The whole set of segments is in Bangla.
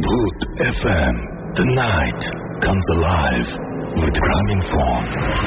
Bhoot FM. The night comes alive with Gramophone.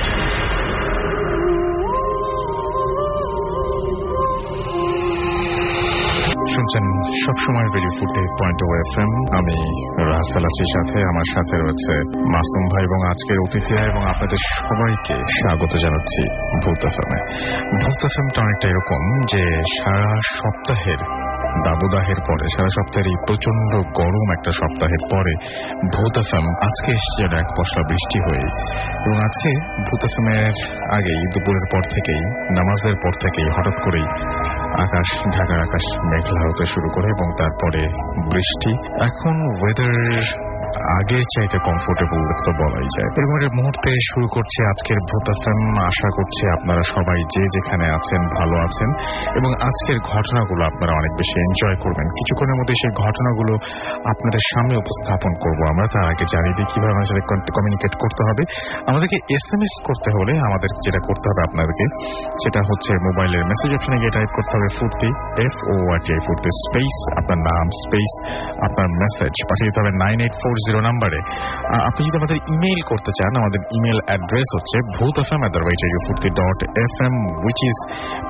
শুনছেন সবসময় রেডিও ফুড 8.0 FM। আমি রাসেল আছি, সাথে আমার সাথে রয়েছে মাসুম ভাই এবং আজকের অতিথিরা, এবং আপনাদের সবাইকে স্বাগত জানাচ্ছি ভূত এফএম। ভূত এফএমটা অনেকটা এরকম যে সারা সপ্তাহের দাবদাহের পরে, সারা সপ্তাহের এই প্রচন্ড গরম একটা সপ্তাহের পরে ভূত এফএম আজকে এসছে যেন এক পশলা বৃষ্টি হয়ে। এবং আজকে ভূত এফএমের আগেই, দুপুরের পর থেকেই, নামাজের পর থেকেই হঠাৎ করেই আকাশ, ঢাকার আকাশ মেঘলা হতে শুরু করে এবং তারপরে বৃষ্টি। এখন ওয়েদার আগের চাইতে কমফোর্টেবল তো বলাই যায়। এরকম একটা মুহূর্তে শুরু করছে আজকের ভূত এফএম। আশা করছি আপনারা সবাই যে যেখানে আছেন ভালো আছেন এবং আজকের ঘটনাগুলো আপনারা অনেক বেশি এনজয় করবেন। কিছুক্ষণের মধ্যে সেই ঘটনাগুলো আপনাদের সামনে উপস্থাপন করব আমরা। তার আগে জানিয়ে দিই কিভাবে আমাদের সাথে কমিউনিকেট করতে হবে। আমাদেরকে SMS করতে হলে আমাদের যেটা করতে হবে আপনাদেরকে, সেটা হচ্ছে মোবাইলের মেসেজ অপশনে গিয়ে টাইপ করতে হবে ফুর্তি, FORTI ফুর্তি, স্পেস আপনার নাম, স্পেস আপনার মেসেজ পাঠিয়ে দিতে হবে 9840 নাম্বারে। আপনি যদি আমাদের ইমেইল করতে চান, আমাদের ইমেইল অ্যাড্রেস হচ্ছে bhootfm@radiofurti.fm, which is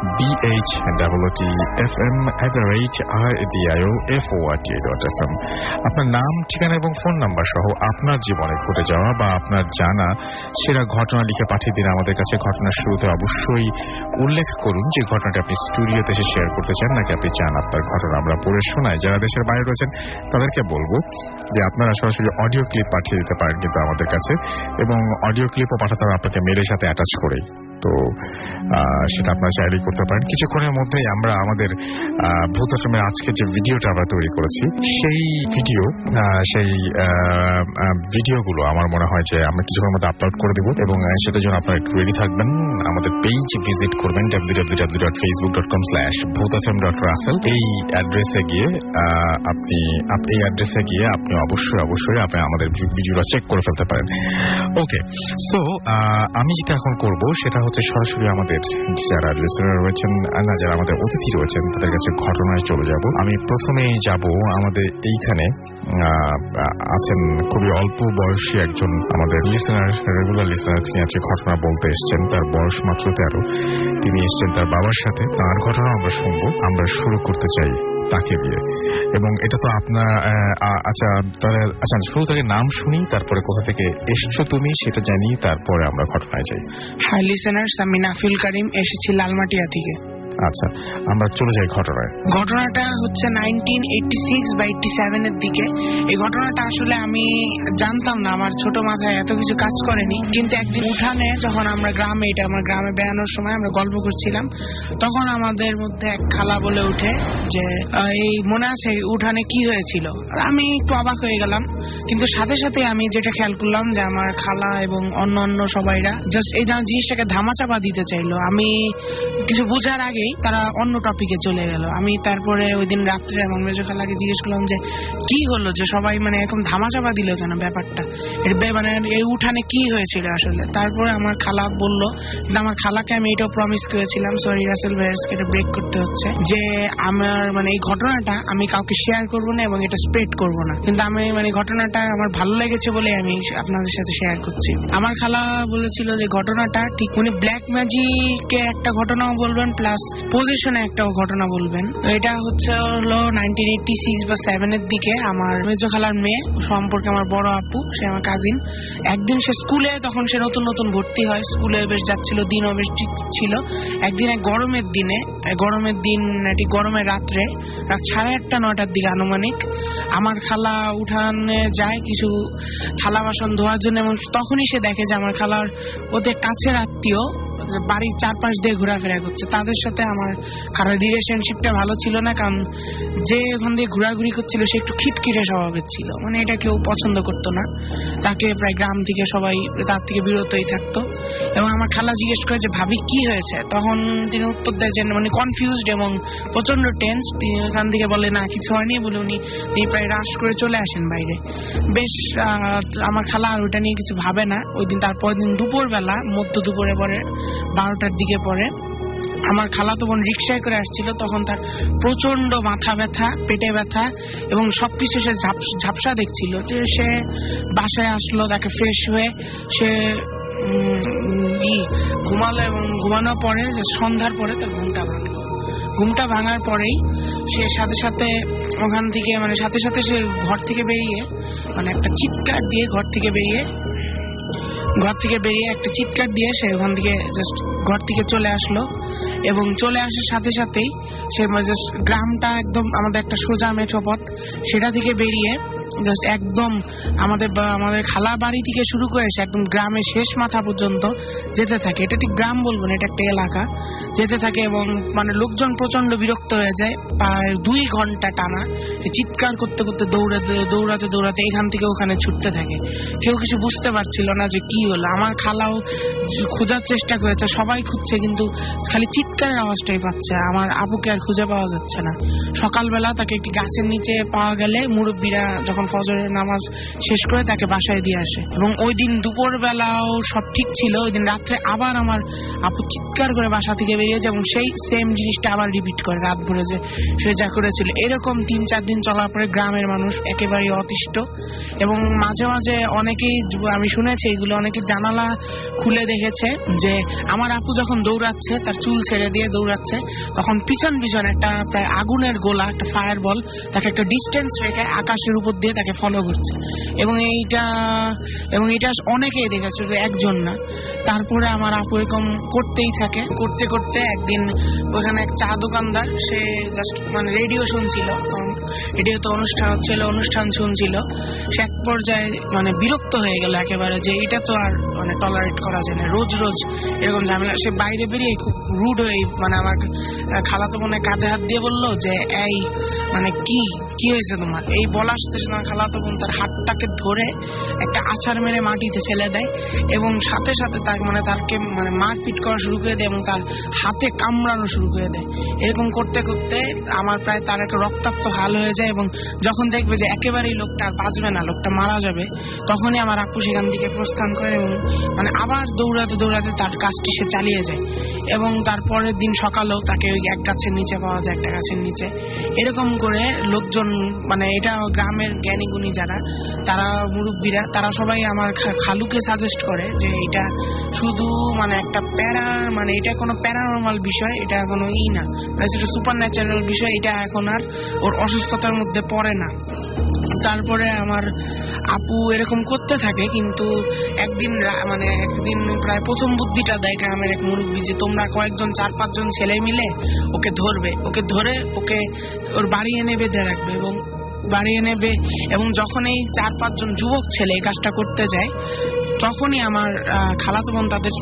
bhootfm@radiofurti.fm। আপনার নাম, ঠিকানা এবং ফোন নাম্বার সহ আপনার জীবনে ঘটে যাওয়া বা আপনার জানা সেরা ঘটনা লিখে পাঠিয়ে দিন আমাদের কাছে। ঘটনার শুরুতে অবশ্যই উল্লেখ করুন যে ঘটনাটি আপনি স্টুডিওতে এসে শেয়ার করতে চান, নাকি আপনি চান আপনার ঘটনা আমরা পড়ে শোনাই। যারা দেশের বাইরে রয়েছেন তাদেরকে বলবো যে আপনারা সরাসরি অডিও ক্লিপ পাঠিয়ে দিতে পারেন কিন্তু আমাদের কাছে, এবং অডিও ক্লিপও পাঠাতে হবে আপনাকে মেলের সাথে অ্যাটাচ করেই। তো সেটা আপনারা চাইলেই করতে পারেন। কিছুক্ষণের মধ্যেই আমরা আমাদের ভূত এফএমের আজকে যে ভিডিওটা আমরা তৈরি করেছি, সেই ভিডিওগুলো আমার মনে হয় যে আমরা কিছুক্ষণের মধ্যে আপলোড করে দেবো, এবং সেটার জন্য আপনারা একটু রেডি থাকবেন। আমাদের পেজ ভিজিট করবেন www.facebook.com/bhootfm.russell। এই অ্যাড্রেসে গিয়ে আপনি অবশ্যই আপনি আমাদের ভিডিওটা চেক করে ফেলতে পারেন। ওকে, সো আমি যেটা এখন করবো সেটা হচ্ছে সরাসরি আমাদের যারা লিসেনার রয়েছেন, না যারা আমাদের অতিথি রয়েছেন তাদের কাছে ঘটনায় চলে যাব। আমি প্রথমেই যাব, আমাদের এইখানে আছেন খুবই অল্প বয়সী একজন আমাদের লিসেনার, রেগুলার লিসেনার। তিনি আজকে ঘটনা বলতে এসছেন। তার বয়স মাত্র 13। তিনি এসছেন তার বাবার সাথে। তার ঘটনা আমরা শুনবো। আমরা শুরু করতে চাই তাকে দিয়ে, এবং এটা তো আপনার আচ্ছা শুরু থেকে নাম শুনি, তারপরে কোথা থেকে এসছো তুমি সেটা জানি, তারপরে আমরা ঘটনায় যাই। হাই লিসেনার্স, আমি নাফিল করিম, এসেছি লালমাটিয়া থেকে। আচ্ছা, আমরা চলে যাই ঘটনায়। ঘটনাটা হচ্ছে 1986 বা 87 এর দিকে। এই ঘটনাটা আসলে আমি জানতাম না, আমার ছোট মাথায় এত কিছু কাজ করেনি। কিন্তু একদিন উঠানে যখন আমরা গ্রামে, এটা আমার গ্রামে বেড়ানোর সময় আমরা গল্প করছিলাম, তখন আমাদের মধ্যে এক খালা বলে উঠে যে এই মনে আছে উঠানে কি হয়েছিল। আমি একটু অবাক হয়ে গেলাম, কিন্তু সাথে সাথে আমি যেটা খেয়াল করলাম যে আমার খালা এবং অন্য সবাইরা জাস্ট এই জিনিসটাকে ধামাচাপা দিতে চাইলো। আমি কিছু বোঝার আগে তারা অন্য টপিকে চলে গেল। আমি তারপরে ওই দিন রাত্রে আমার মেজো খালাকে জিজ্ঞেস করলাম যে কি হলো, যে সবাই মানে এরকম ধামাচাপা দিল কেন ব্যাপারটা, মানে এই উঠানে কি হয়েছিল আসলে। তারপরে আমার খালা বলল, কিন্তু আমার খালাকে আমি এটাও প্রমিস করেছিলাম, সরি রাসেল ভাইয়াসকে এটা ব্রেক করতে হচ্ছে, যে আমার মানে এই ঘটনাটা আমি কাউকে শেয়ার করব না এবং এটা স্প্রেড করব না। কিন্তু আমি মানে ঘটনাটা আমার ভালো লেগেছে বলে আমি আপনাদের সাথে শেয়ার করছি। আমার খালা বলেছিল যে ঘটনাটা ঠিক উনি ব্ল্যাক ম্যাজিকে একটা ঘটনাও বলবেন, প্লাস পজিশনে একটা ঘটনা বলবেন। এটা হচ্ছে হলো 1986 বা 7 এর দিকে। আমার মেজো খালার মেয়ে সম্পর্কে আমার বড় আপু, সে আমার কাজিন। একদিন সে স্কুলে, তখন সে নতুন ভর্তি হয়, স্কুলে বেশ যাচ্ছিল, দিনও বেশ ঠিক ছিল। একদিন এক গরমের রাত্রে, রাত 8:30 9টার দিকে আনুমানিক, আমার খালা উঠানে যায় কিছু থালা বাসন ধোয়ার জন্য, এবং তখনই সে দেখে যে আমার খালার ওদের কাছের আত্মীয় বাড়ির চারপাশ দিয়ে ঘোরাফেরা করছে। তাদের সাথে আমার খারাপ রিলেশনশিপটা ভালো ছিল না, কারণ যে ওখান দিয়ে ঘোরাঘুরি করছিল সে একটু খিটখিটে স্বভাবের ছিল, মানে এটা কেউ পছন্দ করতো না। তাকে প্রায় গ্রাম থেকে সবাই তার থেকে বিরতই থাকতো। এবং আমার খালা জিজ্ঞেস করে যে ভাবি কি হয়েছে, তখন তিনি উত্তর দেয় যে মানে কনফিউজড এবং প্রচন্ড টেন্স। তিনি ওখান থেকে বলে না কিছু হয়নি বলে তিনি প্রায় রাশ করে চলে আসেন বাইরে। বেশ আমার খালা আর ওইটা নিয়ে কিছু ভাবে না। ওই দিন তারপর দিন দুপুরবেলা, মধ্য দুপুরে পরে 12টার দিকে পরে আমার খালাতো বোন রিক্সায় করে আসছিল, তখন তার প্রচন্ড মাথা ব্যথা, পেটে ব্যথা এবং সবকিছু সে ঝাপসা দেখছিল। সে বাসায় আসলো, তাকে ফ্রেশ হয়ে সে ঘুমালো এবং ঘুমানোর পরে সন্ধ্যার পরে তার ঘুমটা ভাঙার পরেই সে সাথে সাথে ওখান থেকে সাথে সাথে সে ঘর থেকে বেরিয়ে একটা চিৎকার দিয়ে ঘর থেকে বেরিয়ে একটা চিৎকার দিয়ে সে ওখান থেকে জাস্ট ঘর থেকে চলে আসলো। এবং চলে আসার সাথে সাথেই সে জাস্ট গ্রামটা একদম আমাদের একটা সোজা মেঠো পথ, সেটা থেকে বেরিয়ে জাস্ট একদম আমাদের খালা বাড়ি থেকে শুরু করে এসে একদম গ্রামের শেষ মাথা পর্যন্ত যেতে থাকে। এটা ঠিক গ্রাম বলবো না, এটা একটা এলাকা, যেতে থাকে এবং লোকজন প্রচন্ড বিরক্ত হয়ে যায়। প্রায় 2 ঘন্টা টানা চিৎকার করতে করতে দৌড়াতে এখান থেকে ওখানে ছুটতে থাকে। কেউ কিছু বুঝতে পারছিল না যে কি হলো। আমার খালাও খোঁজার চেষ্টা করেছে, সবাই খুঁজছে, কিন্তু খালি চিৎকারের আওয়াজটাই পাচ্ছে। আমার আপুকে আর খুঁজে পাওয়া যাচ্ছে না। সকালবেলা তাকে একটি গাছের নিচে পাওয়া গেলে মুরব্বীরা যখন ফজরের নামাজ শেষ করে তাকে বাসায় দিয়ে আসে। এবং ওই দিন দুপুর বেলাও সব ঠিক ছিল, ওই দিন রাত্রে আবার আমার আপু চিৎকার করে বাসা থেকে বেরিয়ে যায় এবং সেই সেম জিনিসটা আবার রিপিট করে রাত ভরে যে সে যা করেছিল। এরকম 3-4 দিন চলার পরে গ্রামের মানুষ একেবারে অতিষ্ঠ এবং মাঝে মাঝে অনেকেই, আমি শুনেছি এগুলো, অনেকে জানালা খুলে দেখেছে যে আমার আপু যখন দৌড়াচ্ছে, তার চুল ছেড়ে দিয়ে দৌড়াচ্ছে, তখন পিছন একটা প্রায় আগুনের গোলা, একটা ফায়ার বল তাকে একটা ডিস্টেন্স রেখে আকাশের উপর দিয়ে তাকে ফলো করছে। এবং এটা অনেকেই দেখেছে, একজন না। তারপরে আমার আপু এরকম করতেই থাকে, করতে করতে একদিন ওখানে এক চা দোকানদার, সে জাস্ট রেডিও শুনছিল, রেডিওতে অনুষ্ঠান শুনছিল। সে এক পর্যায়ে বিরক্ত হয়ে গেল একেবারে, যে এটা তো আর টলারেট করা যায় না, রোজ রোজ এরকম ঝামেলা। সে বাইরে বেরিয়ে খুব রুড হয়ে আমার খালাতো বোনের কাঁধে হাত দিয়ে বলল যে এই কি হয়েছে তোমার? এই বলার সাথে সাথে খালাতো বোন তার হাতটাকে ধরে একটা আছাড় মেরে মাটিতে ফেলে দেয় এবং সাথে সাথে তাকে মারপিট করা শুরু করে দেয় এবং তার হাতে কামড়ানো শুরু করে দেয়। এরকম করতে করতে আমার প্রায় তার একটা রক্তাক্ত হাল হয়ে যায় এবং যখন দেখবে যে একেবারেই লোকটা আর বাঁচবে না, লোকটা মারা যাবে, তখনই আমার আপু সেখান থেকে প্রস্থান করে এবং আবার দৌড়াতে তার কাজটি সে চালিয়ে যায়। এবং তারপরের দিন সকালেও তাকে ওই এক গাছের নিচে পাওয়া যায়, একটা গাছের নিচে। এরকম করে লোকজন, এটা গ্রামের জ্ঞানী গুণী যারা, তারা মুরব্বীরা, তারা সবাই আমার খালুকে সাজেস্ট করে যে এটা শুধু একটা এটা কোনো প্যারানর্মাল বিষয়, এটা কোনো না, সেটা সুপার ন্যাচারাল বিষয়, এটা এখন আর ওর অসুস্থতার মধ্যে পড়ে না। তারপরে আমার আপু এরকম করতে থাকে, কিন্তু একদিন প্রায় প্রথম বুদ্ধিটা দেয় গ্রামের এক মুরব্বী যে তোমরা কয়েকজন 4-5 জন ছেলে মিলে ওকে ধরে ওকে ওর বাড়ি এনে বেঁধে রাখবে এবং যখন এই 4-5 জন যুবক ছেলে এই কাজটা করতে যায়, তখনই আমার খালাতো বোন তাদের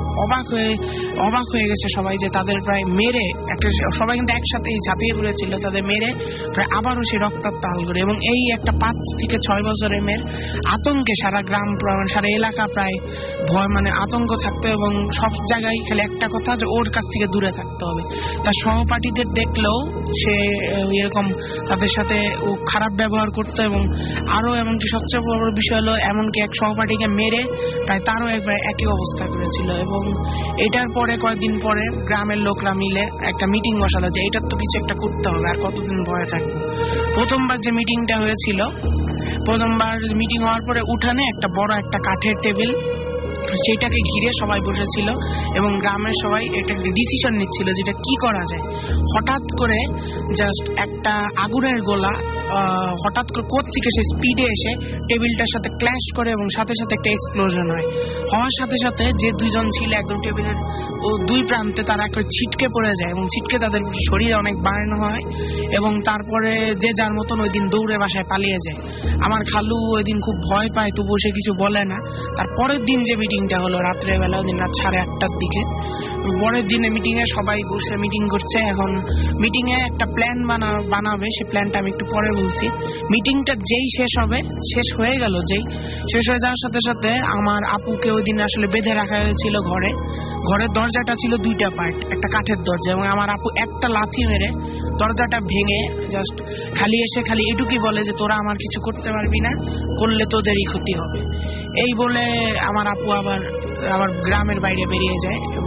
অবাক হয়ে গেছে সবাই, যে তাদের প্রায় মেরে সবাই কিন্তু একসাথে ঝাঁপিয়ে পড়েছিল, তাদের মেরে প্রায় আবারও সে রক্তাক্ত হাল করে। এবং এই একটা 5 থেকে 6 বছরের মেয়ের আতঙ্কে সারা গ্রাম, সারা এলাকা প্রায় ভয়, আতঙ্ক থাকতো এবং সব জায়গায় খালি একটা কথা যে ওর কাছ থেকে দূরে থাকতে হবে। তার সহপাঠীদের দেখলেও সে এরকম তাদের সাথে ও খারাপ ব্যবহার করতো এবং আরো এমনকি সবচেয়ে বড় বিষয় হলো এমনকি এক সহপাঠীকে মেরে প্রায় তারও একবার একই অবস্থা করেছিল। এবং এটার পরে কয়েকদিন পরে গ্রামের লোকরা মিলে একটা মিটিং বসালো যে এটার তো কিছু একটা করতে হবে, আর কতদিন ভয়ে থাকবো। প্রথমবার যে মিটিংটা হয়েছিল, প্রথমবার মিটিং হওয়ার পরে উঠানে একটা বড় একটা কাঠের টেবিল, সেটাকে ঘিরে সবাই বসেছিল এবং গ্রামের সবাই একটা ডিসিশন নিচ্ছিল যেটা কি করা যায়। হঠাৎ করে জাস্ট একটা আগুনের গোলা হঠাৎ করে কোত্থেকে সে স্পিডে এসে টেবিলটার সাথে ক্ল্যাশ করে এবং সাথে সাথে একটা এক্সপ্লোশন হওয়ার সাথে সাথে যে 2 জন ছিল একদম টেবিলের ও 2 প্রান্তে, তারা একটা ছিটকে পড়ে যায় এবং ছিটকে তাদের শরীরে অনেক বার্ন হয় এবং তারপরে যে যার মতন ওই দিন দৌড়ে বাসায় পালিয়ে যায়। আমার খালু ওই দিন খুব ভয় পায়, তবুও সে কিছু বলে না। তারপরের দিন যে মিটিংটা হলো রাত্রের বেলা, ওই দিন রাত 8:30টার দিকে, পরের দিনে মিটিংয়ে সবাই বসে মিটিং করছে। এখন মিটিংয়ে একটা প্ল্যান বানাবে, সে প্ল্যানটা আমি একটু পরে বলছি। মিটিংটা যেই শেষ হয়ে যাওয়ার সাথে সাথে আমার আপুকে ওই দিন আসলে বেঁধে রাখা হয়েছিল ঘরের দরজাটা ছিল 2টা পার্ট, একটা কাঠের দরজা, এবং আমার আপু একটা লাথি মেরে দরজাটা ভেঙে জাস্ট খালি এটুকুই বলে যে তোরা আমার কিছু করতে পারবি না, করলে তোদেরই ক্ষতি হবে। এই বলে আমার আপু আবার গ্রামের বাইরে বেরিয়ে যায় এবং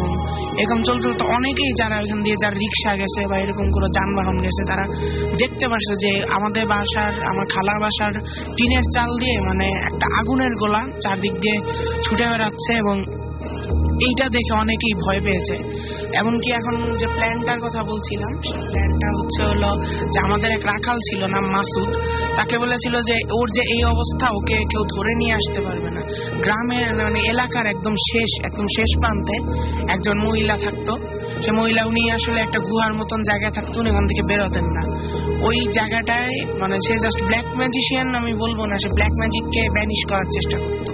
এরকম চলতে চলতে অনেকেই যারা ওইখান দিয়ে যারা রিক্সা গেছে বা এরকম কোনো যানবাহন গেছে তারা দেখতে পারছে যে আমার খালার বাসার টিনের চাল দিয়ে মানে একটা আগুনের গোলা চারদিক দিয়ে ছুটে বেড়াচ্ছে এবং এইটা দেখে অনেকেই ভয় পেয়েছে। এমনকি এখন যে প্ল্যানটার কথা বলছিলাম সেই প্ল্যানটা হলো যে আমাদের এক রাখাল ছিল নাম মাসুদ, তাকে বলেছিল যে ওর যে এই অবস্থা ওকে কেউ ধরে নিয়ে আসতে পারবে না। গ্রামের মানে এলাকার একদম শেষ প্রান্তে একজন মহিলা থাকতো, সে মহিলা উনি আসলে একটা গুহার মতন জায়গায় থাকতো, উনি ওখান থেকে বেরোতেন না। ওই জায়গাটায় মানে সে জাস্ট ব্ল্যাক ম্যাজিশিয়ান আমি বলবো না, সে ব্ল্যাক ম্যাজিককে ব্যানিশ করার চেষ্টা করতো।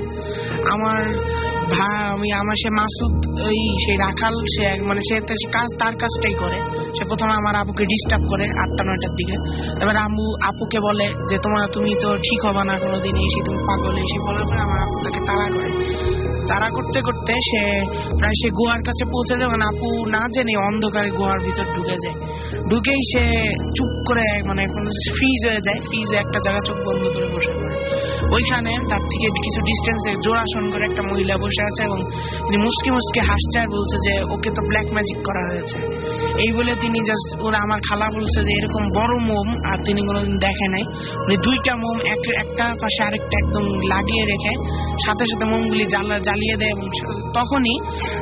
সে মাসুদ সেই রাখাল সে মানে সে তার কাজটাই করে। সে প্রথমে আমার আপুকে ডিস্টার্ব করে 8টা-9টার দিকে, এবার আপুকে বলে যে তুমি তো ঠিক হবে না কোনোদিন, এসে তুমি পাগল, এসে বলার পরে আমার আপু তাকে তাড়া করতে করতে সে প্রায় সে গুহার কাছে পৌঁছে যায়। মানে আপু না জেনে অন্ধকারে গুহার ভিতর ঢুকেই সে চুপ করে মানে ফ্রিজ হয়ে যায়, ফ্রিজে একটা জায়গা চোখ বন্ধ করে বসে পড়ে। ওইখানে তার থেকে কিছু ডিস্টেন্সে জোড়াসন করে একটা মহিলা বসে আছে এবং তিনি মুসকি হাসছে আর বলছে যে ওকে তো ব্ল্যাক ম্যাজিক করা হয়েছে। এই বলে তিনি জাস্ট আমার খালা বলছে যে এরকম বড় মোম আর তিনি কোনোদিন দেখে নাই। উনি 2টা মোম একটা পাশে আরেকটা একদম লাগিয়ে রেখে সাথে সাথে মোমগুলি জ্বালিয়ে দেয় এবং তখনই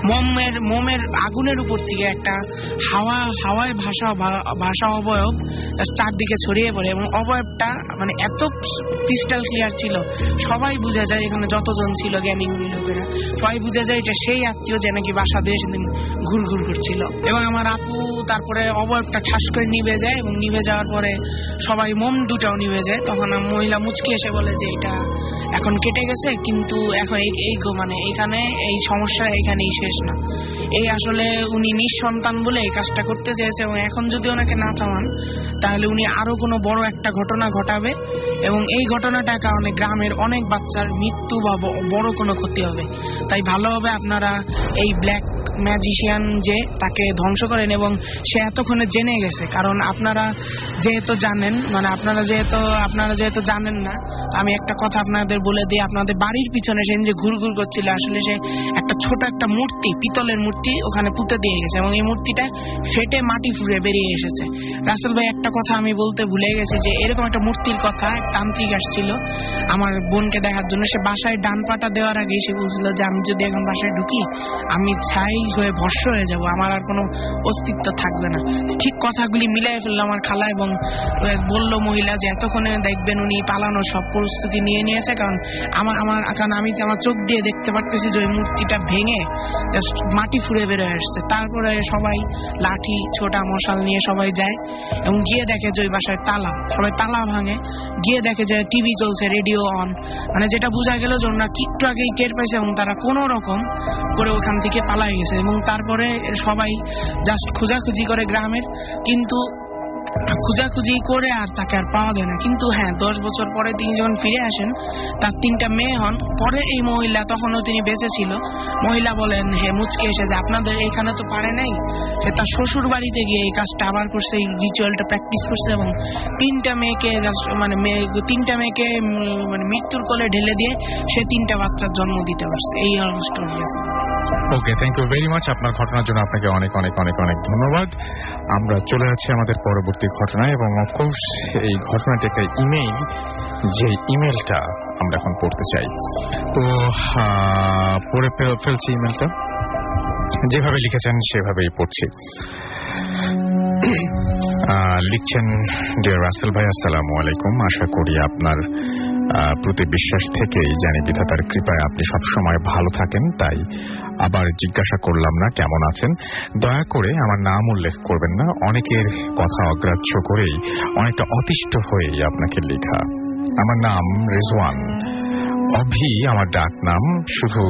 মোমের আগুনের উপর থেকে একটা হাওয়ায় ভাষা অবয়ব চারদিকে ছড়িয়ে পড়ে এবং অবয়বটা মানে এত ক্রিস্টাল ক্লিয়ার ছিল সবাই বুঝে যায়, এখানে যতজন ছিল জ্ঞানী গুণী লোকেরা সবাই বুঝে যায় এটা সেই আত্মীয় যে নাকি বাসা দিয়ে সেদিন ঘুরঘুর করছিল। এবং আমার আপু তারপরে অবয়বটা ঠাস করে নিভে যায় এবং নিভে যাওয়ার পরে সবাই মোম 2টাও নিভে যায়। তখন মহিলা মুচকি এসে বলে যে এটা এখন কেটে গেছে, কিন্তু এখন মানে এইখানে এই সমস্যা এখানেই শেষ না। এই আসলে উনি নিঃসন্তান বলে এই কাজটা করতে চেয়েছে এবং এখন যদি ওনাকে না থামান তাহলে উনি আরো কোনো বড় একটা ঘটনা ঘটাবে এবং এই ঘটনাটার কারণে গ্রামের অনেক বাচ্চার মৃত্যু বা বড় কোনো ক্ষতি হবে। তাই ভালো হবে আপনারা এই ব্ল্যাক ম্যাজিশিয়ান যে তাকে ধ্বংস করেন এবং সে এতক্ষণে জেনে গেছে। কারণ আপনারা যেহেতু জানেন মানে আপনারা যেহেতু জানেন না, আমি একটা কথা আপনাদের বলে দিই, আপনাদের বাড়ির পিছনে সে যে ঘুরঘুর করছিল আসলে সে একটা ছোট একটা মূর্তি, পিতলের মূর্তি ওখানে পুঁতে দিয়ে গেছে এবং এই মূর্তিটা ফেটে মাটি ফুঁড়ে বেরিয়ে এসেছে। রাসেল ভাই একটা কথা আমি বলতে ভুলে গেছি যে এরকম একটা মূর্তির কথা তান্ত্রিক আসছিল আমার বোনকে দেখার জন্য। সে বাসায় ডান পাটা দেওয়ার আগে সে বলছিল যে আমি যদি এখন বাসায় ঢুকি আমি ছাই হয়ে ভস্ম হয়ে যাব, আমার আর কোনো অস্তিত্ব থাকবে না। ঠিক কথাগুলি মিলাই ফেললো আমার খালা এবং বলল মহিলা যে এতক্ষণে দেখবেন উনি পালানোর সব প্রস্তুতি নিয়েছে। কারণ আমি আমার চোখ দিয়ে দেখতে পারতেছি যে ওই মূর্তিটা ভেঙে মাটি ফুঁড়ে বেরোয় আসছে। তারপরে সবাই লাঠি ছোটা মশাল নিয়ে সবাই যায় এবং গিয়ে দেখে যে ওই বাসায় তালা, সবাই তালা ভাঙে, গিয়ে দেখে যে টিভি চলছে, রেডিও অন, মানে যেটা বোঝা গেল যে ওনারা একটু আগেই টের পাইছে এবং তারা কোনো রকম করে ওখান থেকে পালাই গেছে। এবং তারপরে সবাই জাস্ট খোঁজাখুঁজি করে গ্রামের, কিন্তু খোঁজাখুঁজি করে আর তাকে আর পাওয়া যায় না। কিন্তু হ্যাঁ 10 বছর পরে তিনি যখন ফিরে আসেন তার 3টা মেয়ে হন। পরে এই মহিলা, তখনও তিনি বেঁচে ছিল, মহিলা বলেন মুচকে এসে যে আপনাদের এইখানে তো পারে নাই, সে তার শ্বশুর বাড়িতে গিয়ে এই কাজটা আবার করছে, এই রিচুয়ালটা প্র্যাকটিস করছে এবং 3টা মেয়েকে মানে মৃত্যুর কোলে ঢেলে দিয়ে সে 3টা বাচ্চার জন্ম দিতে পারছে। এই স্টোরি আছে। Okay, thank you very much আপনার ঘটনার জন্য। আপনাকে অনেক অনেক অনেক অনেক ধন্যবাদ। আমরা চলে যাচ্ছি আমাদের পরবর্তী ঘটনা এবং অফকোর্স এই ঘটনাটি একটা ইমেইল, যে ইমেলটা আমরা এখন পড়তে চাই। তো পড়ে ফেলছি ইমেলটা, যেভাবে লিখেছেন সেভাবেই পড়ছি। লিখছেন, ডিয়ার রাসেল ভাই, আসসালামু আলাইকুম। আশা করি আপনার প্রতি বিশ্বাস থেকেই জানি বিধাতার কৃপায় আপনি সবসময় ভালো থাকেন, তাই আবার জিজ্ঞাসা করলাম না কেমন আছেন। দয়া করে আমার নাম উল্লেখ করবেন না, অনেকের কথা অগ্রাহ্য করেই অনেকটা অতিষ্ঠ হয়েই আপনাকে লেখা। আমার নাম রেজওয়ান, অভি আমার ডাক নাম। শুধু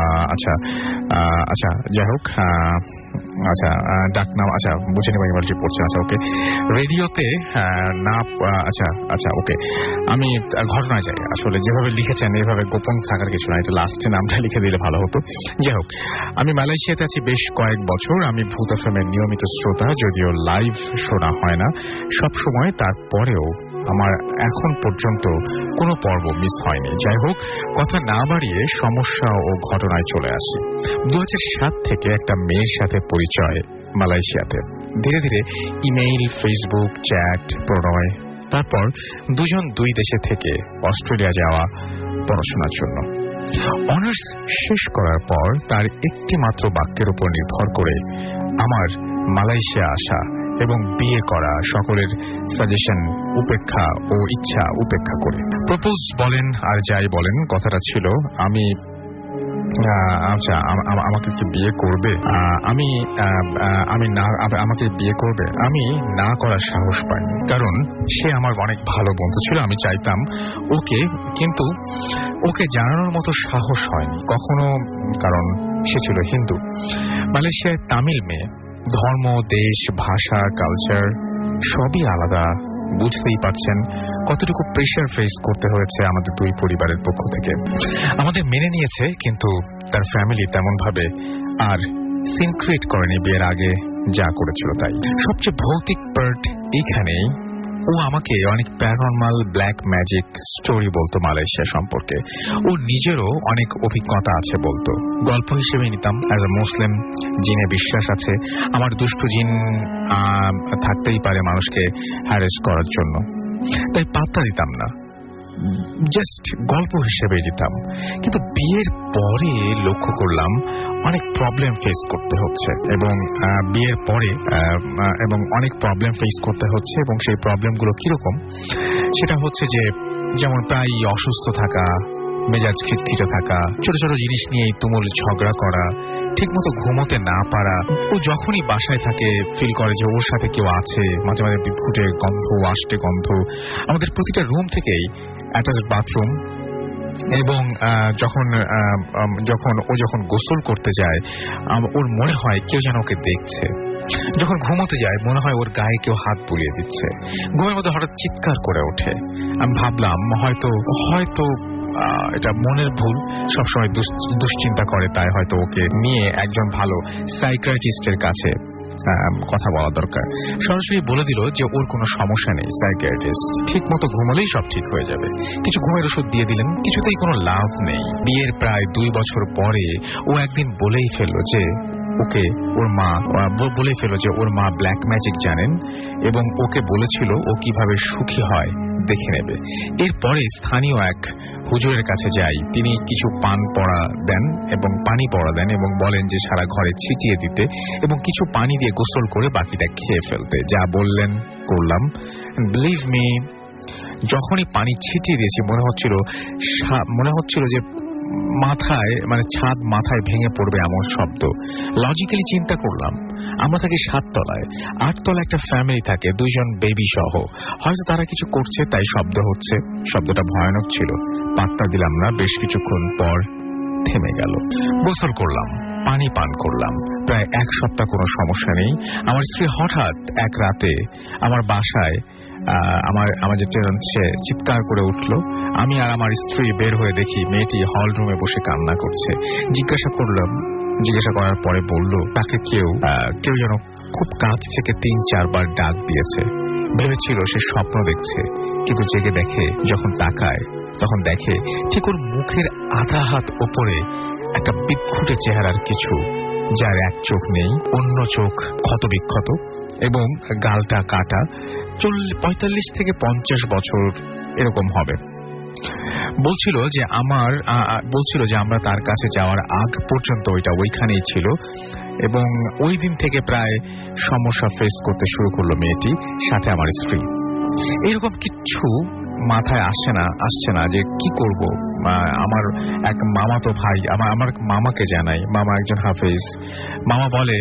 আচ্ছা যাই হোক, আচ্ছা ডাক নাম, আচ্ছা বুঝে নেব ইমেলটি পড়ছে। আচ্ছা ওকে, রেডিওতে না, আচ্ছা ওকে, আমি ঘটনায় যাই। আসলে যেভাবে লিখেছেন এভাবে গোপন থাকার কিছু না, এটা লাস্টে নামটা লিখে দিলে ভালো হতো। যাই হোক, আমি মালয়েশিয়াতে আছি বেশ কয়েক বছর। আমি ভূত এফএমের নিয়মিত শ্রোতা, যদিও লাইভ শোনা হয় না সব সময়, তারপরেও আমার এখন পর্যন্ত কোনো পর্ব মিস হয়নি। যাই হোক, কথা না বাড়িয়ে সমস্যা ও ঘটনায় চলে আসি। 2007 থেকে একটা মেয়ের সাথে পরিচয় মালয়েশিয়াতে। ধীরে ধীরে ইমেইল, ফেসবুক, চ্যাট, প্রণয়, তারপর দুজন দুই দেশে থেকে অস্ট্রেলিয়া যাওয়া পড়াশোনার জন্য। অনার্স শেষ করার পর তার একটি মাত্র বাক্যের উপর নির্ভর করে আমার মালয়েশিয়া আসা এবং বিয়ে করা, সকলের সাজেশন উপেক্ষা ও ইচ্ছা উপেক্ষা করে। প্রপোজ বলেন আর যাই বলেন, কথাটা ছিল আচ্ছা আমাকে কি বিয়ে করবে, আমাকে বিয়ে করবে। আমি না করার সাহস পাইনি, কারণ সে আমার অনেক ভালো বন্ধু ছিল। আমি চাইতাম ওকে, কিন্তু ওকে জানানোর মতো সাহস হয়নি কখনো, কারণ সে ছিল হিন্দু। মালয়েশিয়ায় তামিল মেয়ে, ধর্ম, দেশ, ভাষা, কালচার সবই আলাদা। বুঝতেই পারছেন কতটুকু প্রেশার ফেস করতে হয়েছে আমাদের দুই পরিবারের পক্ষ থেকে। আমাদের মেনে নিয়েছে, কিন্তু তার ফ্যামিলি তেমন ভাবে আর সিন ক্রিয়েট করেনি বিয়ের আগে যা করেছিল তাই। সবচেয়ে ভৌতিক পার্ট এইখানেই, ও আমাকে অনেক প্যারানর্মাল, ব্ল্যাক ম্যাজিক স্টোরি বলতো মালয়েশিয়া সম্পর্কে। ও নিজেরও অনেক অভিজ্ঞতা আছে বলতো। গল্প হিসেবে নিতাম। অ্যাজ এ মুসলিম, জিনে বিশ্বাস আছে। আমার দুষ্টু জিন থাকতেই পারে মানুষকে হ্যারেস করার জন্য, তাই পাত্তা দিতাম না, জাস্ট গল্প হিসেবে দিতাম। কিন্তু বিয়ের পরে লক্ষ্য করলাম অনেক প্রবলেম ফেস করতে হচ্ছে, এবং বিয়ের পরে অনেক প্রবলেম ফেস করতে হচ্ছে। এবং সেই প্রবলেমগুলো কিরকম, সেটা হচ্ছে যে যেমন প্রায় অসুস্থ থাকা, মেজাজ খিটখিটে থাকা, ছোট ছোট জিনিস নিয়েই তুমুল ঝগড়া করা, ঠিকমতো ঘুমোতে না পারা। ও যখনই বাসায় থাকে ফিল করে যে ওর সাথে কেউ আছে। মাঝে মাঝে বিদ্যুটে গন্ধ, আষ্টে গন্ধ। আমাদের প্রতিটা রুম থেকেই অ্যাটাচড বাথরুম, এবং যখন গোসল করতে যায় ওর মনে হয় কেউ যেন ওকে দেখছে। যখন ঘুমোতে যায় মনে হয় ওর গায়ে কেউ হাত বুলিয়ে দিচ্ছে। ঘুমের মধ্যে হঠাৎ চিৎকার করে ওঠে। আমি ভাবলাম হয়তো এটা মনের ভুল, সবসময় দুশ্চিন্তা করে, তাই হয়তো ওকে নিয়ে একজন ভালো সাইকিয়াট্রিস্টের কাছে কথা বলা দরকার। সরাসরি বলে দিল যে ওর কোনো সমস্যা নেই, সাইকিয়াট্রিস্ট ঠিক মতো ঘুমালেই সব ঠিক হয়ে যাবে। কিছু ঘুমের ওষুধ দিয়ে দিলেন, কিছুতেই কোনো লাভ নেই। বিয়ের প্রায় 2 বছর পরে ও একদিন বলেই ফেললো যে ওর মা ব্ল্যাক ম্যাজিক জানেন, এবং ওকে বলেছিল ও কিভাবে সুখী হয় দেখে নেবে। এরপরে স্থানীয় এক হুজুরের কাছে যাই। তিনি কিছু পানি পড়া দেন এবং বলেন যে সারা ঘরে ছিটিয়ে দিতে এবং কিছু পানি দিয়ে গোসল করে বাকিটা খেয়ে ফেলতে। যা বললেন করলাম। বিলিভ মি, যখনই পানি ছিটিয়ে দিয়েছি মনে হচ্ছিল যে ছাদ মাথায় ভেঙে পড়বে এমন শব্দ। লজিক্যালি চিন্তা করলাম, আমরা থাকি 7 তলায়, 8 তলায় একটা ফ্যামিলি থাকে, 2 জন বেবি সহ। হয়তো তারা কিছু করছে তাই শব্দ হচ্ছে। শব্দটা ভয়ানক ছিল, পাত্তা দিলাম না। বেশ কিছুক্ষণ পর থেমে গেল। গোসল করলাম, পানি পান করলাম। প্রায় 1 সপ্তাহ কোনো সমস্যা নেই। আমার স্ত্রী হঠাৎ এক রাতে আমার বাসায় আমার যে সে চিৎকার করে উঠল। আমি আর আমার স্ত্রী বের হয়ে দেখি মেয়েটি হল রুমে বসে কান্না করছে। জিজ্ঞাসা করার পরে বলল তাকে কেউ যেন খুব কাছ থেকে 3-4 বার ডাক দিয়েছে। ভেবেছিল সে স্বপ্ন দেখছে, কিন্তু জেগে দেখে, যখন তাকায় তখন দেখে ঠিক ওর মুখের আধা হাত ওপরে একটা বিক্ষুটে চেহারার কিছু, যার এক চোখ নেই, অন্য চোখ ক্ষতবিক্ষত এবং গালটা কাটা। 45 থেকে 50 বছর এরকম হবে। বলছিল যে আমরা তার কাছে যাওয়ার আগ পর্যন্ত ওইটা ওইখানেই ছিল, এবং ওই দিন থেকে প্রায় সমস্যা ফেস করতে শুরু করলো মেয়েটি, সাথে আমার স্ত্রী। এরকম কিচ্ছু মাথায় আসছে না যে কি করব। আমার এক মামাতো ভাই, আমার মামাকে জানাই। মামা একজন হাফেজ। মামা বলে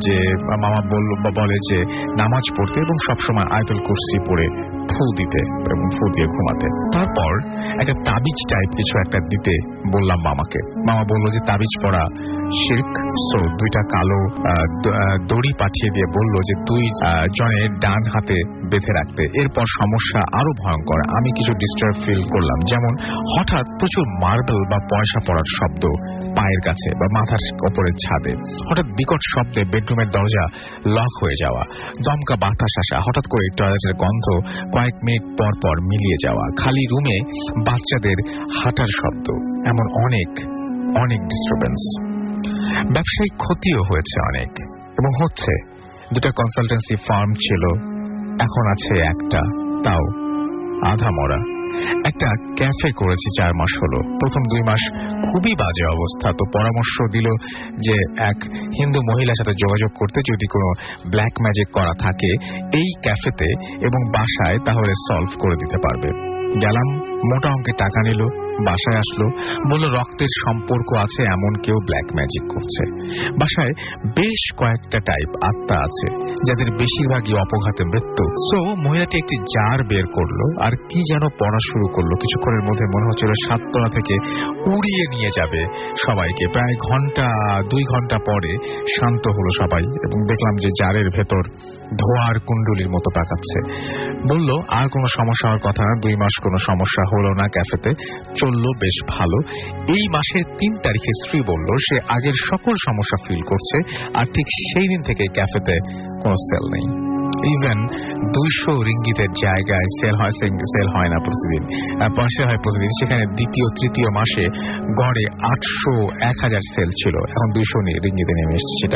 যে নামাজ পড়তে এবং সবসময় আয়াতুল কুরসি পড়ে ফু দিতে এবং ফু দিয়ে ঘুমাতে। তারপর একটা তাবিজ টাইপ কিছু একটা দিতে বললাম মামাকে। মামা বলল যে তাবিজ পড়া শিরক। সো 2টা কালো দড়ি পাঠিয়ে দিয়ে বলল যে 2 জনের ডান হাতে বেঁধে রাখতে। এরপর সমস্যা আরো ভয়ঙ্কর। আমি কিছু ডিস্টার্ব ফিল করলাম, যেমন হঠাৎ প্রচুর মার্বেল বা পয়সা পড়ার শব্দ পায়ের কাছে বা মাথার ওপরের ছাদে। হঠাৎ বিকট শব্দে বেডরুমের দরজা লক হয়ে যাওয়া, দমকা বাতাস আসা, হঠাৎ করে টয়লেটের গন্ধ কয়েক মিনিট পর পর মিলিয়ে যাওয়া, খালি রুমে বাচ্চাদের হাঁটার শব্দ, এমন অনেক অনেক ডিস্টারবেন্স। ব্যবসায়িক ক্ষতিও হয়েছে অনেক, এবং হচ্ছে। দুটো কনসালটেন্সি ফার্ম ছিল, এখন আছে একটা, তাও আধা মরা। একটা ক্যাফে করেছি 4 মাস হলো। প্রথম 2 মাস খুবই বাজে অবস্থা, তো পরামর্শ দিল যে এক হিন্দু মহিলার সাথে যোগাযোগ করতে, যদি কোনো ব্ল্যাক ম্যাজিক করা থাকে এই ক্যাফেতে এবং বাসায়, তাহলে সলভ করে দিতে পারবে। গেলাম, মোটা অঙ্কে টাকা নিল, বাসায় আসলো, বলল রক্তের সম্পর্ক আছে এমন কেউ ব্ল্যাক ম্যাজিক করছে। বাসায় বেশ কয়েকটা টাইপ আত্মা আছে, যাদের বেশিরভাগই অপঘাতে মৃত্যু। সো মহিলাটি একটি জার বের করলো আর কি যেন পড়া শুরু করলো। কিছুক্ষণের মধ্যে মনে হচ্ছিল 7 তলা থেকে উড়িয়ে নিয়ে যাবে সবাইকে। প্রায় 2 ঘন্টা পরে শান্ত হলো সবাই, এবং দেখলাম যে জারের ভেতর ধোয়ার কুণ্ডলির মতো পাকাচ্ছে। বলল আর কোনো সমস্যা হওয়ার কথা না, 2 মাস কোনো সমস্যা হলো না, ক্যাফেতে চললো বেশ ভালো। এই মাসের 3 তারিখে স্ত্রী বলল সে আগের সকল সমস্যা ফিল করছে, আর ঠিক সেই দিন থেকে ক্যাফেতে কোনো সেল নেই। ইভেন 200 রিঙ্গিতের জায়গায় সেল হয় না প্রতিদিন, পয়সা হয় প্রতিদিন। সেখানে দ্বিতীয় তৃতীয় মাসে গড়ে 800-1000 সেল ছিল, এখন 200 রিঙ্গিতে নেমে এসছে সেটা।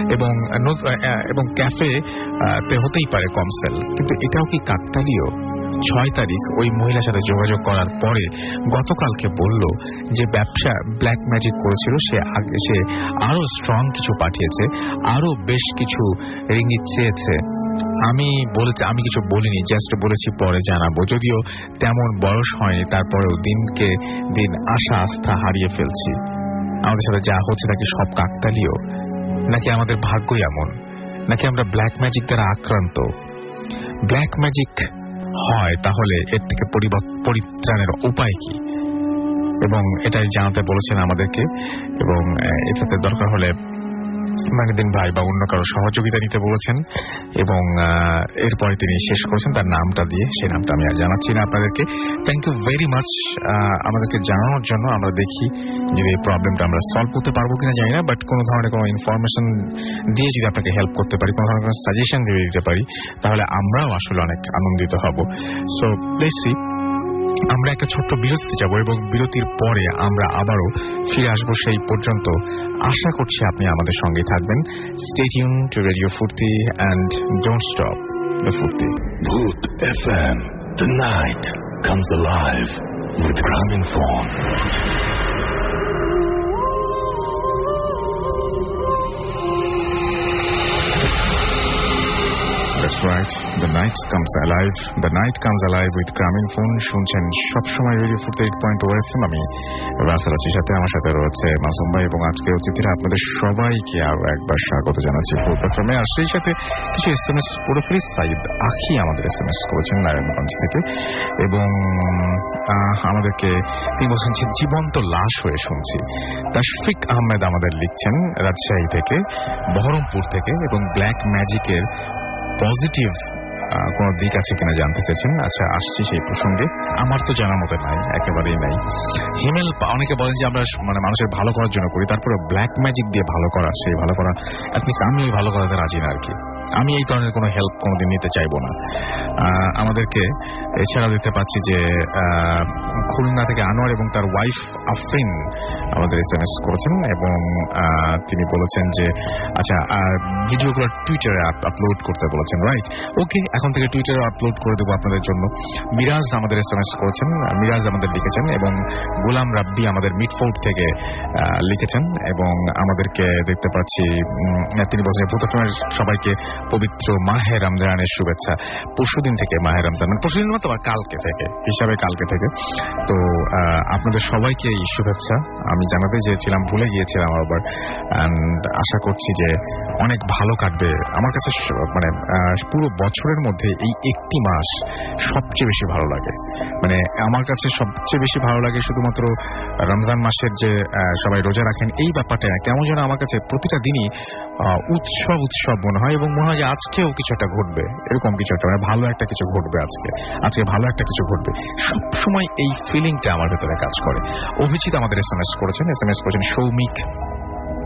এবং ক্যাফে হতেই পারে কম সেল, কিন্তু এটাও কি কাকতালীয়? 6 তারিখ ওই মহিলার সাথে যোগাযোগ করার পরে গতকালকে বলল যে ব্যবসা ব্ল্যাক ম্যাজিক করেছিল, সে আরো স্ট্রং কিছু পাঠিয়েছে, আরো বেশ কিছু রিঙ্গিত চেয়েছে। আমি কিছু বলিনি, জাস্ট বলেছি পরে জানাবো। যদিও তেমন বয়স হয়নি, তারপরেও দিনকে দিন আস্থা হারিয়ে ফেলছি। আমাদের সাথে যা হচ্ছে তা কি সব কাকতালীয়, নাকি আমাদের ভাগ্যই এমন, নাকি আমরা ব্ল্যাক ম্যাজিক দ্বারা আক্রান্ত? ব্ল্যাক ম্যাজিক হয় তাহলে এর থেকে পরিত্রাণের উপায় কি? এবং এটাই জানাতে বলেছেন আমাদেরকে, এবং এটাতে দরকার হলে মাইনুদ্দিন ভাই বা অন্য কারো সহযোগিতা নিতে বলেছেন। এবং এরপরে তিনি শেষ করেছেন তার নামটা দিয়ে, সেই নামটা আমি আর জানাচ্ছি না আপনাদেরকে। থ্যাংক ইউ ভেরি মাচ আমাদেরকে জানানোর জন্য। আমরা দেখি যদি এই প্রবলেমটা আমরা সলভ করতে পারবো কিনা জানি না, বাট কোনো ধরনের কোনো ইনফরমেশন দিয়ে যদি আপনাকে হেল্প করতে পারি, কোনো ধরনের সাজেশন দিয়ে দিতে পারি, তাহলে আমরাও আসলে অনেক আনন্দিত হব। সো লেটস সি, আমরা একটা ছোট্ট বিরতিতে যাব, এবং বিরতির পরে আমরা আবারও ফিরে আসবো। সেই পর্যন্ত আশা করছি আপনি আমাদের সঙ্গে থাকবেন। Stay tune to radio Foorti and don't stop the Foorti. Bhoot FM. The night comes alive with Gramophone. That's right. The night comes alive. The night comes alive with Gramophone. শুনছেন সবসময় রেডিও ফুর্তি 8.0 FM। আমি রাসেল আছি, সাথে আমার সাথে রয়েছে মাসুম ভাই, এবং আজকের অতিথিরা আপনাদের সবাইকে আরো একবার স্বাগত জানাচ্ছি ফুর্তি FM-এ। আর সেই সাথে কিছু SMS পড়ে ফেলি। সাইদ আখি আমাদের SMS করেছেন নারায়ণগঞ্জ থেকে, এবং আমাদেরকে তিনি বলছেন যে জীবন্ত লাশ হয়ে শুনছি। তাশফিক আহমেদ আমাদের লিখছেন রাজশাহী থেকে, বহরমপুর থেকে, এবং ব্ল্যাক ম্যাজিকের পজিটিভ কোন দিক আছে কিনা জানতে চেয়েছেন। আচ্ছা, আসছি সেই প্রসঙ্গে। আমার তো জানার মতো নাই, একেবারেই নাই। হিমেল, অনেকে বলেন যে আমরা মানুষের ভালো করার জন্য করি, তারপরে ব্ল্যাক ম্যাজিক দিয়ে ভালো করা, সেই ভালো করা অ্যাটলিস্ট আমি ওই ভালো করাতে রাজি না আর কি। আমি এই ধরনের কোনো হেল্প কোনোদিন নিতে চাইবো না। আমাদেরকে এছাড়াও দেখতে পাচ্ছি যে খুলনা থেকে আনোয়ার এবং তার ওয়াইফ আফরিন আমাদের SMS করেছেন, এবং তিনি বলেছেন যে আচ্ছা ভিডিওগুলো টুইটারে আপলোড করতে বলেছেন। রাইট, ওকে, এখন থেকে টুইটারে আপলোড করে দেবো আপনাদের জন্য। মিরাজ আমাদের SMS করেছেন, মিরাজ আমাদের লিখেছেন, এবং গোলাম রাব্বি আমাদের মিডফোর্ট থেকে লিখেছেন, এবং আমাদেরকে দেখতে পাচ্ছি তিনি বলছেন ভূতফিল্মের সবাইকে পবিত্র মাহে রমজানের শুভেচ্ছা। পরশুদিন থেকে মাহে রমজান, পরশুদিন মতো কালকে থেকে হিসাবে, কালকে থেকে। তো আপনাদের সবাইকে এই শুভেচ্ছা আমি জানাতে চেয়েছিলাম, ভুলে গিয়েছিলাম আবার। অ্যান্ড আশা করছি যে অনেক ভালো কাটবে। আমার কাছে মানে পুরো বছরের মধ্যে এই একটি মাস সবচেয়ে বেশি ভালো লাগে। মানে আমার কাছে সবচেয়ে বেশি ভালো লাগে শুধুমাত্র রমজান মাসের যে সবাই রোজা রাখেন এই ব্যাপারটা না, কেমন যেন আমার কাছে প্রতিটা দিনই উৎসব মনে হয়, এবং মনে হয় যে আজকেও কিছু একটা ঘটবে, এরকম কিছু একটা, মানে ভালো একটা কিছু ঘটবে আজকে ভালো একটা কিছু ঘটবে। সবসময় এই ফিলিংটা আমার ভেতরে কাজ করে। অভিজিৎ আমাদের SMS করেছেন সৌমিক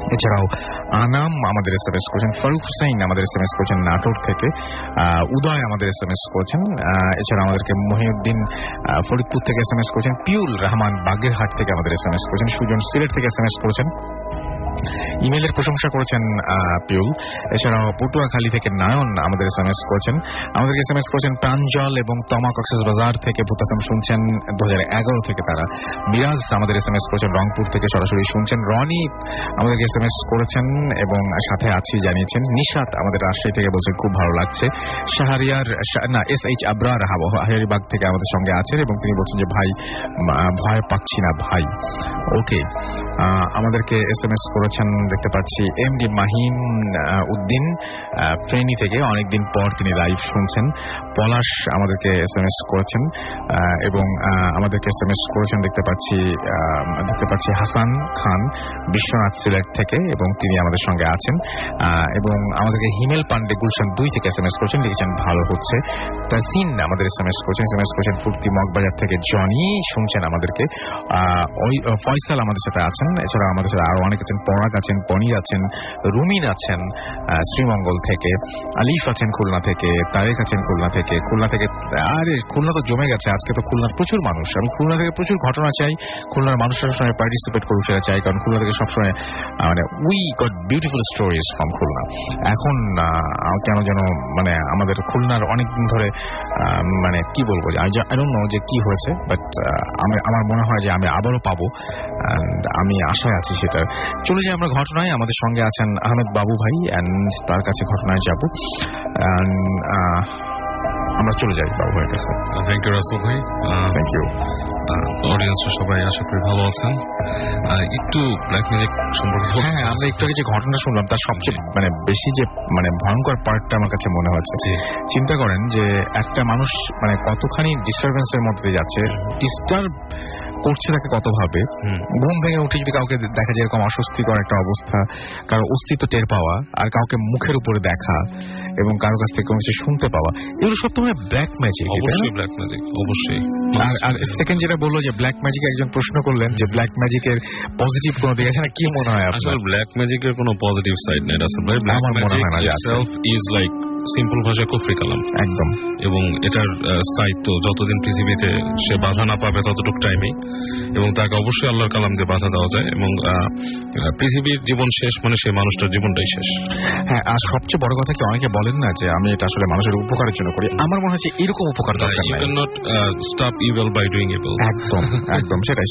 এছাড়াও আনাম আমাদের SMS করেছেন, ফারুক হুসাইন আমাদের SMS করেছেন নাটোর থেকে, উদয় আমাদের SMS করেছেন, এছাড়া আমাদেরকে মহিউদ্দিন ফরিদপুর থেকে SMS করেছেন, পিউল রহমান বাগেরহাট থেকে আমাদের SMS করেছেন, সুজন সিলেট থেকে SMS করেছেন, ইমেলের প্রশংসা করেছেন পিউল। এছাড়াও পটুয়াখালী থেকে নায়ন আমাদের SMS করেছেন, আমাদেরকে SMS করেছেন প্রাঞ্জল এবং তমা কক্সবাজার থেকে ভূতাফেম শুনছেন 2011 থেকে তারা। মিরাজ আমাদের SMS করেছেন রংপুর থেকে সরাসরি শুনছেন। রনি আমাদেরকে SMS করেছেন এবং সাথে আছি জানিয়েছেন। নিশাত আমাদের রাজশাহী থেকে বলছেন খুব ভালো লাগছে। শাহরিয়ার SH আবরার হাজারিবাগ থেকে আমাদের সঙ্গে আছেন এবং তিনি বলছেন যে ভাই ভয় পাচ্ছি না ভাই। ওকে, আমাদেরকে SMS করেছেন দেখতে পাচ্ছি MD মাহিম উদ্দিন ফেনী থেকে, অনেকদিন পর তিনি লাইভ শুনছেন। পলাশ আমাদেরকে SMS করেছেন এবং আমাদেরকে SMS করেছেন দেখতে পাচ্ছি হাসান খান বিশ্বনাথ সিলেট থেকে এবং তিনি আমাদের সঙ্গে আছেন। এবং আমাদেরকে হিমেল পান্ডে গুলশান 2 থেকে SMS করেছেন, লিখেছেন ভালো হচ্ছে। তাসিন আমাদের SMS করেছেন ফুর্তি মগবাজার থেকে। জনি শুনছেন আমাদেরকে। ফয়সাল আমাদের সাথে আছেন। এছাড়া আমাদের সাথে আরো অনেক আছেন, পরাগ আছেন, পনির আছেন, রুমিন আছেন শ্রীমঙ্গল থেকে, আলিফ আছেন খুলনা থেকে, তারেক আছেন খুলনা থেকে। আরে খুলনা তো জমে গেছে আজকে, তো খুলনার প্রচুর মানুষ। আমি খুলনা থেকে প্রচুর ঘটনা চাই, খুলনার মানুষরা সবসময় পার্টিসিপেট করুক সেটা চাই, কারণ খুলনা থেকে সবসময় মানে we got beautiful stories from Khulna. এখন কেন যেন মানে আমাদের খুলনার অনেকদিন ধরে মানে কি বলবো, আই ডোন্ট নো যে কি হয়েছে, বাট আমার মনে হয় যে আমি আবারও পাবো, আমি আশায় আছি সেটা। চলে যাই আমরা ঘটনায়। আমাদের সঙ্গে আছেন আহমেদ বাবু ভাই, এন্ড তার কাছে ঘটনায় যাব। আমরা চলে যাই বাবু ভাইয়ের কাছে। থ্যাংক ইউ রাসেল ভাই। Thank you. অডিয়েন্সরা সবাই আশা করি ভালো আছেন। একটু ব্ল্যাক ম্যাজিক সম্পর্কে হ্যাঁ, আমরা একটু আগে যে ঘটনা শুনলাম তার সবচেয়ে মানে বেশি যে মানে ভয়ঙ্কর পার্টটা আমার কাছে মনে হচ্ছে। চিন্তা করেন যে একটা মানুষ মানে কতখানি ডিস্টারবেন্সের মধ্যে যাচ্ছে, ডিস্টার্ব করছে তাকে কতভাবে। ঘুম ভেঙে উঠে যদি কাউকে দেখা যায় এরকম অস্বস্তিকর একটা অবস্থা, কারো অস্তিত্ব টের পাওয়া, আর কাউকে মুখের উপরে দেখা এবং কারো কাছ থেকে কোনো কিছু শুনতে পাওয়া, এগুলো সব তো মানে ব্ল্যাক ম্যাজিক। অবশ্যই ব্ল্যাক ম্যাজিক, অবশ্যই। আর সেকেন্ড যেটা বললো যে ব্ল্যাক ম্যাজিক, একজন প্রশ্ন করলেন যে ব্ল্যাক ম্যাজিকের পজিটিভ কোনো দিক আছে না, কি মনে হয় আপনার? আসলে ব্ল্যাক ম্যাজিকের কোনো পজিটিভ সাইড নেই রাসেল ভাই। Black magic itself is like simple ভাষায় কুফরি কালাম একদম, এবং এটার স্থায়িত্ব যতদিন পৃথিবীতে সে বাধা না পাবে ততটুক টাইমেই, এবং তাকে অবশ্যই আল্লাহর কালাম দিয়ে বাধা দেওয়া যায়, এবং পৃথিবীর জীবন শেষ মানে সেই মানুষটার জীবনটাই শেষ। হ্যাঁ, আর সবচেয়ে বড় কথা কি, অনেকে বলেন না যে আমি এটা আসলে মানুষের উপকারের জন্য করি। আমার মনে হয় যে এরকম উপকার দরকার নাই। You can not stop evil by doing evil. একদম সেটাই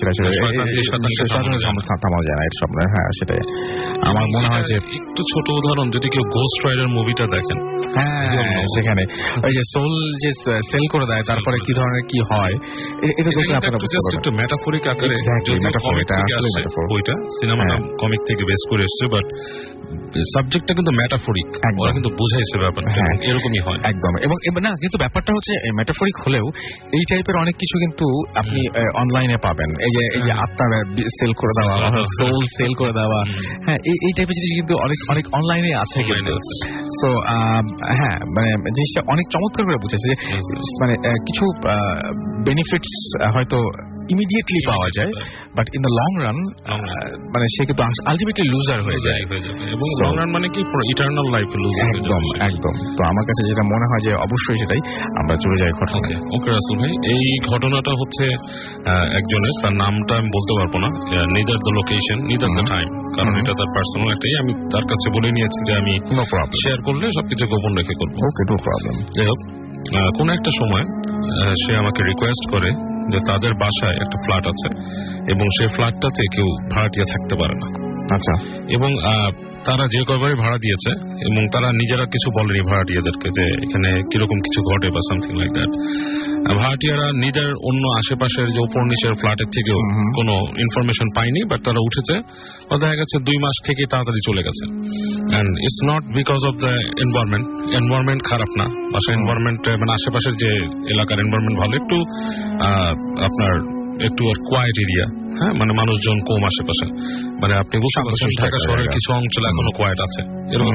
থামানো যায় না এর সব। হ্যাঁ, সেটাই আমার মনে হয়। যে একটু ছোট উদাহরণ, যদি কেউ গোস্ট রাইডার মুভিটা দেখেন, হ্যাঁ সেখানে ওই যে সোল যে সেল করে দেয় তারপরে কি ধরনের কি হয়, এটা দেখলে আপনারা বুঝতে পারবেন। একটু মেটাফরিক আকারে ওইটা সিনেমাটা কমিক থেকে বেস করে এসছে, বাট সাবজেক্টটা কিন্তু মেটাফরিক, ওরা কিন্তু বুঝাইছে ব্যাপারটা এরকমই হয় একদম। এবং না, কিন্তু ব্যাপারটা হচ্ছে মেটাফরিক হলেও এই টাইপের অনেক কিছু কিন্তু আপনি অনলাইনে পাবেন। এই যে আত্মার সেল করে দেওয়া, সোল সেল করে দেওয়া, হ্যাঁ এই টাইপের জিনিস কিন্তু অনেক অনেক অনলাইনে আছে কিন্তু। সো হ্যাঁ, মানে জিনিসটা অনেক চমৎকার করে বুঝেছে যে মানে কিছু বেনিফিটস হয়তো ইমিডিয়েটলি পাওয়া যায়, but in the long run মানে সে কিন্তু আলটিমেটলি লুজার হয়ে যায়, এবং লং রান মানে কি ফর ইটারনাল লাইফ লুজার। একদম। তো আমার কাছে যেটা মনে হয় যে অবশ্যই সেটাই। আমরা চলে যাই ঘটনায়। ওকে রাসেল ভাই, এই ঘটনাটা হচ্ছে একজনের, তার নামটা আমি বলতে পারবো না, neither the location neither the time, কারণ এটা তার পার্সোনাল একটাই। আমি তার কাছে বলে নিয়েছি যে আমি শেয়ার করলে সবকিছু গোপন রেখে করবো। Okay, no problem. যাই হোক, কোন একটা সময় সে আমাকে রিকোয়েস্ট করে যে তাদের বাসায় একটা ফ্ল্যাট আছে এবং সেই ফ্ল্যাটটাতে কেউ ভাড়াটিয়া থাকতে পারে না। আচ্ছা। এবং তারা যে কয়বারই ভাড়া দিয়েছে এবং তারা নিজেরা কিছু বলেনি ভাড়াটিয়াদেরকে যে এখানে কিরকম কিছু ঘটে বা সামথিং লাইক দ্যাট। ভাড়াটিয়ারা নিজের অন্য আশেপাশের যে উপর নিচের ফ্ল্যাটের থেকেও কোনো ইনফরমেশন পায়নি, বাট তারা উঠেছে, দেখা গেছে 2 মাস থেকে তাড়াতাড়ি চলে গেছে। And it's not because of the environment খারাপ না, বাসা এনভায়রনমেন্ট মানে আশেপাশের যে এলাকার এনভায়রনমেন্ট ভালো, একটু আপনার একটু আর কোয়াইট এরিয়া, হ্যাঁ, মানে মানুষজন কম আশেপাশে, মানে আপনি বুঝতে পারছেন ঢাকা শহরের কিছু অঞ্চলে এখনো কোয়াইট আছে, এরকম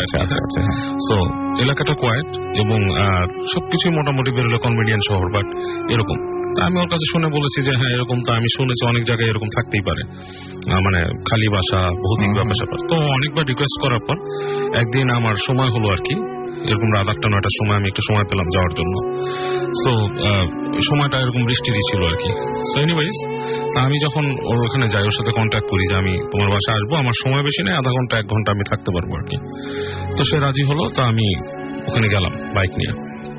সো এলাকাটা কোয়াইট এবং সবকিছু মোটামুটি বেরোলে কনভেনিয়েন্ট শহর, বাট এরকম। আমি ওর কাছে শুনে বলেছি যে হ্যাঁ এরকম তো আমি শুনেছি অনেক জায়গায় এরকম থাকতেই পারে, মানে খালি বাসা, ভৌতিক ব্যাপার স্যাপার। তো অনেকবার রিকোয়েস্ট করার পর একদিন আমার সময় হলো আর কি, এরকম রাত 8-9টার সময় আমি একটু সময় পেলাম যাওয়ার জন্য। সো সময়টা এরকম বৃষ্টিরই ছিল আর কি। সো এনিওয়েজ আমি যখন ওর ওখানে যাই, ওর সাথে কন্ট্যাক্ট করি যে আমি তোমার বাসায় আসবো, আমার সময় বেশি নেই, আধা ঘন্টা 1 ঘন্টা আমি থাকতে পারবো আর কি। তো সে রাজি হলো, তো আমি ওখানে গেলাম বাইক নিয়ে।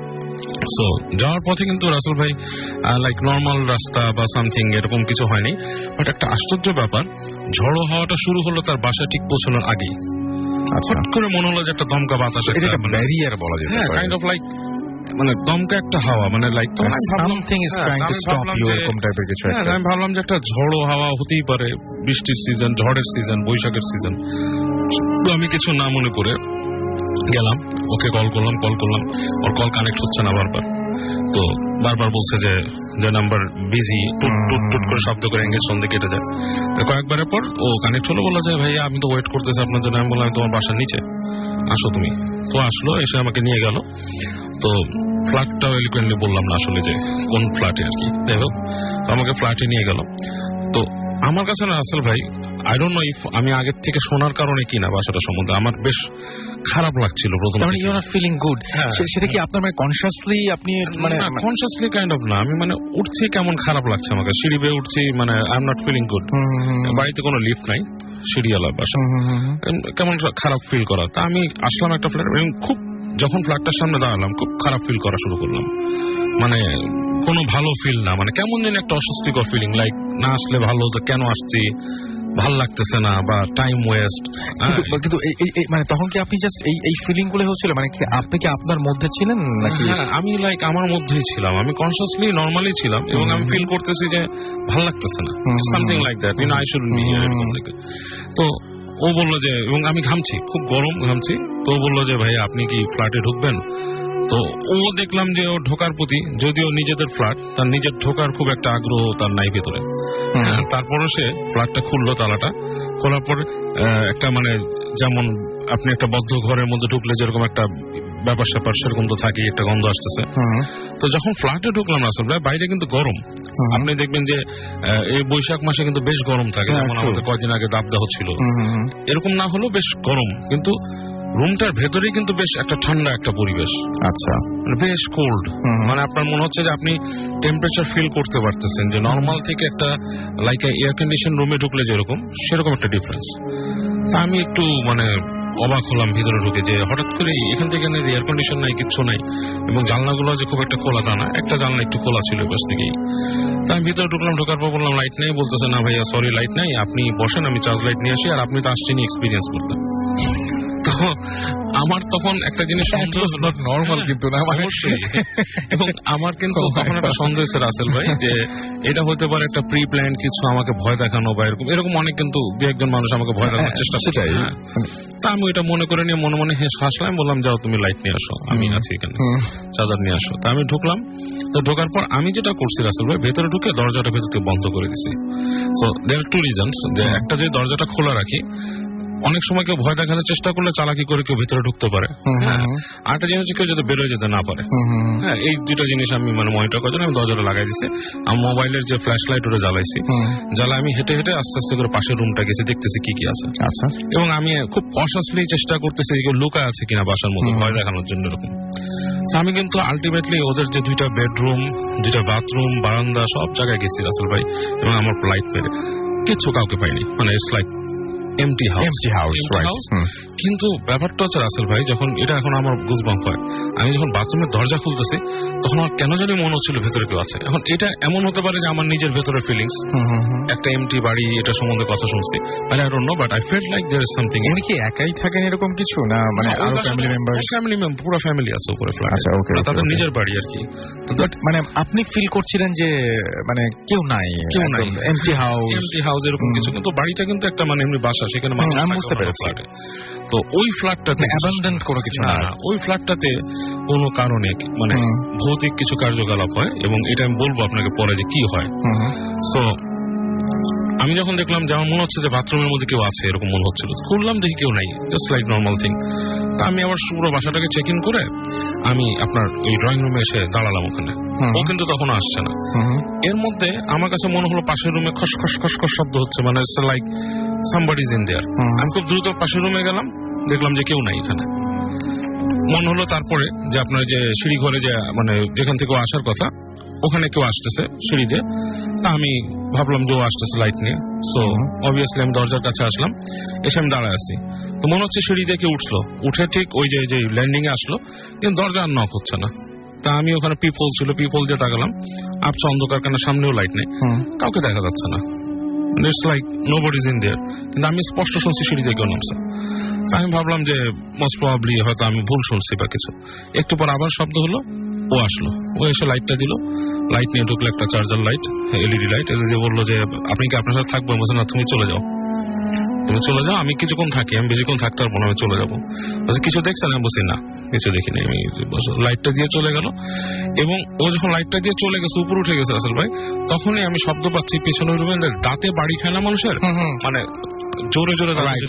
সো যাওয়ার পথে কিন্তু রাসেল ভাই লাইক নর্মাল রাস্তা বা সামথিং এরকম কিছু হয়নি, বাট একটা আশ্চর্য ব্যাপার, ঝড়ো হাওয়াটা শুরু হলো তার বাসায় ঠিক পৌঁছানোর আগেই। হঠাৎ করে মনে হলো যে একটা দমকা বাতাস, ব্যারিয়ার বলা যেতে পারে, কাইন্ড অফ লাইক মানে দমকা একটা হাওয়া, মানে like something is trying to stop you, এরকম টাইপের কিছু একটা। আমি ভাবলাম যে একটা ঝড়ো হাওয়া হতেই পারে, বৃষ্টির সিজন, ঝড়ের সিজন, বৈশাখের সিজন। তো আমি কিছু না মনে করে গেলাম, ওকে কল করলাম, ওর কল কানেক্ট হচ্ছে না বারবার। তো বারবার বলছে যে নাম্বার বিজি, টুট করে শব্দ করে এঙ্গেজ সন্ধে কেটে যায়। তো কয়েকবারের পর ও কানেক্ট হলো, বললো যে ভাইয়া আমি তো ওয়েট করতেছি আপনার জন্য। আমি বললাম তোমার বাসার নিচে আসো তুমি। তো আসলো, এসে আমাকে নিয়ে গেল। তো ফ্ল্যাটটাও এলিকুয়েন্টলি বললাম না আসলে যে কোন ফ্ল্যাটে আর কি, যাই হোক আমাকে ফ্ল্যাটে নিয়ে গেল। তো আমার কাছে না আসল ভাই, আই ডোন্ট নো ইফ আমি আগের থেকে শোনার কারণে কিনা বাসাটা সম্বন্ধে আমার বেশ খারাপ লাগছিল প্রথম থেকে। You are not feeling good, সেটা কি আপনার মানে কনসিয়াসলি আপনি মানে কনসিয়াসলি কাইন্ড অফ না, আমি মানে উঠছি কেমন খারাপ লাগছে আমাকে, সিঁড়ি বেয়ে উঠছি, মানে I am not feeling good. বাড়িতে কোনো লিফট নাই, সিঁড়িওয়ালা বাসা, কেমন খারাপ ফিল করা। তা আমি আসলাম একটা ফ্ল্যাট, খুব যখন ফ্ল্যাটটার সামনে দাঁড়ালাম খুব খারাপ ফিল করা শুরু করলাম, মানে কোনো ভালো ফিল না, মানে কেমন যেন একটা অস্বস্তিকর ফিলিং, লাইক না আসলে ভালো, তো কেন আসছি, ভাল লাগতেছে না, বা টাইম ওয়েস্ট। কিন্তু মানে তখন কি আপনি জাস্ট এই ফিলিং গুলো হচ্ছিল, মানে আপনি কি আপনার মধ্যে ছিলেন নাকি? হ্যাঁ, আমি লাইক আমার মধ্যেই ছিলাম, আমি কনসিয়াসলি নর্মালি ছিলাম, এবং আমি ফিল করতেছি যে ভাল লাগতেছে না, something like that, you know I should be here. তো ও বললো যে, এবং আমি ঘামছি, খুব গরম ঘামছি। তো ও বললো যে ভাই আপনি কি ফ্ল্যাটে ঢুকবেন? তো ও দেখলাম যে ও ঢোকার প্রতি, যদিও নিজেদের ফ্ল্যাট, তার নিজের ঢোকার খুব একটা আগ্রহ তার নাই ভেতরে। তারপরে সে ফ্ল্যাটটা খুললো, তালাটা খোলার পর একটা মানে যেমন আপনি একটা বদ্ধ ঘরের মধ্যে ঢুকলে যেরকম একটা ব্যাপার স্যাপার সেরকম তো থাকি, একটা গন্ধ আসতেছে। তো যখন ফ্ল্যাটে ঢুকলাম আসলে বাইরে কিন্তু গরম, আপনি দেখবেন যে এই বৈশাখ মাসে কিন্তু বেশ গরম থাকে, যেমন আমাদের কয়েকদিন আগে দাবদাহ ছিল, এরকম না হলেও বেশ গরম, কিন্তু রুমটার ভেতরেই কিন্তু বেশ একটা ঠান্ডা একটা পরিবেশ। আচ্ছা, বেশ কোল্ড, মানে আপনার মনে হচ্ছে যে আপনি টেম্পারেচার ফিল করতে পারতেছেন, যে নর্মাল থেকে একটা লাইক এয়ার কন্ডিশন রুমে ঢুকলে যেরকম সেরকম একটা ডিফারেন্স। তা আমি একটু মানে অবাক হলাম ভিতরে ঢুকে, যে হঠাৎ করে এখান থেকে এয়ার কন্ডিশন নাই, কিচ্ছু নাই, এবং জানলাগুলো যে খুব একটা খোলা তা না, একটা জানলা একটু খোলা ছিল পাশ থেকেই। তা আমি ভিতরে ঢুকলাম, ঢোকার পর বললাম লাইট নেই, বলতেছে না ভাইয়া সরি লাইট নাই, আপনি বসেন আমি চার্জ লাইট নিয়ে আসি, আর আপনি তো আসছেন এক্সপিরিয়েন্স করতে। তো আমার তখন একটা জিনিস নর্মাল, কিন্তু না অবশ্যই, এবং আমার কিন্তু তখন একটা সন্দেহ হয়েছে রাসেল ভাই, যে এটা হতে পারে একটা প্রি প্ল্যান কিছু, আমাকে ভয় দেখানো বা এরকম অনেক কিন্তু দু একজন মানুষ আমাকে ভয় দেখানোর চেষ্টা করছে। তা আমি এটা মনে করে নিয়ে মনে মনে হাসলাম, বললাম যাও তুমি লাইট নিয়ে আসো, আমি আছি এখানে, চাদর নিয়ে আসো। তা আমি ঢুকলাম, তো ঢোকার পর আমি যেটা করছি রাসেল ভাই, ভেতরে ঢুকে দরজাটা ভেতর থেকে বন্ধ করে দিছি। So there are two reasons, যে একটা যে দরজাটা খোলা রাখি, অনেক সময় কেউ ভয় দেখানোর চেষ্টা করলে চালাকি করে কেউ ভিতরে ঢুকতে পারে, আরেকটা জিনিস কেউ যাতে বেরোয় যেতে না পারে। হ্যাঁ, এই দুটো জিনিস আমি মানে মনিটর করার জন্য আমি দরজাটা লাগাই দিচ্ছি। আমার মোবাইলের যে ফ্ল্যাশ লাইট ওটা জ্বালাইছি, জ্বালা আমি হেঁটে হেঁটে আস্তে আস্তে করে পাশের রুমটা গেছি, দেখতেছি কি কি আছে। আচ্ছা, এবং আমি খুব কনসিয়াসলি চেষ্টা করতেছি কেউ লুকা আছে কিনা বাসার মধ্যে ভয় দেখানোর জন্য এরকম। আমি কিন্তু আলটিমেটলি ওদের যে 2টা বেডরুম, 2টা বাথরুম, বারান্দা সব জায়গায় গেছি রাসেল ভাই, এবং আমার লাইট মেরে কিছু কাউকে পাইনি, মানে ইটস লাইক এমটি হাউস। কিন্তু ব্যাপারটা হচ্ছে রাসেল ভাই, যখন এটা এখন আমার গুজবাম্প হয়, আমি যখন বাথরুমের দরজা খুলতেছি তখন আমার কেন জানি মনে হচ্ছিল ভেতরে কেউ আছে। এখন এটা এমন হতে পারে যে আমার নিজের ভেতরের ফিলিংস, একটা এমটি বাড়ি, এটা সম্বন্ধে কথা শুনছি, I don't know, but I felt like there is something. উনি কি একাই থাকেন এরকম কিছু না, মানে আরো ফ্যামিলি মেম্বার? পুরো ফ্যামিলি আছে উপরে ফ্ল্যাটে, তাদের নিজের বাড়ি আর কি। মানে আপনি ফিল করছিলেন যে মানে কেউ নাই, এমটি হাউস এরকম কিছু, কিন্তু বাড়িটা কিন্তু একটা মানে এমনি বাসা সেখানে বুঝতে পেরেছি। তো ওই ফ্ল্যাটটাতে অ্যাবান্ডন কোনো কিছু না, ওই ফ্ল্যাটটাতে কোনো কারণে মানে ভৌতিক কিছু কার্যকলাপ হয়, এবং এটা আমি বলবো আপনাকে পরে যে কি হয়। সো আমি যখন দেখলাম যে আমার মনে হচ্ছে যে বাথরুমের মধ্যে কেউ আছে, এরকম মনে হচ্ছিল, খুললাম দেখি কেউ নাই, জাস্ট লাইক নর্মাল থিং। তা আমি আবার পুরো বাসাটাকে চেক ইন করে আমি আপনার ওই ড্রয়িং রুমে এসে দাঁড়ালাম ওখানে। ও কিন্তু তখন আসছে না। এর মধ্যে আমার কাছে মনে হলো পাশের রুমে খসখস খসখস শব্দ হচ্ছে, মানে like somebody is in there. আমি খুব দ্রুত পাশের রুমে গেলাম, দেখলাম যে কেউ নাই এখানে। মনে হলো তারপরে যে আপনার যে সিঁড়ি ঘরে যে মানে যেখান থেকে আসার কথা ওখানে কেউ আসতেছে সিঁড়িতে। তা আমি ভাবলাম যে ও আসতেছে লাইট নিয়ে। সো অবভিয়াসলি আমি দরজার কাছে আসলাম, এসে আমি দাঁড়ায় আছি। তো মনে হচ্ছে সিঁড়ি দিয়ে কেউ উঠলো, উঠে ঠিক ওই যে ল্যান্ডিং এ আসলো, কিন্তু দরজা আর নক হচ্ছে না। তা আমি ওখানে পিপল ছিল, পিপল দিয়ে তাকালাম, আবছা অন্ধকার, কেন সামনেও লাইট নেই, কাউকে দেখা যাচ্ছে না। It's like nobody is in there. কিন্তু আমি স্পষ্ট শুনছি সিঁড়ি দিয়ে কেউ নামছে। আমি ভাবলাম যে মোস্ট প্রবাবলি হয়তো আমি ভুল শুনছি বা কিছু। একটু পর আবার শব্দ হলো, ও আসলো, ও এসে লাইটটা দিল, লাইট নিয়ে ঢুকলো, একটা charger light, LED light. LED বললো যে আপনি কি আপনার সাথে থাকবেন? বলছে না, তুমি চলে যাও, তুমি চলে যাও, আমি কিছুক্ষণ থাকি, আমি বেশিক্ষণ থাকতে পারবো না, আমি চলে যাবো। বলছে কিছু দেখছেন? আমি বলছি না, কিছু দেখিনি। আমি লাইটটা দিয়ে চলে গেল, এবং ও যখন লাইটটা দিয়ে চলে গেছে, উপরে উঠে গেছে রাসেল ভাই, তখনই আমি শব্দ পাচ্ছি পেছনের রুমে দাঁতে বাড়ি খায় না মানুষের, মানে জোরে জোরে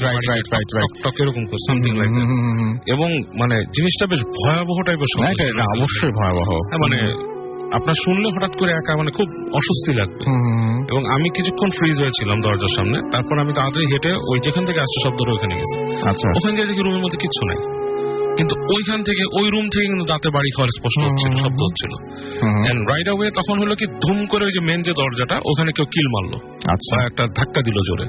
এরকম সামথিং লাইক দ্যাট। এবং মানে জিনিসটা বেশ ভয়াবহ টাইপের, অবশ্যই ভয়াবহ। মানে আপনার শুনলে হঠাৎ করে একা মানে খুব অস্বস্তি লাগবে। এবং আমি কিছুক্ষণ ফ্রিজ হয়েছিলাম দরজার সামনে, তারপর আমি তাড়াতাড়ি হেঁটে ওই যেখান থেকে আসছে শব্দটা ওইখানে গেছি। আচ্ছা, ওখানে গিয়ে দেখি রুমের মধ্যে কিচ্ছু নাই, কিন্তু ওইখান থেকে ওই রুম থেকে কিন্তু দাঁতে বাড়ি খাওয়ার স্পষ্ট হচ্ছিল, শব্দ হচ্ছিল। এন্ড রাইট অ্যাওয়ে তখন হলো কি, ধুম করে ওই যে মেন যে দরজাটা, ওখানে কেউ কিল মারলো, আচ্ছা, একটা ধাক্কা দিল জোরে।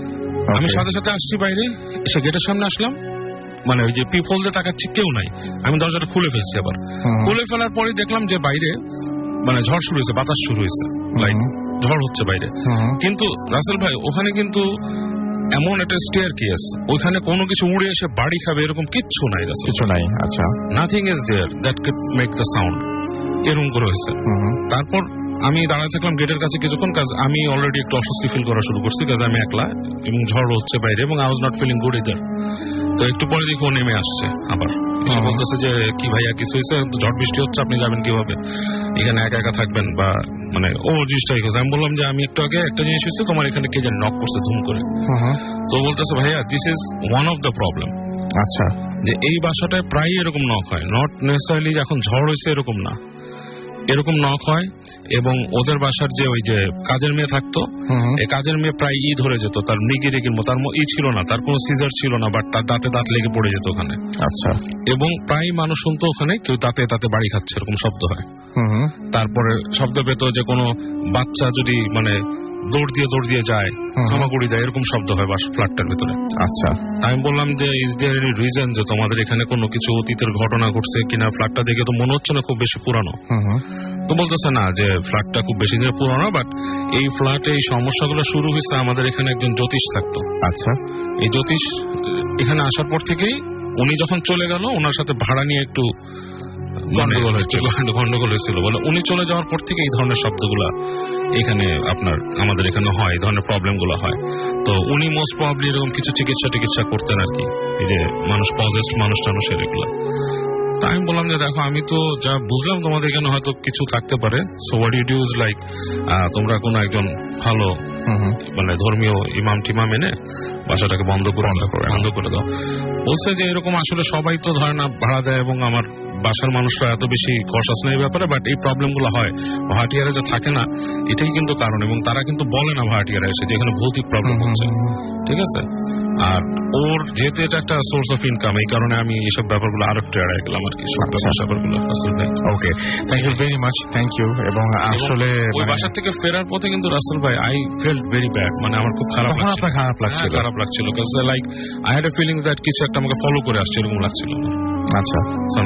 আমি সাথে সাথে আসছি বাইরে, এসে গেটের সামনে আসলাম, মানে ওই যে পিপল দিয়ে তাকাচ্ছি, কেউ নাই। আমি দরজাটা খুলে ফেলছি, আবার খুলে ফেলার পরে দেখলাম যে বাইরে মানে ঝড় শুরু হয়েছে, বাতাস শুরু হয়েছে, লাইক ঝড় হচ্ছে বাইরে। কিন্তু রাসেল ভাই ওখানে কিন্তু এমন একটা স্টেয়ার কেস, ওইখানে কোনো কিছু উড়ে এসে বাড়ি খাবে এরকম কিচ্ছু নাই, কিছু নাই। আচ্ছা, nothing is there that could make the sound, এরকম করে হয়েছে। তারপর আমি দাঁড়ায় থাকলাম গেটের কাছে কিছুক্ষণ, কাজ আমি অলরেডি একটু অস্বস্তি ফিল করা শুরু করছি, কাজ আমি একলা এবং ঝড় হচ্ছে বাইরে, এবং I was not feeling good either. তো একটু পরে দেখি ও নেমে আসছে, আবার এসে বলতেছে যে কি ভাইয়া কিছু হয়েছে, ঝড় বৃষ্টি হচ্ছে, আপনি যাবেন কিভাবে, এখানে একা একা থাকবেন, বা মানে ও জিনিসটাই। আমি বললাম যে আমি একটু আগে একটা জিনিস হয়েছে, তোমার এখানে কে যেন নক করছে ধুম করে। তো বলতেছে ভাইয়া this is one of the problem. আচ্ছা, যে এই বাসাটায় প্রায় এরকম নক হয়, নট নেসেসারিলি এখন ঝড় হয়েছে এরকম না, এরকম নক হয়। এবং ওদের বাসার যে ওই যে কাজের মেয়ে থাকতো, এই কাজের মেয়ে প্রায় ধরে যেত, তার মৃগির মতো, তার ছিল না, তার কোনো সিজার ছিল না, বাট তার দাঁতে দাঁত লেগে পড়ে যেত ওখানে। আচ্ছা, এবং প্রায় মানুষ শুনতো ওখানে কেউ দাঁতে দাঁতে বাড়ি খাচ্ছে, এরকম শব্দ হয়। তারপরে শব্দ পেত যে কোনো বাচ্চা যদি মানে দৌড় দিয়ে যায়, হামাগুড়ি দেয়, এরকম শব্দ হয় ফ্ল্যাটটার ভিতরে। আচ্ছা, আমি বললাম যে ইজ দেয়ার এনি রিজন যে তোমাদের এখানে কোনো কিছু অতীতের ঘটনা ঘটছে কিনা? ফ্ল্যাটটা দেখে তো মনে হচ্ছে না খুব বেশি পুরানো। তো বলতেছে না যে ফ্ল্যাটটা খুব বেশি দিনের পুরানো, বাট এই ফ্ল্যাটে এই সমস্যাগুলো শুরু হয়েছে আমাদের এখানে একজন জ্যোতিষ থাকতো। আচ্ছা, এই জ্যোতিষ এখানে আসার পর থেকেই উনি যখন চলে গেল, ওনার সাথে ভাড়া নিয়ে একটু গন্ডগোল হয়েছিল বলে, উনি চলে যাওয়ার পর থেকে এই ধরনের শব্দগুলা এখানে আপনার আমাদের এখানে হয়, এই ধরনের প্রবলেম গুলো হয়। তো উনি মোস্ট প্রবাবলি এরকম কিছু চিকিৎসা করতেন আর কি, এই যে মানুষ পজেসড মানুষ টানুষের এগুলা। আমি বললাম যে দেখো, আমি তো যা বুঝলাম তোমাদের এখানে হয়তো কিছু থাকতে পারে, so what you do is like তোমরা কোনো একজন ভালো মানে ধর্মীয় ইমাম টিমাম এনে বাসাটাকে বন্ধ করে দাও। বলছে যে এরকম আসলে সবাই তো ধরে না ভাড়া দেয়, এবং আমার বাসার মানুষরা এত বেশি কনসাস নেই ব্যাপারে, বাট এই প্রবলেম গুলো হয় ভাড়াটিয়ারা যে থাকে না, এটাই কিন্তু কারণ। এবং তারা কিন্তু বলে না ভাড়াটিয়ারা এসে যেখানে ভৌতিক প্রবলেম হচ্ছে, ঠিক আছে। আর ওর যেহেতু এটা একটা সোর্স অফ ইনকাম, এই কারণে আমি এইসব ব্যাপারগুলো আরো একটু এড়াই গেলাম আর কি, সব ব্যাপারগুলো। Okay, thank you very much, thank you. এবং আসলে ওই বাসা থেকে ফেরার পথে কিন্তু রাসেল ভাই আই ফেল্ট ভেরি ব্যাড, মানে আমার খুব খারাপ লাগছিল, like I had a feeling that কিছু একটা আমাকে ফলো করে আসছে, এরকম লাগছিল। আচ্ছা, সামথিং লাইক দ্যাট।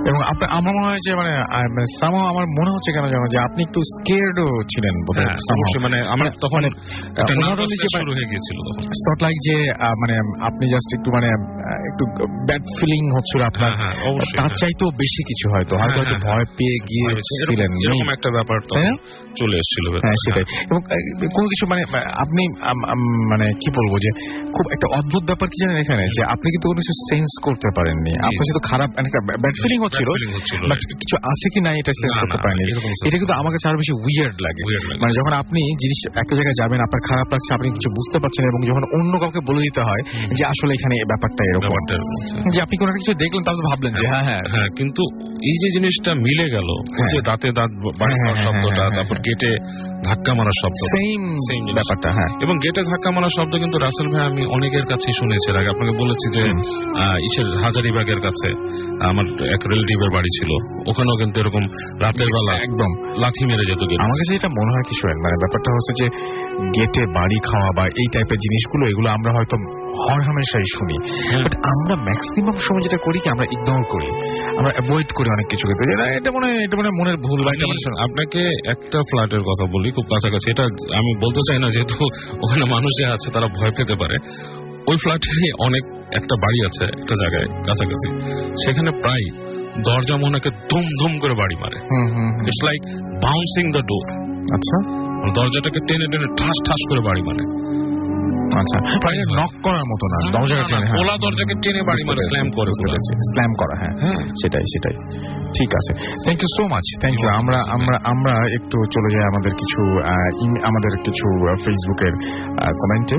এবং আমার মনে হয় যে মানে আমার মনে হচ্ছে কেন জানো যে আপনি একটু স্কেয়ার্ডও ছিলেন বোধহয়, মানে আমার তখন শুরু হয়ে গিয়েছিল সর্ট লাইক যে মানে আপনি জাস্ট একটু মানে একটু ব্যাড ফিলিং হচ্ছিল আপনার, তার চাইতেও বেশি কিছু হয়তো ভয় পেয়ে গিয়েছিলেন, এরকম একটা ব্যাপার তো চলে এসেছিল। হ্যাঁ সেটাই। এবং কোনো কিছু মানে আপনি মানে কি বলবো যে খুব একটা অদ্ভুত ব্যাপার কি জানেন এখানে, যে আপনি কিন্তু কোনো কিছু সেন্স করতে পারেননি, আপনার শুধু খারাপ একটা ব্যাড ফিলিং হচ্ছিল, বাট কিছু আছে কি না এটা সেন্স করতে পারেনি। এটা কিন্তু আমার কাছে আরো বেশি উইয়ার্ড লাগে। মানে যখন আপনি জিনিস একটা জায়গায় যাবেন, আপনার খারাপ লাগছে, আপনি কিছু বুঝতে পারছেন, এবং যখন অন্য কাউকে বলে দিতে হয় যে আসলে এখানে ব্যাপারটা এরকম, যে আপনি কোনো কিছু দেখলেন তাহলে ভাবলেন যে হ্যাঁ হ্যাঁ হ্যাঁ, কিন্তু এই যে জিনিসটা মিলে গেল, যে দাঁতে দাঁত বাড়ি খাওয়ার শব্দটা, তারপর গেটে ধাক্কা মারার শব্দ, সেম ব্যাপারটা। হ্যাঁ, এবং গেটে ধাক্কা মারার শব্দ কিন্তু রাসেল ভাই আমি অনেকের কাছেই শুনেছি আগে, আপনাকে বলেছি যে হাজারিবাগের কাছে আমার এক রিলেটিভের বাড়ি ছিল, ওখানেও কিন্তু এরকম রাতের বেলা একদম লাথি মেরে যেত। আমার কাছে এটা মনে হয় কি শোনেন, মানে ব্যাপারটা হচ্ছে যে গেটে বাড়ি খাওয়া বা এই টাইপের জিনিসগুলো, এগুলো আমরা হয়তো হরহামেশাই শুনি, বাট আমরা ম্যাক্সিমাম সময় যেটা করি কি আমরা ইগনোর করি, আমরা অ্যাভয়েড করি অনেক কিছু ক্ষেত্রে। এটা মনে হয় মনের ভুল। আপনাকে একটা ফ্ল্যাটের কথা বলি খুব কাছাকাছি, এটা আমি বলতে চাই না যেহেতু ওখানে মানুষ যে আছে তারা ভয় পেতে পারে। ওই ফ্ল্যাটে অনেক একটা বাড়ি আছে একটা জায়গায় কাছাকাছি, সেখানে প্রায় দরজা মনেকে ধুম ধুম করে বাড়ি মারে। It's like bouncing the door. আচ্ছা, দরজাটাকে টেনে টেনে ঠাস ঠাস করে বাড়ি মারে। আচ্ছা, প্রায় নক করার মতো না, খোলা দরজাকে টেনে বাড়ি মারে, স্ল্যাম করে, স্ল্যাম করা। হ্যাঁ সেটাই। ঠিক আছে, thank you so much, thank you. আমরা একটু চলে যাই আমাদের কিছু ফেসবুকের কমেন্টে।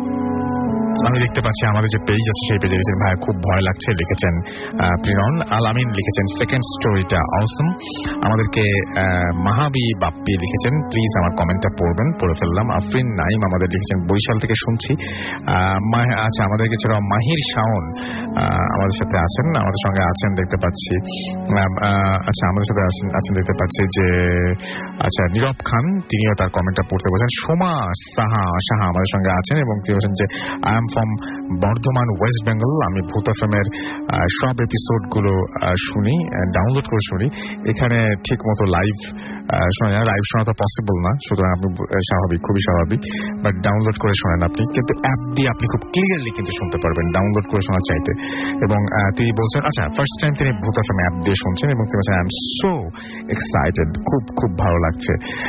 আমি দেখতে পাচ্ছি আমাদের যে পেজ আছে সেই পেজে লিখেছেন ভাই খুব ভয় লাগছে, লিখেছেন প্রিয়ন আল আমিন, লিখেছেন সেকেন্ড স্টোরিটা অসম। আমাদেরকে মাহাবি বাপ্পি লিখেছেন প্লিজ আমার কমেন্টটা পড়ে ফেললাম। আফরিন নাইম আমাদের লিখেছেন বরিশাল থেকে শুনছি। আচ্ছা, আমাদেরকে ছাড়াও মাহির শাওন আমাদের সাথে আছেন, আমাদের সঙ্গে আছেন দেখতে পাচ্ছি। আচ্ছা, আমাদের সাথে আছেন দেখতে পাচ্ছি যে আচ্ছা নীরব খান, তিনিও তার কমেন্টটা পড়তে বলছেন। সোমা সাহা আমাদের সঙ্গে আছেন এবং তিনি বলছেন যে I am from Bardhaman West Bengal. আমি ভূত এফএম-এর সব এপিসোডগুলো শুনি, ডাউনলোড করে শুনি। এখানে ঠিক মতো লাইভ শোনা যায়, লাইভ শোনা তো পসিবল না, সুতরাং আপনি খুবই স্বাভাবিক, বাট ডাউনলোড করে শোনেন আপনি, কিন্তু অ্যাপ দিয়ে আপনি খুব ক্লিয়ারলি কিন্তু শুনতে পারবেন ডাউনলোড করে শোনার চাইতে। এবং তিনি বলছেন আচ্ছা ফার্স্ট টাইম তিনি ভূত এফএম অ্যাপ দিয়ে শুনছেন এবং তিনি বলছেন আই এম সো এক্সাইটেড, খুব ভালো লাগছে।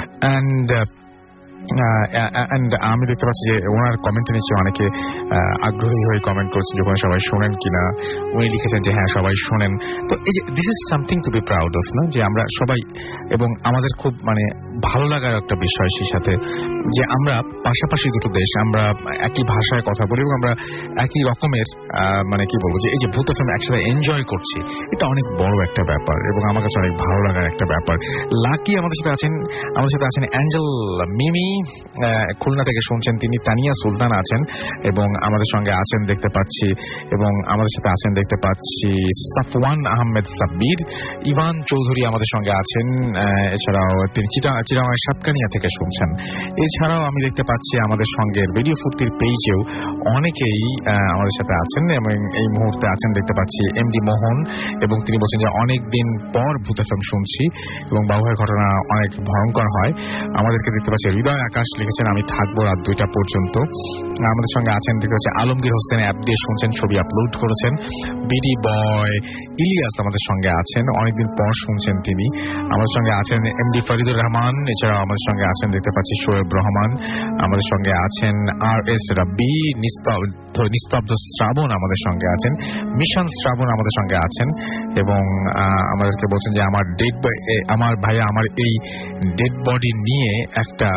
আমি দেখতে পাচ্ছি যে ওনার কমেন্টে নিচে অনেকে আগ্রহী হয়ে কমেন্ট করছেন যে ওখানে সবাই শোনেন কিনা। উনি লিখেছেন যে হ্যাঁ সবাই শোনেন। তো এই যে this is something to be proud of, না, যে আমরা সবাই, এবং আমাদের খুব মানে ভালো লাগার একটা বিষয় সেই সাথে যে আমরা পাশাপাশি দুটো দেশ, আমরা একই ভাষায় কথা বলি এবং আমরা একই রকমের মানে কি বলবো যে এই যে ভূত এফএম একসাথে এনজয় করছি, এটা অনেক বড় একটা ব্যাপার এবং আমার কাছে অনেক ভালো লাগার একটা ব্যাপার। লাকি আমাদের সাথে আছেন অ্যাঞ্জেল মিমি, খুলনা থেকে শুনছেন তিনি। তানিয়া সুলতান আছেন এবং আমাদের সঙ্গে আছেন দেখতে পাচ্ছি, এবং আমাদের সাথে আছেন দেখতে পাচ্ছি সাফওয়ান আহমেদ সাব্বির। ইভান চৌধুরী আমাদের সঙ্গে আছেন, এছাড়াও তিনি চিরাঙের সাতকানিয়া থেকে শুনছেন। এছাড়াও আমি দেখতে পাচ্ছি আমাদের সঙ্গে রেডিও ফুর্তির পেজেও অনেকেই আমাদের সাথে আছেন এবং এই মুহূর্তে আছেন দেখতে পাচ্ছি এমডি মোহন, এবং তিনি বলছেন যে অনেকদিন পর ভূত এফএম শুনছি এবং বাবুয়ের ঘটনা অনেক ভয়ঙ্কর হয়। আমাদেরকে দেখতে পাচ্ছি হৃদয় আকাশ লিখেছেন আমি থাকবো রাত 2টা পর্যন্ত। আমাদের সঙ্গে আছেন দেখতে পাচ্ছি আলমগীর হোসেন, অ্যাপ দিয়ে শুনছেন, ছবি আপলোড করেছেন। বিডি বয় ইলিয়াস আমাদের সঙ্গে আছেন, অনেকদিন পর শুনছেন তিনি। আমাদের সঙ্গে আছেন এমডি ফরিদুর রহমান, এছাড়াও আমাদের সঙ্গে আছেন দেখতে পাচ্ছি শোয়েব রহমান, আমাদের সঙ্গে আছেন আর এস রাব্বি, নিস্তব্ধ শ্রাবণ আমাদের সঙ্গে আছেন, মিশন শ্রাবণ আমাদের সঙ্গে আছেন এবং আমাদেরকে বলছেন যে আমার ভাইয়া আমার এই ডেড বডি নিয়ে একটা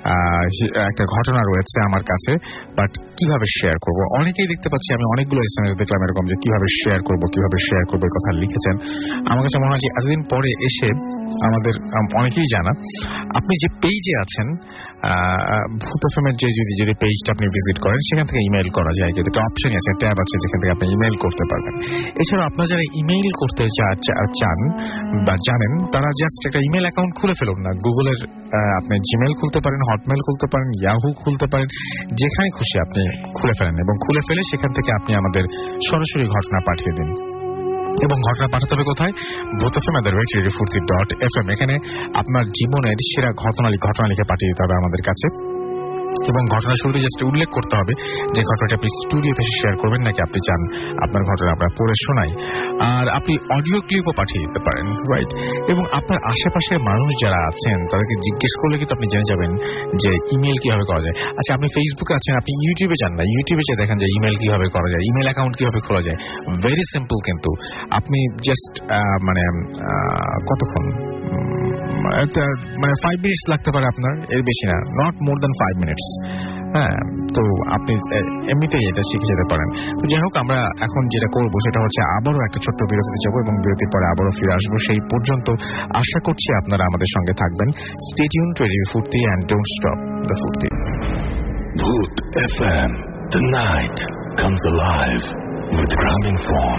ঘটনা রয়েছে আমার কাছে, বাট কিভাবে শেয়ার করব। অনেকেই দেখতে পাচ্ছি, আমি অনেকগুলো এসএমএস দেখলাম এরকম যে কিভাবে শেয়ার করব এই কথা লিখেছেন। আমার কাছে মনে হয় যে এতদিন পরে এসে আমাদের অনেকেই জানা, আপনি যে পেজে আছেন ভূত এফএম-এর যদি পেজটা আপনি ভিজিট করেন, সেখান থেকে ইমেইল করা যায়, কিন্তু একটা অপশনই আছে, ট্যাব আছে যেখান থেকে আপনি ইমেইল করতে পারবেন। এছাড়া আপনারা যারা ইমেইল করতে চান বা জানেন, তারা জাস্ট একটা ইমেইল অ্যাকাউন্ট খুলে ফেলুন না। গুগলের আপনি জিমেইল খুলতে পারেন, হটমেইল খুলতে পারেন, ইয়াহু খুলতে পারেন, যেখানে খুশি আপনি খুলে ফেলেন এবং খুলে ফেলে সেখান থেকে আপনি আমাদের সরাসরি ঘটনা পাঠিয়ে দিন। এবং ঘটনা পাঠাতে হবে কোথায়? bothfm@radiofurti.fm। এখানে আপনার জীবনের সেরা ঘটনা লিখে পাঠিয়ে দিতে হবে আমাদের কাছে, এবং ঘটনা শুরুতে জাস্ট উল্লেখ করতে হবে যে ঘটনাটি আপনি স্টুডিওতে শেয়ার করবেন নাকি আপনি চান আপনার ঘটনা আমরা পড়ে শোনাই। আর আপনি অডিও ক্লিপও পাঠিয়ে দিতে পারেন, রাইট? এবং আপনার আশেপাশের মানুষ যারা আছেন তাদেরকে জিজ্ঞেস করলে কিন্তু আপনি জেনে যাবেন যে ইমেল কিভাবে করা যায়। আচ্ছা, আপনি ফেসবুকে আছেন, আপনি ইউটিউবে যান না, ইউটিউবে যে দেখেন যে ইমেল কিভাবে করা যায়, ইমেল অ্যাকাউন্ট কিভাবে খোলা যায়। ভেরি সিম্পল, কিন্তু আপনি জাস্ট কতক্ষণ 5 মিনিটস লাগতে পারে আপনার, এর বেশি না, নট মোর দ্যান 5 মিনিটস। হ্যাঁ, তো আপনি এমনিতেই এটা শিখে যেতে পারেন। তো যাই হোক, আমরা এখন যেটা করবো সেটা হচ্ছে আবারও একটা ছোট্ট বিরতিতে যাবো এবং বিরতির পরে আবারও ফিরে আসবো। সেই পর্যন্ত আশা করছি আপনারা আমাদের সঙ্গে থাকবেন। Stay tune to radio Foorti and don't stop the Foorti. Booth FM, the night comes alive with Gramophone.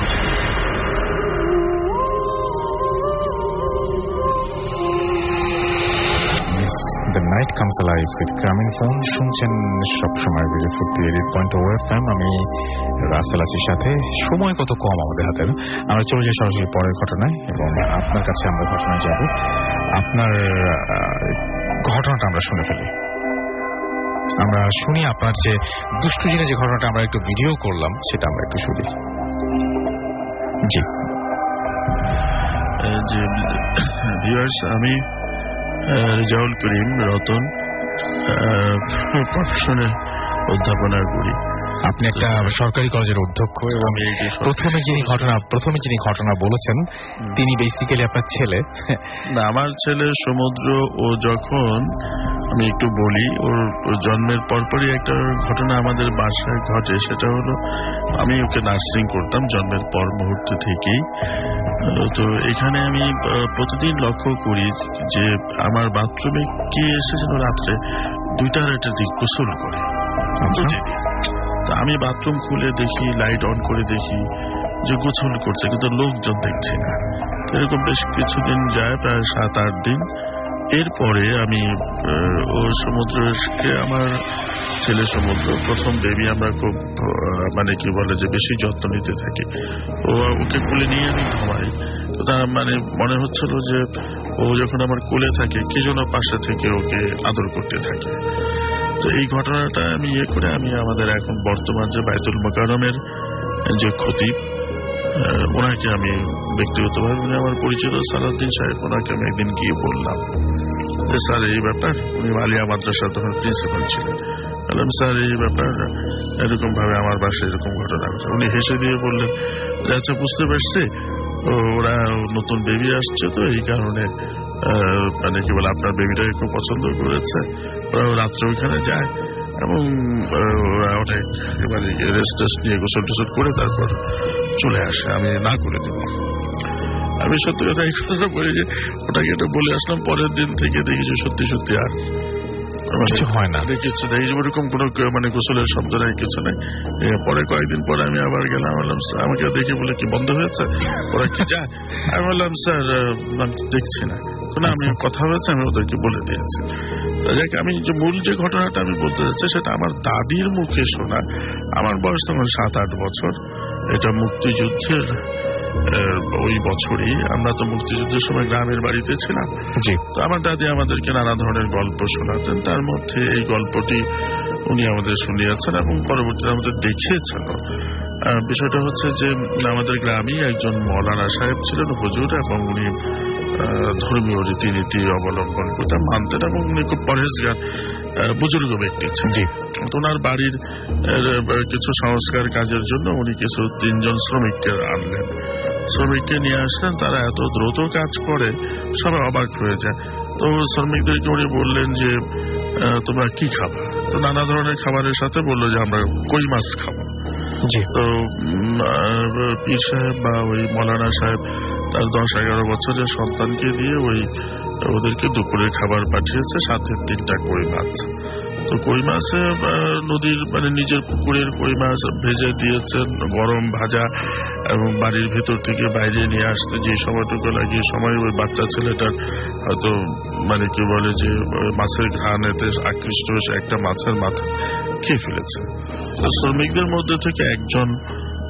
The night comes alive with Gramophone। শুনছেন সবসময় রেডিও ফুর্তি 88.0 FM। আমি রাসেল আছি সাথে। সময় কত কম আমাদের হাতে, আমরা চলে যাই সরাসরি পরের ঘটনায় এবং আপনার কাছে আমরা ঘটনায় যাব। আপনার ঘটনাটা আমরা শুনে ফেলি, আমরা শুনি আপনার যে দুষ্টু জিনে যে ঘটনাটা আমরা একটু ভিডিও করলাম সেটা আমরা একটু শুনি। জি যে ভিউয়ার্স, আমি রেজাউল করিম রতন, প্রফেশনে অধ্যাপনা করি। আপনি একটা সরকারি কলেজের অধ্যক্ষ এবং প্রথমে যিনি ঘটনা বলেছেন তিনি বেসিক্যালি আপনার ছেলে। না, আমার ছেলে সমুদ্র। ও যখন, আমি একটু বলি, ওর জন্মের পরপরই একটা ঘটনা আমাদের বাসায় ঘটে। সেটা হলো, আমি ওকে নার্সিং করতাম জন্মের পর মুহূর্ত থেকেই। তো এখানে আমি প্রতিদিন লক্ষ্য করি যে আমার বাথরুমে কে এসে যেন রাত্রে 2টা দিক গোসল করে। তা আমি বাথরুম খুলে দেখি, লাইট অন করে দেখি যে গোসল করছে, কিন্তু লোকজন দেখছি না। এরকম বেশ কিছুদিন যায়, প্রায় 7-8 দিন। এরপরে আমি ও সমুদ্রকে, আমার ছেলে সমুদ্র, প্রথম বেবি, আমরা খুব কি বলে যে বেশি যত্ন নিতে থাকি। ওকে কোলে নিয়ে আমি ঘুমাই। তো তার মনে হচ্ছিল যে ও যখন আমার কোলে থাকে কে যেন পাশে থেকে ওকে আদর করতে থাকে। তো এই ঘটনাটা আমি করে আমি আমাদের এখন বর্তমান যে বাইতুল মোকাররমের যে খতিব, ওনাকে আমি ব্যক্তিগতভাবে, আমার পরিচিত সালাউদ্দিন সাহেব, ওনাকে আমি একদিন গিয়ে বললাম যে স্যার এই ব্যাপার। উনি আলিয়া মাদ্রাসার তখন প্রিন্সিপাল ছিলেন। বললাম স্যার এই ব্যাপার এরকম ভাবে আমার বাসায় এরকম ঘটনা ঘটে। উনি হেসে দিয়ে বললেন যে আচ্ছা, বুঝতে পারছি, ওরা নতুন বেবি আসছে, তো এই কারণে কি বলে আপনার বেবিটাকে খুব পছন্দ করেছে, ওরা রাত্রে ওইখানে যায় এবং ওরা অনেক রেস্ট নিয়ে গোসল টোসল করে তারপর চলে আসে। আমি না করে দেব। আমি সত্যি কথা এই কথাটা বলি যে ওটাকে এটা বলে আসলাম, পরের দিন থেকে দেখি যে সত্যি সত্যি আর কিছু হয় না, কিছু নেই, ওরকম কোনো গোসলের শব্দ নেই, কিছু নেই। পরে কয়েকদিন পরে আমি আবার গেলাম, বললাম আমাকে দেখে বলে কি বন্ধ হয়েছে, ওরা কি যায়? আমি বললাম স্যার দেখছি না, আমি কথা হয়েছে, আমি ওদেরকে বলে দিয়েছি। আমি যে মূল যে ঘটনাটা আমি বলতে যাচ্ছি সেটা আমার দাদির মুখে শোনা। আমার বয়স তখন 7-8 বছর। এটা মুক্তিযুদ্ধের ওই বছরই, আমরা তো মুক্তিযুদ্ধের সময় গ্রামের বাড়িতে ছিলাম। তো আমার দাদি আমাদেরকে নানা ধরনের গল্প শোনাতেন। তার মধ্যে এই গল্পটি উনি আমাদের শুনিয়েছেন এবং পরবর্তীতে আমাদের দেখিয়েছেন। বিষয়টা হচ্ছে যে আমাদের গ্রামেই একজন মৌলানা সাহেব ছিলেন, হুজুর, এবং উনি ধর্মীয় রীতিনীতি অবলম্বন করতেন, মানতেন এবং উনি খুব পরহেজগার বুজুর্গ ব্যক্তি ছিলেন। ওনার বাড়ির কিছু সংস্কার কাজের জন্য উনি কিছু 3 জন শ্রমিককে আনলেন। শ্রমিককে নিয়ে আসলেন, তারা এত দ্রুত কাজ করে সবাই অবাক হয়ে যায়। তো শ্রমিকদেরকে উনি বললেন যে তোমরা কি খাবা? তো নানা ধরনের খাবারের সাথে বললো যে আমরা কই মাছ খাবো। তো পীর সাহেব বা ওই মৌলানা সাহেব তার 10-11 বছরের সন্তানকে দিয়ে ওদেরকে দুপুরের খাবার পাঠিয়েছে, সাথে 3টা কই মাছ। তো কই মাছে নদীর নিজের পুকুরের কই মাছ ভেজে দিয়েছেন, গরম ভাজা, এবং বাড়ির ভেতর থেকে বাইরে নিয়ে আসতে যে সময়টুকু লাগে, সময় ওই বাচ্চা ছেলেটার হয়তো কি বলে যে মাছের ঘ্রাণেতে আকৃষ্ট হয়েছে একটা মাছের মাথা খেয়ে ফেলেছে। তো শ্রমিকদের মধ্যে থেকে একজন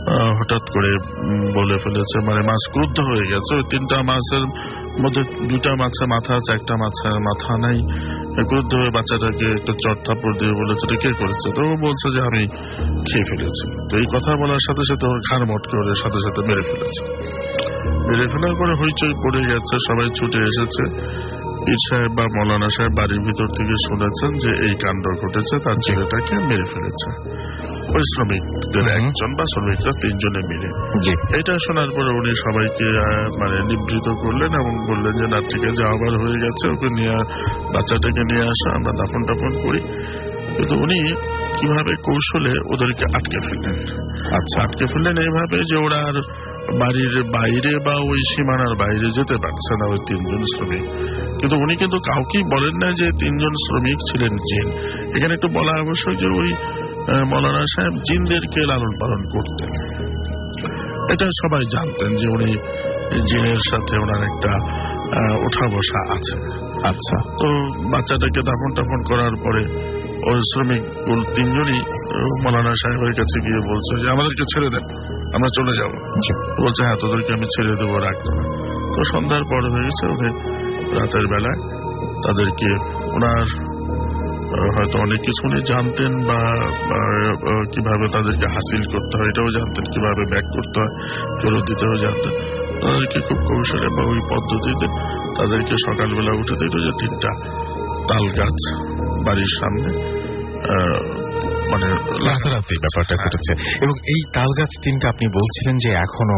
হঠাৎ করে বলে ফেলেছে, মানে মাছ ক্রুদ্ধ হয়ে গেছে। ওই 3টা মাছের মধ্যে 2টা মাছের মাথা আছে, একটা মাছের মাথা নাই। ক্রুদ্ধ হয়ে বাচ্চাটাকে একটা চট থাপ্পড় দিয়ে বলেছে এটা কে করেছে, তো ও বলছে যে আমি খেয়ে ফেলেছি। তো এই কথা বলার সাথে সাথে ওর ঘাড় মটকে ওর সাথে সাথে মেরে ফেলেছে। মেরে ফেলার পরে হইচই পড়ে গেছে, সবাই ছুটে এসেছে। পীর সাহেব বা মৌলানা সাহেব বাড়ির ভিতর থেকে শুনেছেন যে এই কাণ্ড ঘটেছে, তার ছেলেটাকে মেরে ফেলেছে ওই শ্রমিকদের একজন বা শ্রমিকরা 3 জনে মিলে। এটা শোনার পরে উনি সবাইকে মানে নিবৃত করলেন এবং বললেন যে না ঠিক আছে, আবার হয়ে গেছে, ওকে নিয়ে বাচ্চাটাকে নিয়ে আসা, আমরা দাফন টাফন করি। কিন্তু উনি কিভাবে কৌশলে ওদেরকে আটকে ফেললেন। আচ্ছা, আটকে ফেললেন এইভাবে যে ওরা আর বাড়ির বাইরে বা ওই সীমানার বাইরে যেতে পারছে না ওই 3 জন শ্রমিক। কিন্তু উনি কিন্তু কাউকেই বলেন না যে 3 জন শ্রমিক ছিলেন জিন। এখানে একটু বলা আবশ্যক যে ওই মৌলানা সাহেব জিনদেরকে লালন পালন করতেন, এটা সবাই জানতেন যে উনি জিনের সাথে ওনার একটা ওঠা বসা আছে। আচ্ছা, তো বাচ্চাটাকে দাফন টাফন করার পরে ওই শ্রমিক 3 জনই মৌলানা সাহেবের কাছে গিয়ে বলছে যে আমাদেরকে ছেড়ে দেন, আমরা চলে যাব। বলছে হ্যাঁ তোদেরকে আমি ছেড়ে দেবো, রাখতে না। তো সন্ধ্যার পর হয়ে গেছে, ওদের রাতের বেলায় তাদেরকে ওনার হয়তো অনেক কিছু উনি জানতেন বা কিভাবে তাদেরকে হাসিল করতে হয় এটাও জানতেন, কিভাবে ব্যাক করতে হয় ফেরত দিতেও জানতেন। তাদেরকে খুব কৌশলে বা ওই পদ্ধতিতে তাদেরকে সকালবেলা উঠে দিল যে 3টা তাল গাছ বাড়ির সামনে মানে রাতারাতি ব্যাপারটা ঘটেছে। এবং এই তাল গাছ 3টা আপনি বলছিলেন যে এখনো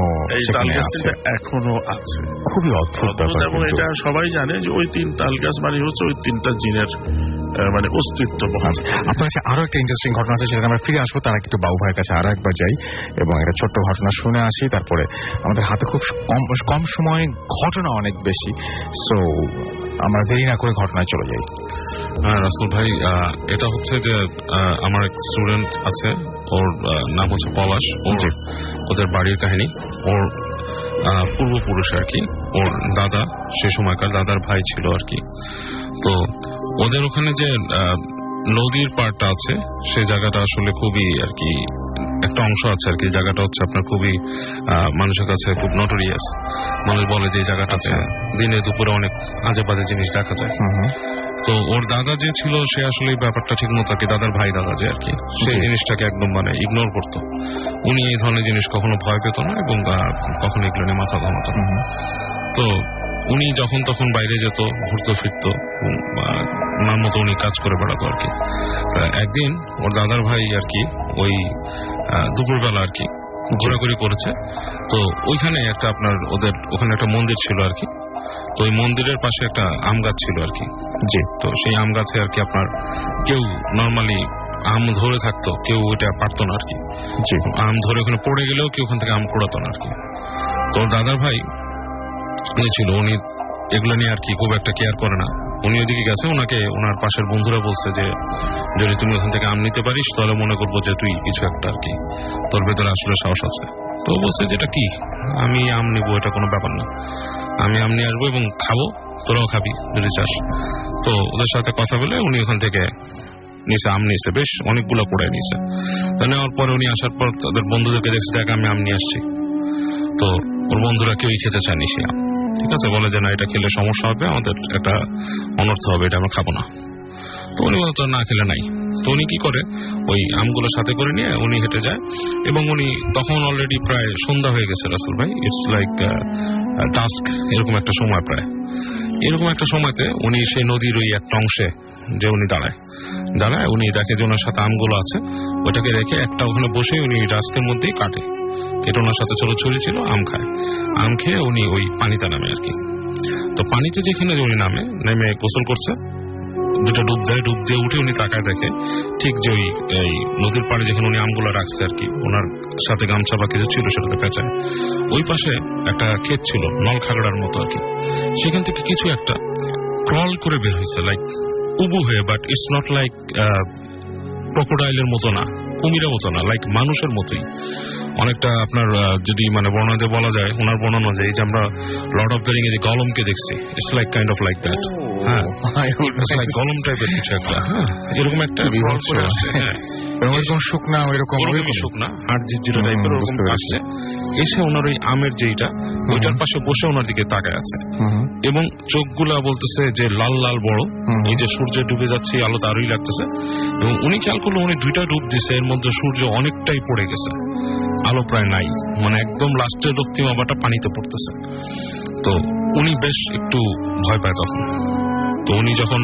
আছে, খুবই অদ্ভুত ব্যাপার। এবং এটা সবাই জানে যে ওই 3 তাল গাছ মানে হচ্ছে ওই 3টা জিনের মানে অস্তিত্ব বহাল। আপনার কাছে আরো একটা ইন্টারেস্টিং ঘটনা আছে, সেটা আমরা ফিরে আসবো। তার আগে একটু বাবু ভাইয়ের কাছে আরো একবার যাই এবং একটা ছোট্ট ঘটনা শুনে আসি। তারপরে আমাদের হাতে খুব কম সময়ে ঘটনা অনেক বেশি, সো আমরা দেরি না করে ঘটনায় চলে যাই। রাসেল ভাই, এটা হচ্ছে যে আমার এক স্টুডেন্ট আছে, ওর নাম হচ্ছে পলাশ। ওদের বাড়ির কাহিনী, ওর পূর্বপুরুষ আর কি, ওর দাদা সে সময়কার দাদার ভাই ছিল আর কি। তো ওদের ওখানে যে নদীর পাড়টা আছে সেই জায়গাটা আসলে খুবই আর কি একটা অংশ আছে আর কি। জায়গাটা হচ্ছে আপনার খুবই মানুষের কাছে খুব নটোরিয়াস। মানুষ বলে যে এই জায়গাটাতে দিনে দুপুরে অনেক আজে বাজে জিনিস দেখা যায়। তো ওর দাদা যে ছিল সে আসলে এই ব্যাপারটা ঠিক মতো আর কি, দাদার ভাই দাদা যে আর কি, সেই জিনিসটাকে একদম মানে ইগনোর করতো। উনি এই ধরনের জিনিস কখনো ভয় পেত না এবং কখনো এগুলো নিয়ে মাথা ঘামাতো না। তো উনি যখন তখন বাইরে যেত, ঘুরতে ফিরতো, ওনার মতো উনি কাজ করে বেড়াতো আর কি। তা একদিন ওর দাদার ভাই আর কি ওই দুপুরবেলা আর কি ঘোরাঘুরি করেছে। তো ওইখানে একটা আপনার ওদের ওখানে একটা মন্দির ছিল আর কি। তো ওই মন্দিরের পাশে একটা আম গাছ ছিল আর কি। তো সেই আম গাছে আর কি আপনার কেউ নর্মালি আম ধরে থাকতো, কেউ ওইটা পারতো না আর কি। আম ধরে ওখানে পড়ে গেলেও কেউ ওখান থেকে আম কুড়াতো না আর কি। তো দাদার ভাই ছিল, উনি এগুলো নিয়ে আর কি খুব একটা কেয়ার করে না। উনি ওইদিকে গেছে, ওনাকে ওনার পাশের বন্ধুরা বলছে যে যদি তুমি ওখান থেকে আম নিতে পারিস তাহলে মনে করবো যে তুই কিছু একটা আর কি, তোর ভেতরে আসলে সাহস আছে। তো বলছে যেটা কি, আমি আম নিবো, এটা কোনো ব্যাপার না, আমি আম নিয়ে আসবো এবং খাবো, তোরাও খাবি যদি চাস। তো ওদের সাথে কথা বলে উনি ওখান থেকে নিচে আম নিয়েছে, বেশ অনেকগুলো পোড়ায় নিয়েছে। নেওয়ার পরে উনি আসার পর তাদের বন্ধুদেরকে দেখছে দেখ আমি আম নিয়ে আসছি। তো ওর বন্ধুরা কেউই খেতে চায়নি সে আম, ঠিক আছে, বলে যে না এটা খেলে সমস্যা হবে, আমাদের একটা অনর্থ হবে, এটা আমরা খাবো না। তো উনি বলতো না খেলে নাই। তো উনি কি করে ওই আমগুলো সাথে করে নিয়ে উনি হেঁটে যায় এবং উনি তখন অলরেডি প্রায় সন্ধ্যা হয়ে গেছে রাসেল ভাই, ইটস লাইক ডাস্ক এরকম একটা সময়, প্রায় এরকম একটা সময়তে উনি সেই নদীর ওই একটা অংশে যে উনি দাঁড়ায় উনি দেখে যে ওনার সাথে আমগুলো আছে, ওটাকে রেখে একটা ওখানে বসে উনি ডাস্কের মধ্যেই কাটে। এটা ওনার সাথে ছড়ি ছিল, আম খায়। আম খেয়ে উনি ওই পানিতে নামে আর কি। তো পানিতে যেখানে উনি নেমে গোসল করছে, দুটো ডুব দিয়ে উঠে উনি তাকায় দেখে ঠিক যে ওই নদীর পাড়ে যেখানে উনি আমগুলো রাখছে আর কি, ওনার সাথে গামছা বা কিছু ছিল সেটাতে পেঁচায়, ওই পাশে একটা ক্ষেত ছিল নল খাগড়ার মতো আর কি। সেখান থেকে কিছু একটা ক্রল করে বের হয়েছে, লাইক উবু হয়ে, বাট ইটস নট লাইক ক্রোকোডাইলের মতো না, কুমিরের মতো না, লাইক মানুষের মতোই অনেকটা। আপনার যদি মানে বর্ণনাতে বলা যায়, ওনার বর্ণনা যায় যে আমরা লর্ড অফ দ্য রিং এর যে গলমকে দেখছি, it's like kind of like that. হ্যাঁ, লাইক গলম টাইপের কিছু একটা, এরকম একটা শুকনা, ওইরকম শুকনা হাড় ঝিরঝিরে টাইপের ওরকম আসছে। এসে ওনার ওই আমের যেইটা, ওইটার পাশে বসে ওনার দিকে তাকায় আছে এবং চোখগুলা বলতেছে যে লাল লাল বড়, এই যে সূর্য ডুবে যাচ্ছে আলো তারই লাগতেছে। এবং উনি খেয়াল করলো উনি 2টা ডুব দিচ্ছে, এর মধ্যে সূর্য অনেকটাই পড়ে গেছে, আলো প্রায় নাই, মানে একদম লাস্টের রক্তিম আবারটা পানিতে পড়তেছে। তো উনি বেশ একটু ভয় পায় তখন। তো উনি যখন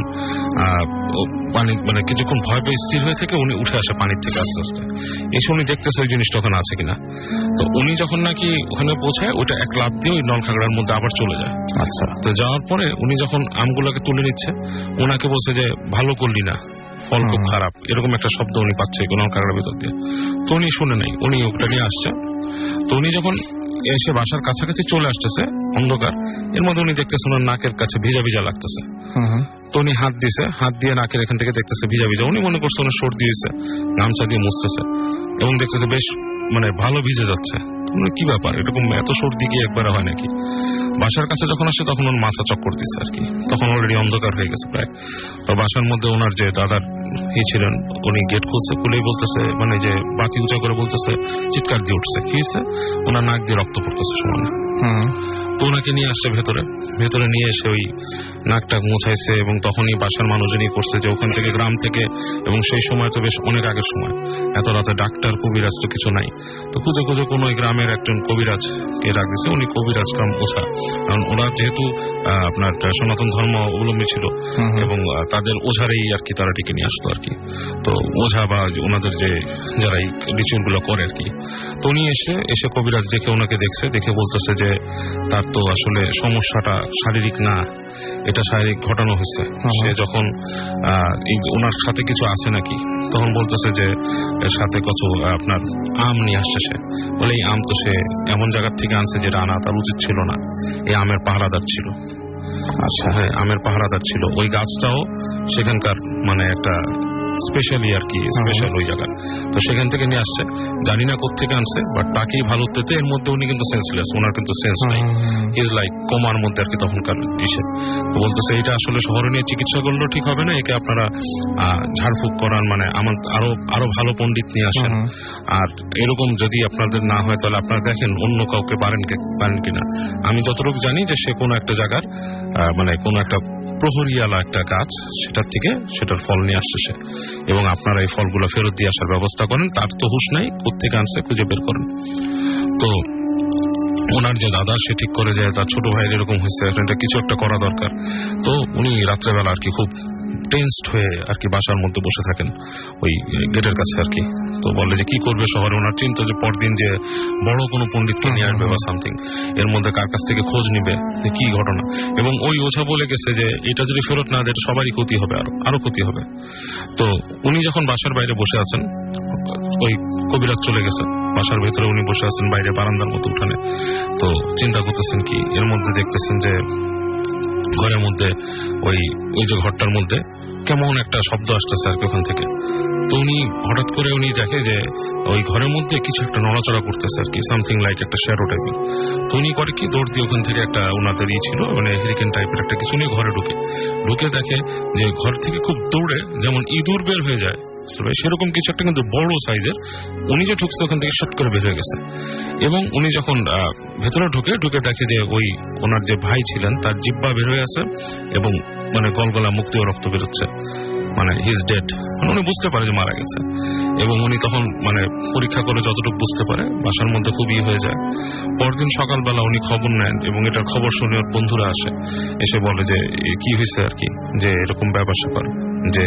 মানে কিছুক্ষণ ভয় পেয়ে স্থির হয়ে থেকে উনি উঠে আসে পানির থেকে আস্তে আস্তে, এসে উনি দেখতেছে ওই জিনিসটা ওখানে আছে কিনা। তো উনি যখন নাকি ওখানে পৌঁছায়, ওইটা এক লাফ দিয়ে ওই নলখাগড়ার মধ্যে আবার চলে যায়। আচ্ছা, তো যাওয়ার পরে উনি যখন আমগুলোকে তুলে নিচ্ছে, ওনাকে বলছে যে ভালো করলি না, ফল খুব খারাপ, এরকম একটা শব্দ উনি পাচ্ছে নলখাগড়ার ভিতর দিয়ে। তো উনি শুনে নাই, উনি ওটা নিয়ে আসছে। তো উনি যখন এসে বাসার কাছাকাছি চলে আসতেছে অন্ধকার, এর মধ্যে উনি দেখতেছে ওনার নাকের কাছে ভিজা ভিজা লাগতেছে। তো উনি হাত দিছে, হাত দিয়ে নাকের এখান থেকে দেখতেছে ভিজা ভিজা। উনি মনে করছে ওনার সর্দি হয়েছে, গামছা দিয়ে মুছতেছে এবং দেখতেছে বেশ মানে ভালো ভিজে যাচ্ছে। কি ব্যাপার, এরকম এত সর্দি কি একবারে হয় নাকি? বাসার কাছে যখন আসছে তখন ওর মাথা চক্কর দিচ্ছে আর কি, তখন অলরেডি অন্ধকার হয়ে গেছে প্রায়। তো বাসার মধ্যে ওনার যে দাদার ছিলেন, উনি গেট খুলছে, খুলেই বলতেছে, মানে যে বাতি উঁচা করে বলতেছে, চিৎকার দিয়ে উঠছে, কি হয়েছে? ওনার নাক দিয়ে রক্ত পড়তেছে সমানে। তো ওনাকে নিয়ে আসছে ভেতরে নিয়ে এসে ওই নাকটা মুছাইছে এবং তখনই বাসার মানুষজনই করছে যে ওখান থেকে গ্রাম থেকে, এবং সেই সময় তো বেশ অনেক আগের সময়, এত রাতে ডাক্তার কবিরাজ তো কিছু নাই, তো খুঁজে খুঁজে কোন ওই গ্রামের একজন কবিরাজকে ডাক দিচ্ছে। উনি কবিরাজ কাম ওঝা, কারণ ওরা যেহেতু আপনার সনাতন ধর্ম অবলম্বী ছিল এবং তাদের ওঝারেই আর কি তারা ডেকে নিয়ে আসতো আর কি। তো ওঝা বা ওনাদের যে যারা এই রিচুয়াল গুলো করে আর কি। তো উনি এসে কবিরাজ দেখে ওনাকে দেখছে, দেখে বলতেছে যে তার তো আসলে সমস্যাটা শারীরিক না, এটা শারীরিক ঘটানো হয়েছে। সে যখন ওনার সাথে কিছু আছে নাকি, তখন বলতেছে যে এর সাথে কত আপনার আম নিয়ে আসছে সে। বলে এই আম তো সে এমন জায়গার থেকে আনছে যেটা আনা তার উচিত ছিল না, এই আমের পাহারাদার ছিল। আচ্ছা, হ্যাঁ, আমের পাহারাদার ছিল। ওই গাছটাও সেখানকার মানে একটা স্পেশালি আর কি, স্পেশাল ওই জায়গা। তো সেখান থেকে নিয়ে আসছে, জানি না কোথেকে আনছে, বাট তাকেই ভালো হতে। এর মধ্যে উনি কিন্তু সেন্সলেস, ওনার কিন্তু সেন্স নাই, ইজ লাইক কোমার মধ্যে আর কি তখনকার ইসে। তো বলতেছে এটা আসলে শহরে নিয়ে চিকিৎসা করলেও ঠিক হবে না, একে আপনারা ঝাড়ফুঁক করান, মানে আমার আরো ভালো পণ্ডিত নিয়ে আসেন। আর এরকম যদি আপনাদের না হয় তাহলে আপনারা দেখেন অন্য কাউকে পারেন কিনা। আমি যতটুকু জানি যে সে কোনো একটা জায়গার মানে কোনো একটা প্রহরিয়ালা একটা গাছ, সেটার থেকে সেটার ফল নিয়ে আসছে সে, এবং আপনারা এই ফলগুলো ফেরত দিয়ে আসার ব্যবস্থা করেন। তার তো হুঁশ নাই, কোথেকে আনছে খুঁজে বের করেন। তো ওনার যে দাদা, সে ঠিক করে যায় তার ছোট ভাইয়ের এরকম হয়েছে, এটা কিছু একটা করা দরকার। তো উনি রাত্রেবেলা আর কি খুব টেন্সড হয়ে আর কি বাসার মধ্যে বসে থাকেন ওই গেটের কাছে আর কি। তো বলে যে কি করবে শহরে, ওনার চিন্তা যে পরদিন যে বড় কোনো পণ্ডিতকে নিয়ে আসবে বা সামথিং, এর মধ্যে কার কাছ থেকে খোঁজ নিবে যে কি ঘটনা। এবং ওই ওঝা বলে গেছে যে এটা যদি ফেরত না দেয় সবারই ক্ষতি হবে, আরো ক্ষতি হবে। তো উনি যখন বাসার বাইরে বসে আছেন, ওই কবিরাজ চলে গেছে, বাসার ভেতরে উনি বসে আছেন বাইরে বারান্দার মতো উঠানে। তো চিন্তা করতেছেন কি, এর মধ্যে দেখতেছেন যে ঘরের মধ্যে ওই যে ঘরটার মধ্যে কেমন একটা শব্দ আসতেছে আর কি ওখান থেকে। তো উনি হঠাৎ করে উনি দেখে যে ওই ঘরের মধ্যে কিছু একটা নড়াচড়া করতেছে আর কি, সামথিং লাইক একটা শ্যাডো টাইপের। তো উনি করে কি, দৌড় দিয়ে ওখান থেকে একটা ওনাদের ছিল মানে হেরিকেন টাইপের একটা কিছু নিয়ে ঘরে ঢুকে দেখে যে ঘর থেকে খুব দৌড়ে যেমন ইঁদুর বের হয়ে যায় সেরকম কিছু একটা কিন্তু বড় সাইজের, উনি যে ঢুকছে ওখান থেকে শট করে বের হয়ে গেছে। এবং উনি যখন ভেতরে ঢুকে দেখে যে ওই ওনার যে ভাই ছিলেন তার জিহ্বা বের হয়ে আছে এবং মানে গলগলা মুখ দিয়ে রক্ত বেরোচ্ছে, মানে হি ইজ ডেড। উনি বুঝতে পারে যে মারা গেছে। এবং উনি তখন মানে পরীক্ষা করে যতটুকু বুঝতে পারে বাসার মধ্যে খুব হয়ে যায়। পরদিন সকালবেলা উনি খবর নেন এবং এটার খবর শুনে ওর বন্ধুরা এসে বলে যে কি হয়েছে আর কি, যে এরকম ব্যাপার স্যাপার, যে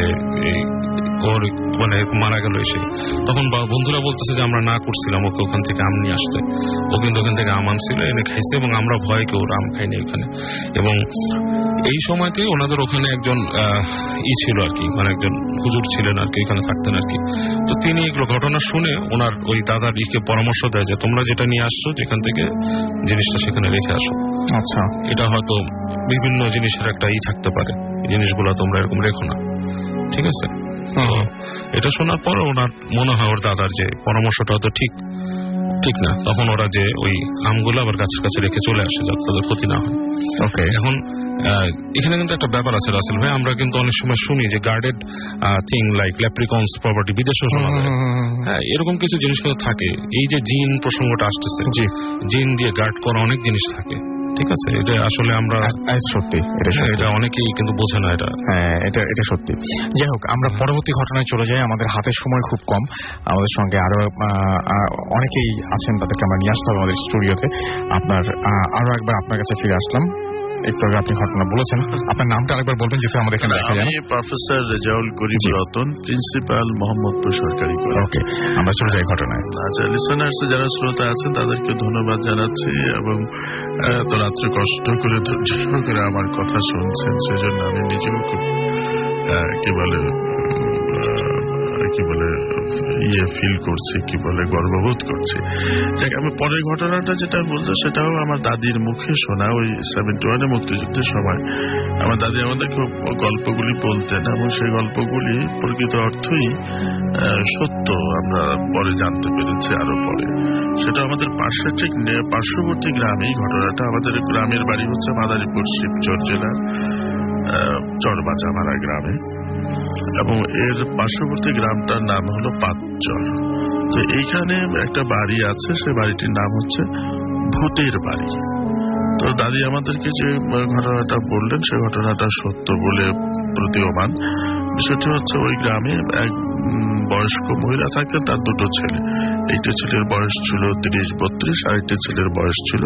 ওর মানে মারা গেল এসে। তখন বন্ধুরা বলতেছে যে আমরা না করছিলাম ওকে ওখান থেকে আম নিয়ে আসতে, ও কিন্তু ওখান থেকে আম আনছিল, এনে খাইছে এবং আমরা ভয় কেউ আম খাইনি ওখানে। এবং এই সময়তে ওনাদের ওখানে একজন ছিল আর কি, মানে একজন হুজুর ছিলেন আর কি, এখানে থাকতেন আর কি। তো তিনি এগুলো ঘটনা শুনে ওনার ওই দাদার ইকে পরামর্শ দেয় যে তোমরা যেটা নিয়ে আসছো যেখান থেকে জিনিসটা সেখানে রেখে আসো। আচ্ছা, এটা হয়তো বিভিন্ন জিনিসের একটা থাকতে পারে, জিনিসগুলো তোমরা এরকম রেখো না, ঠিক আছে? এটা শোনার পর ওনার মনে হয় ওর দাদার যে পরামর্শটা হয়তো ঠিক না, তখন ওরা যে ওই আমগুলো আবার গাছের কাছে রেখে চলে আসে যাতে তাদের ক্ষতি না হয়। ওকে, এখন এখানে কিন্তু একটা ব্যাপার আছে রাসেল ভাই, আমরা কিন্তু অনেক সময় শুনি যে guarded thing like leprechauns property বিদেশেও শোনা যায়। হ্যাঁ, এরকম কিছু জিনিস কিন্তু থাকে। এই যে জিন প্রসঙ্গটা আসতেছে, জিন দিয়ে গার্ড করা অনেক জিনিস থাকে, ঠিক আছে? এটা আসলে আমরা সত্যি এটা অনেকেই কিন্তু বোঝে না এটা। হ্যাঁ, এটা সত্যি। যাই হোক, আমরা পরবর্তী ঘটনায় চলে যাই। আমাদের হাতে সময় খুব কম, আমাদের সঙ্গে আরো অনেকেই আছেন, তাদেরকে আমরা নিয়ে আসতে হবে আমাদের স্টুডিওতে। আরো একবার আপনার কাছে ফিরে আসলাম। একটু আগে আপনি ঘটনা বলেছেন, আপনার নামটা আরেকবার বলবেন যেহেতু আমাদের এখানে দেখা যায়। আমি প্রফেসর রেজাউল করিম রতন, প্রিন্সিপাল মোহাম্মদপুর সরকারি কলেজ। ওকে, আমরা চলে যাই ঘটনায়। আচ্ছা, লিসনার্স যারা শ্রোতা আছেন তাদেরকে ধন্যবাদ জানাচ্ছি, এবং এত রাত্রে কষ্ট করে ধৈর্য করে আমার কথা শুনছেন, সেজন্য আমি নিজেও খুব কি বলে ফিল করছি, গর্ববোধ করছি। যাক, আমি পরের ঘটনাটা যেটা বলছি সেটাও আমার দাদির মুখে শোনা। ওই 71-এ মুক্তিযুদ্ধের সময় আমার দাদি আমাদেরকে গল্পগুলি বলতেন, এবং সেই গল্পগুলি প্রকৃত অর্থই সত্য আমরা পরে জানতে পেরেছি আরো পরে। সেটা আমাদের পার্শ্ববর্তী গ্রামেই ঘটনাটা। আমাদের গ্রামের বাড়ি হচ্ছে মাদারীপুর শিবচর জেলার চরবাজামারা গ্রামে, এবং এর পার্শ্ববর্তী গ্রামটার নাম হলো পাঁচচর। তো এইখানে একটা বাড়ি আছে, সে বাড়িটির নাম হচ্ছে ভূতের বাড়ি। তো দাদি আমাদেরকে যে ঘটনাটা বললেন সে ঘটনাটা সত্য বলে প্রতীয়মান। বিষয়টি হচ্ছে ওই গ্রামে এক বয়স্ক মহিলা থাকতেন, তার দুটো ছেলে। একটা ছেলের বয়স ছিল 30-32, আরেকটা ছেলের বয়স ছিল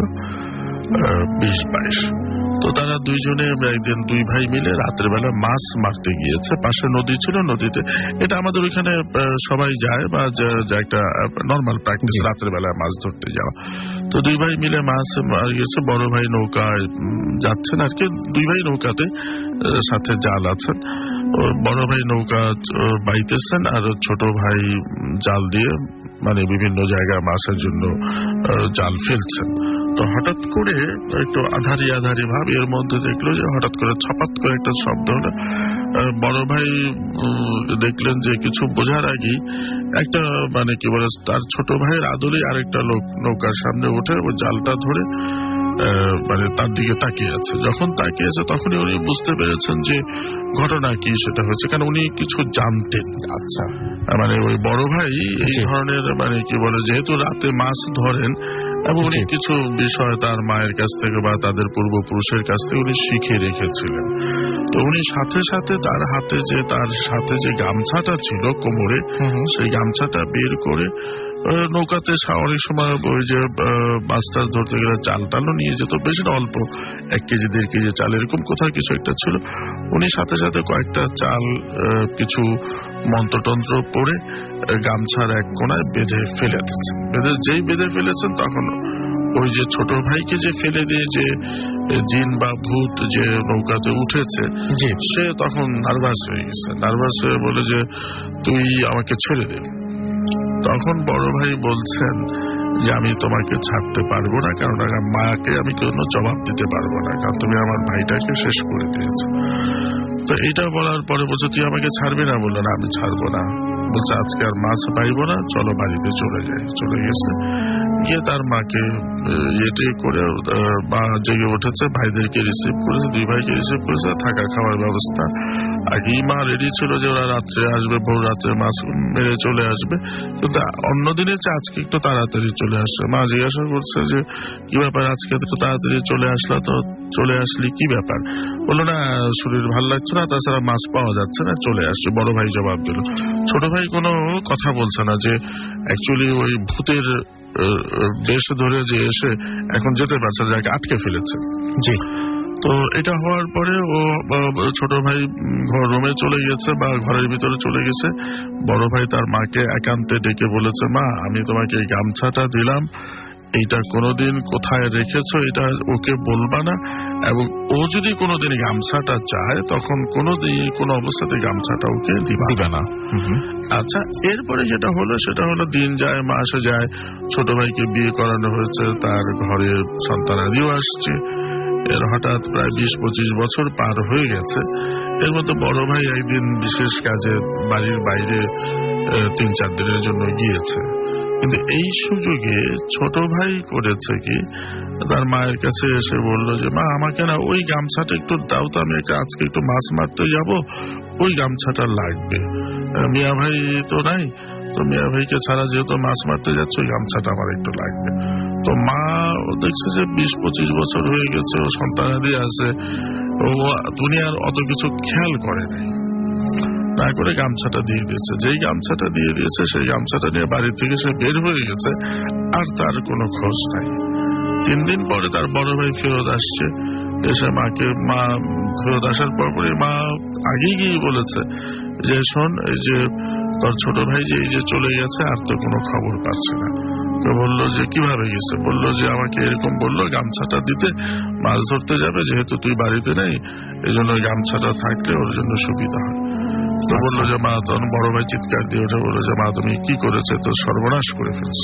20-22। তো তারা দুইজনে একদিন দুই ভাই মিলে রাতের বেলা মাছ মারতে গিয়েছে। পাশে নদী ছিল, নদীতে, এটা আমাদের ওইখানে সবাই যায় বা একটা নর্মাল প্র্যাকটিস রাতের বেলা মাছ ধরতে যাওয়া। তো দুই ভাই মিলে মাছ গিয়েছে। বড় ভাই নৌকায় যাচ্ছেন আর কি, দুই ভাই নৌকাতে, সাথে জাল আছেন। বড় ভাই নৌকা বাইতেছেন আর ছোট ভাই জাল দিয়ে মানে বিভিন্ন জায়গায় মাছের জন্য জাল ফেলছেন। তো হঠাৎ করে একটু আধারি ভাব, এর মধ্যে দেখলো যে হঠাৎ করে ছপাত করে একটা শব্দ হলো। বড় ভাই দেখলেন যে কিছু বোঝার আগেই একটা মানে কি বলে তার ছোট ভাইয়ের আদলে আরেকটা লোক নৌকার সামনে উঠে ওই জালটা ধরে মানে তার দিকে তাকিয়ে আছে। যখন তাকিয়েছে তখনই উনি বুঝতে পেরেছেন যে ঘটনা কি সেটা হয়েছে, কারণ উনি কিছু জানতেন। আচ্ছা, মানে ওই বড় ভাই এই ধরনের মানে কি বলে যেহেতু রাতে মাছ ধরেন, এবং উনি কিছু বিষয় তার মায়ের কাছ থেকে বা তাদের পূর্বপুরুষের কাছ থেকে উনি শিখে রেখেছিলেন। তো উনি সাথে সাথে তার সাথে যে গামছাটা ছিল কোমরে, সেই গামছাটা বের করে নৌকাতে অনেক সময় ওই যে মাছ টাছ ধরতে গেলে চাল টালও নিয়ে যেত, বেশি না, অল্প 1 কেজি 1.5 কেজি চাল এরকম কোথাও কিছু একটা ছিল। উনি সাথে সাথে কয়েকটা চাল কিছু মন্ত্রতন্ত্র পড়ে গামছার এক কোনায় বেঁধে ফেলে দিচ্ছেন। যেই বেঁধে ফেলেছেন তখন ওই যে ছোট ভাইকে যে ফেলে দিয়ে যে জিন বা ভূত যে নৌকাতে উঠেছে সে তখন নার্ভাস হয়ে গেছে। নার্ভাস হয়ে বলে যে তুই আমাকে ছেড়ে দে। তখন বড় ভাই বলছেন যে আমি তোমাকে ছাড়তে পারবো না, কারণ মাকে আমি কোনো জবাব দিতে পারবো না, কারণ তুমি আমার ভাইটাকে শেষ করে দিয়েছো। তো এটা বলার পরে বলছে তুই আমাকে ছাড়বি না? বললো না, আমি ছাড়বো না। বলছে আজকে আর মাছ পাইবো না, চলো বাড়িতে চলে যাই। চলে গেছে, গিয়ে তার মাকে ইয়েটে করে মা জেগে উঠেছে, ভাইদেরকে রিসিভ করেছে, দুই ভাইকে রিসিভ করেছে, থাকা খাওয়ার ব্যবস্থা আগেই মা রেডি ছিল যে ওরা রাত্রে আসবে, ভোর রাত্রে মাছ মেরে চলে আসবে। কিন্তু অন্যদিনের চেয়ে আজকে একটু তাড়াতাড়ি চলে আসছে। মা জিজ্ঞাসা করছে যে কি ব্যাপার আজকে তো তাড়াতাড়ি চলে আসলা, তো চলে আসলি কি ব্যাপার? বললো না, শরীর ভালো লাগছে না, তাছাড়া মাছ পাওয়া যাচ্ছে না, চলে আসছে। বড় ভাই জবাব দিল। ছোট ভাই কোনো কথা বলছে না যে অ্যাকচুয়ালি ওই ভূতের বেশ ধরে যে এসে এখন যেতে পারছে, যাকে আটকে ফেলেছে। জি। তো এটা হওয়ার পরে ও ছোট ভাই রুমে চলে গেছে বা ঘরের ভিতরে চলে গেছে। বড় ভাই তার মাকে একান্তে ডেকে বলেছে, মা আমি তোমাকে এই গামছাটা দিলাম, এইটা কোনোদিন কোথায় রেখেছো এটা ওকে বলবা না, এবং ও যদি কোনোদিন গামছাটা চায় তখন কোনো অবস্থাতে গামছাটা ওকে দিবা না। আচ্ছা, এরপরে যেটা হলো দিন যায় মাসে যায়, ছোট ভাইকে বিয়ে করানো হয়েছে, তার ঘরে সন্তানাদিও আসছে, এর হঠাৎ প্রায় 20-25 বছর পার হয়ে গেছে। এর মধ্যে বড় ভাই একদিন বিশেষ কাজে বাড়ির বাইরে 3-4 দিনের জন্য গিয়েছে, কিন্তু এই সুযোগে ছোট ভাই করেছে কি, তার মায়ের কাছে এসে বলল যে মা, আমাকে না ওই গামছাটা একটু দাও তো, আমি আজকে একটু মাছ মারতে যাব, ওই গামছাটা লাগবে। মিয়া ভাই তো নাই, তো মিয়া ভাইকে ছাড়া যেহেতু মাছ মারতে যাচ্ছে, ওই গামছাটা আমার একটু লাগবে। তো মা দেখছে যে 20-25 বছর হয়ে গেছে, ও সন্তানাদি আছে, ও দুনিয়ার অত কিছু খেয়াল করে নাই, না করে গামছাটা দিয়ে দিয়েছে। যেই গামছাটা দিয়ে দিয়েছে সেই গামছাটা নিয়ে বাড়ি থেকে সে বের হয়ে গেছে, আর তার কোনো খোঁজ নাই। 3 দিন পরে তার বড় ভাই ফেরত আসছে, এসে মা ফেরত আসার পরপরই মা আগেই গিয়ে বলেছে যে শোন, এই যে তোর ছোট ভাই যে এই যে চলে গেছে, আর তো কোনো খবর পাচ্ছে না। তো বললো যে কিভাবে গেছে, বললো যে আমাকে এরকম বললো গামছাটা দিতে, মাছ ধরতে যাবে, যেহেতু তুই বাড়িতে নেই এই জন্য গামছাটা থাকলে ওর জন্য সুবিধা হয়। তো বললো যে মা, তখন বড় ভাই চিৎকার দিয়ে ওঠে, বললো যে মা তুমি কি করেছে, তো সর্বনাশ করে ফেলছো।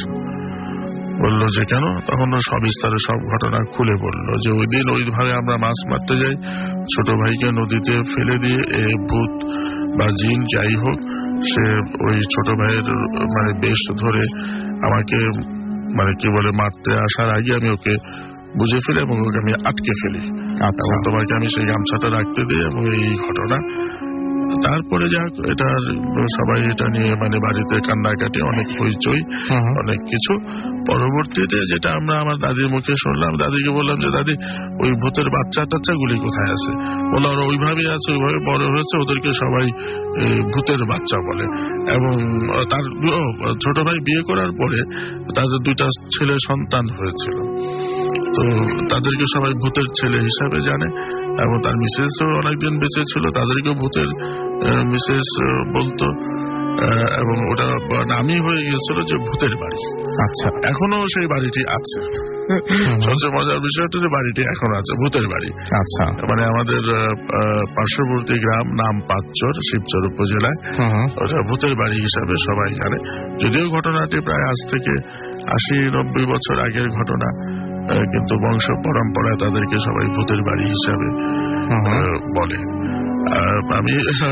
বললো যে কেন? তখন সবিস্তারে সব ঘটনা খুলে বললো যে ওই দিন ওইভাবে আমরা মাছ মারতে যাই, ছোট ভাইকে নদীতে ফেলে দিয়ে ভূত বা জিন যাই হোক, সে ওই ছোট ভাইয়ের বেশ ধরে আমাকে কি বলে মারতে আসার আগে আমি ওকে বুঝে ফেলি এবং ওকে আমি আটকে ফেলি। এবং তোমাকে আমি সেই গামছাটা রাখতে দিই, এবং এই ঘটনা। তারপরে যাক, এটা সবাই এটা নিয়ে বাড়িতে কান্নাকাটি, অনেক হইচই, অনেক কিছু। পরবর্তীতে যেটা আমরা আমার দাদির মুখে শুনলাম, দাদিকে বললাম যে দাদি, ওই ভূতের বাচ্চা গুলি কোথায় আছে? বললো ওরা ওইভাবেই আছে, ওইভাবে বড় হয়েছে, ওদেরকে সবাই ভূতের বাচ্চা বলে। এবং তার ছোট ভাই বিয়ে করার পরে তাদের 2টা ছেলে সন্তান হয়েছিল, তো তাদেরকে সবাই ভূতের ছেলে হিসাবে জানে। এবং তার মিসেসও অনেকদিন বেঁচে ছিল, তাদেরকেও ভূতের মিসেস বলতো, এবং ওটা নামই হয়ে গিয়েছিল যে ভূতের বাড়ি। আচ্ছা, এখনো সেই বাড়িটি আছে। সবচেয়ে মজার বিষয়টা যে বাড়িটি এখন আছে, ভূতের বাড়ি। আচ্ছা, আমাদের পার্শ্ববর্তী গ্রাম নাম পাঁচচর, শিবচর উপজেলায়, ওটা ভূতের বাড়ি হিসাবে সবাই জানে। যদিও ঘটনাটি প্রায় আজ থেকে 80-90 বছর আগের ঘটনা, কিন্তু বংশ পরম্পরায় তাদেরকে সবাই ভূতের বাড়ি হিসাবে বলে। আমি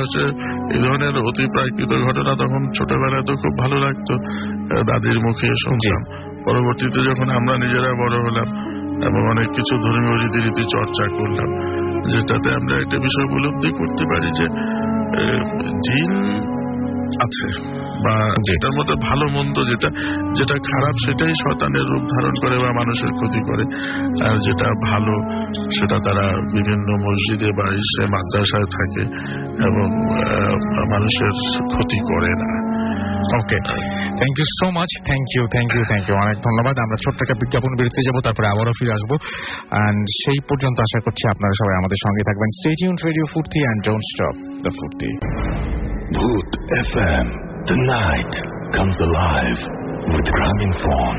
এই ধরনের অতি প্রাকৃত ঘটনা তখন ছোটবেলায় তো খুব ভালো লাগতো, দাদির মুখে শুনতাম। পরবর্তীতে যখন আমরা নিজেরা বড় হলাম এবং অনেক কিছু ধর্মীয় রীতিনীতি চর্চা করলাম, যেটাতে আমরা একটা বিষয় উপলব্ধি করতে পারি যে জিন আছে, বা যেটার মধ্যে ভালো মন্দ, যেটা খারাপ সেটাই শয়তানের রূপ ধারণ করে বা মানুষের ক্ষতি করে, আর যেটা ভালো সেটা তারা বিভিন্ন মসজিদে বা মাদ্রাসায় থাকে এবং মানুষের ক্ষতি করে না। Okay, thank you so much, thank you, অনেক ধন্যবাদ। আমরা ছোট্ট একটা বিজ্ঞাপন বিরতিতে যাবো, তারপরে আবারও ফিরে আসবো। অ্যান্ড সেই পর্যন্ত আশা করছি আপনারা সবাই আমাদের সঙ্গে থাকবেন। Stay tuned, radio Foorti, and don't stop the Foorti. Bhoot FM, the night comes alive with Gramophone.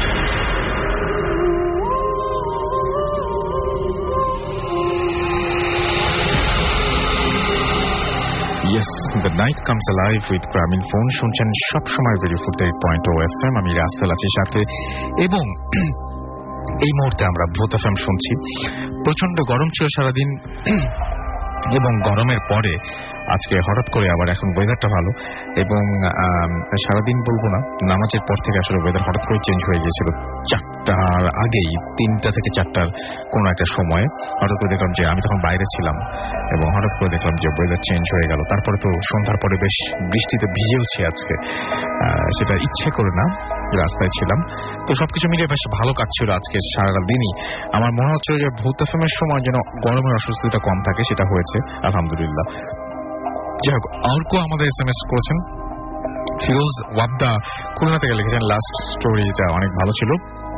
Yes, the night comes alive with Gramophone. শুনছেন সবসময় রেডিও ফুর্তি 8.0 FM, আমি রাসেল আছি সাথে, এবং এই মুহূর্তে আমরা ভূত FM শুনছি। প্রচন্ড গরম ছিল সারাদিন, এবং গরমের পরে আজকে হঠাৎ করে আবার এখন ওয়েদারটা ভালো, এবং সারাদিন বলবো না, নামাজের পর থেকে আসলে ওয়েদার হঠাৎ করে চেঞ্জ হয়ে গিয়েছিল। 4টার আগেই, 3টা থেকে 4টার কোনো একটা সময় হঠাৎ করে দেখলাম যে, আমি তখন বাইরে ছিলাম, এবং হঠাৎ করে দেখলাম যে ওয়েদার চেঞ্জ হয়ে গেল। তারপরে তো সন্ধ্যার পরে বেশ বৃষ্টিতে ভিজেওছি আজকে, সেটা ইচ্ছে করে না, রাস্তায় ছিলাম। তো সবকিছু মিলিয়ে বেশ ভালো কাটছিল আজকে সারা দিনই। আমার মনে হচ্ছিল যে ভূত এফএমের সময় যেন গরমের অস্বস্তিটা কম থাকে, সেটা হয়েছে আলহামদুলিল্লাহ। যাই হোক, অর্ক আমাদের SMS করেছেন, ফিরোজ ওয়াবদা খুলনা থেকে লিখেছেন, লাস্ট স্টোরিটা অনেক ভালো ছিল,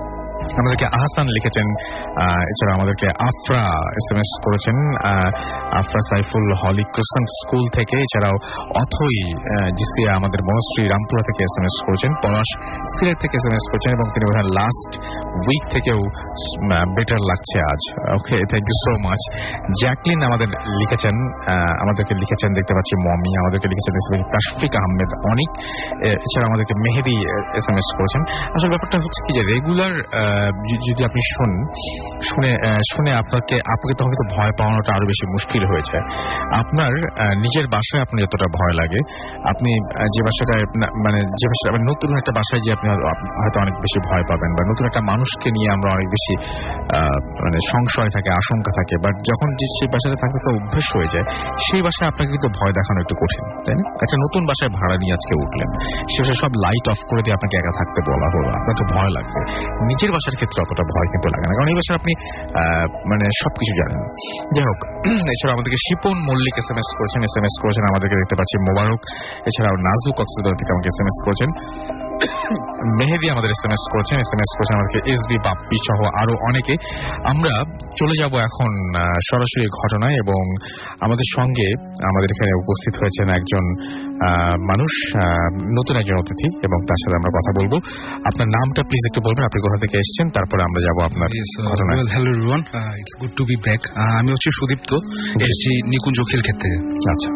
আমাদেরকে আহসান লিখেছেন, এছাড়া আমাদেরকে আফরা SMS করেছেন, Afra Saiful holy crescent school থেকে, এছাড়াও অথই জিসিয়া আমাদের বনশ্রী রামপুরা থেকে SMS করেছেন, পলাশ সিলেট থেকে SMS করেছেন এবং তিনি বলেন লাস্ট উইক থেকেও বেটার লাগছে আজ। Okay, thank you so much. Jacqueline আমাদেরকে লিখেছেন দেখতে পাচ্ছি, মমি আমাদেরকে লিখেছেন দেখতে পাচ্ছি, তাশফিক আহমেদ অনিক, এছাড়া আমাদেরকে মেহেদি SMS করেছেন। আসলে ব্যাপারটা হচ্ছে কি যে রেগুলার যদি আপনি শুনে আপনাকে তখন কিন্তু ভয় পাওয়ানোটা আরো বেশি মুশকিল হয়ে যায়। আপনার নিজের বাসায় আপনি যতটা ভয় লাগে, আপনি যে বাসাটায় নতুন একটা বাসায় যে আপনি হয়তো অনেক বেশি ভয় পাবেন, বা নতুন একটা মানুষকে নিয়ে আমরা অনেক বেশি সংশয় থাকে, আশঙ্কা থাকে, বাট যখন সেই বাসাটা থাকতে তো অভ্যেস হয়ে যায়, সেই বাসায় আপনাকে কিন্তু ভয় দেখানো একটু কঠিন, তাই না? একটা নতুন বাসায় ভাড়া নিয়ে আজকে উঠলেন, শেষে সব লাইট অফ করে দিয়ে আপনাকে একা থাকতে বলা হলো, আপনাকে ভয় লাগবে। নিজের বাসার ক্ষেত্রে অতটা ভয় কিন্তু লাগে না, কারণ এই বাসায় আপনি সবকিছু জানেন। যাই হোক, এছাড়া আমাদেরকে শিপন মল্লিক SMS করেছেন, আমাদেরকে দেখতে পাচ্ছি মোবারক, এছাড়াও নাজু কক্সবাজার থেকে আমাকে SMS করেছেন, মেহেদি আমাদের SMS করেছেন আমাদেরকে SB বাপ্পি সহ আরো অনেকে। আমরা চলে যাব এখন সরাসরি ঘটনায়, এবং আমাদের সঙ্গে আমাদের এখানে উপস্থিত হয়েছেন একজন মানুষ, নতুন একজন অতিথি, এবং তার সাথে আমরা কথা বলবো। আপনার নামটা প্লিজ একটু বলবেন, আপনি কোথা থেকে এসেছেন, তারপরে আমরা যাব আপনার ঘটনায়। Hello everyone, it's good to be back. আমি হচ্ছে সুদীপ্ত, এসেছি নিকুঞ্জ খিলক্ষেত থেকে। আচ্ছা,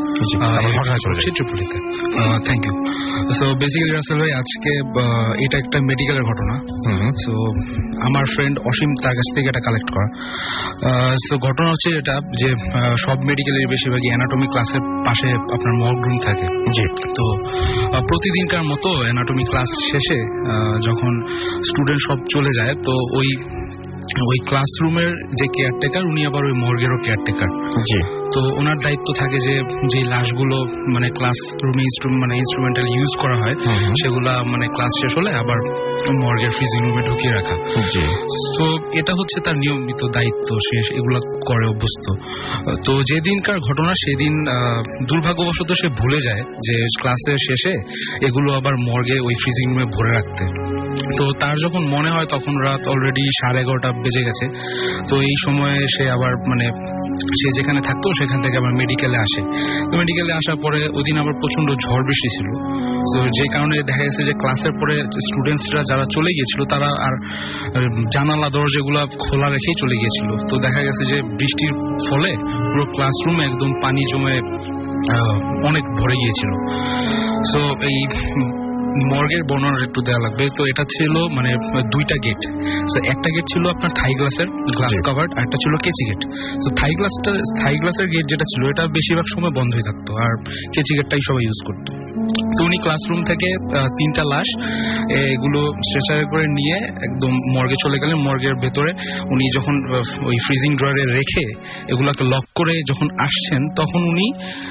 thank you. So basically Russell ভাই, আজকে এটা একটা মেডিকেলের ঘটনা। সো আমার ফ্রেন্ড অসীম তার কাছ থেকে এটা কালেক্ট করা। সো ঘটনা হচ্ছে এটা যে সব মেডিকেলের বেশিরভাগই অ্যানাটমি ক্লাসের পাশে আপনার মর্গ রুম থাকে। তো প্রতিদিনকার মতো অ্যানাটমি ক্লাস শেষে যখন স্টুডেন্ট সব চলে যায়, তো ওই ক্লাসরুমের যে কেয়ারটেকার, উনি আবার ওই মর্গেরও কেয়ারটেকার। তো ওনার দায়িত্ব থাকে যে লাশগুলো মানে ক্লাসরুমে ইনস্ট্রুমেন্টাল ইউজ করা হয়, সেগুলা মানে ক্লাস শেষ হলে আবার মর্গের ফ্রিজিং রুমে ঢুকিয়ে রাখা। তো এটা হচ্ছে তার নিয়মিত দায়িত্ব, সে এগুলা করে অভ্যস্ত। তো যেদিনকার ঘটনা সেদিন দুর্ভাগ্যবশত সে ভুলে যায় যে ক্লাসের শেষে এগুলো আবার মর্গে ওই ফ্রিজিং রুমে ভরে রাখতে। তো তার যখন মনে হয় তখন রাত অলরেডি 11:30 বেজে গেছে। তো এই সময়ে সে আবার সে যেখানে থাকতো সেখান থেকে আবার মেডিকেলে আসে। তো মেডিকেলে আসার পরে ওই দিন আবার প্রচন্ড ঝড় বৃষ্টি ছিল। তো যে কারণে দেখা গেছে যে ক্লাসের পরে স্টুডেন্টসরা যারা চলে গিয়েছিল তারা আর জানালা দরজাগুলো খোলা রেখেই চলে গিয়েছিল। তো দেখা গেছে যে বৃষ্টির ফলে পুরো ক্লাসরুমে একদম পানি জমে অনেক ভরে গিয়েছিল। সো এই মর্গের বর্ণনা একটু দেওয়া লাগবে। তো এটা ছিল দুইটা গেট। একটা গেট ছিল আপনার থাই গ্লাসের, গ্লাস কাভার্ড, আর একটা ছিল কেচি গেট। তো থাই গ্লাসের গেট যেটা ছিল এটা বেশিরভাগ সময় বন্ধই থাকতো, আর কেচি গেটটাই সবাই ইউজ করতো। তো উনি ক্লাসরুম থেকে 3টা লাশ এগুলো স্ট্রেচারে করে নিয়ে একদম মর্গে চলে গেলেন। মর্গের ভেতরে উনি যখন ওই ফ্রিজিং ড্রয়ারে রেখে এগুলাকে লক করে যখন আসছেন, তখন উনি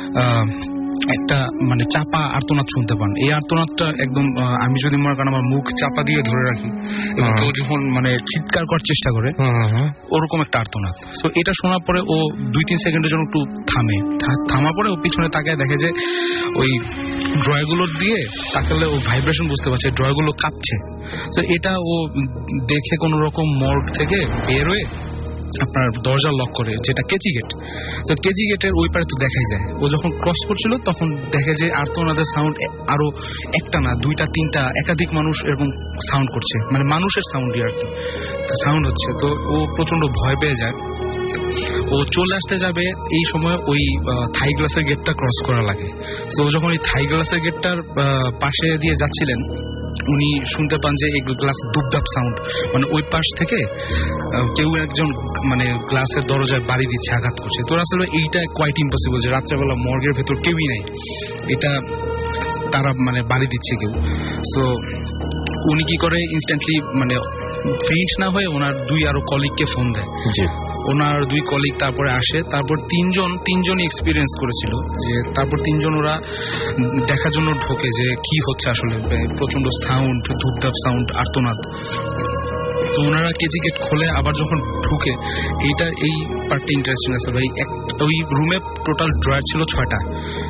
একটা চাপা আর্তনাদ শুনতে পান। এই আর্তনাদটা একদম, আমি যদি মনে করেন আমার মুখ চাপা দিয়ে ধরে রাখি এবং কেউ যখন চিৎকার করার চেষ্টা করে, ওরকম একটা আর্তনাদ। সো এটা শোনার পরে ও 2-3 সেকেন্ডের জন্য একটু থামার পরে ও পিছনে তাকায় দেখে যে ওই ড্রয়ারগুলোর দিয়ে তাকালে ও ভাইব্রেশন বুঝতে পারছে, ড্রয়ারগুলো কাঁপছে। তো এটা ও দেখে কোন রকম মর্গ থেকে বের হয়ে আপনার দরজা লক করে, যেটা কেচি গেট। তো কেচি গেটের ওই পারে তো দেখাই যায়, ও যখন ক্রস করছিল তখন দেখে যে আর্তনাদের সাউন্ড আরো একটা না 2-3টা একাধিক মানুষ এরকম সাউন্ড করছে, মানুষের সাউন্ডই আর কি সাউন্ড হচ্ছে। তো ও প্রচন্ড ভয় পেয়ে যায়। ও চলে আসতে যাবে, এই সময় ওই থাই গ্লাসের গেটটা ক্রস করা লাগে। তো যখন ওই থাই গ্লাসের গেটটার পাশে দিয়ে যাচ্ছিলেন, উনি শুনতে পান যে এই গ্লাস দুপদাপ সাউন্ড, ওই পাশ থেকে কেউ একজন গ্লাসের দরজায় বাড়ি দিচ্ছে, আঘাত করছে। তো আসলে এইটা কোয়াইট ইম্পসিবল যে রাত্রেবেলা মর্গের ভেতর কেউই নেই, এটা তারা বাড়ি দিচ্ছে কেউ। সো উনি কি করে, ইনস্ট্যান্টলি ফেইন্ট না হয়ে ওনার 2 আরো কলিগকে ফোন দেয়। ওনার 2 কলিগ তারপরে আসে। তারপর তিনজনই এক্সপিরিয়েন্স করেছিল যে তারপর 3জন ওরা দেখার জন্য ঢোকে যে কি হচ্ছে আসলে, প্রচন্ড সাউন্ড, ধূপধাপ সাউন্ড, আর্তনাদ। তো ওনারা কেজি গেট খোলে, আবার যখন ঢুকে, এই পার্টটা ইন্টারেস্টিং আছে ভাই। ওই রুমে টোটাল ড্রয়ার ছিল 6টা,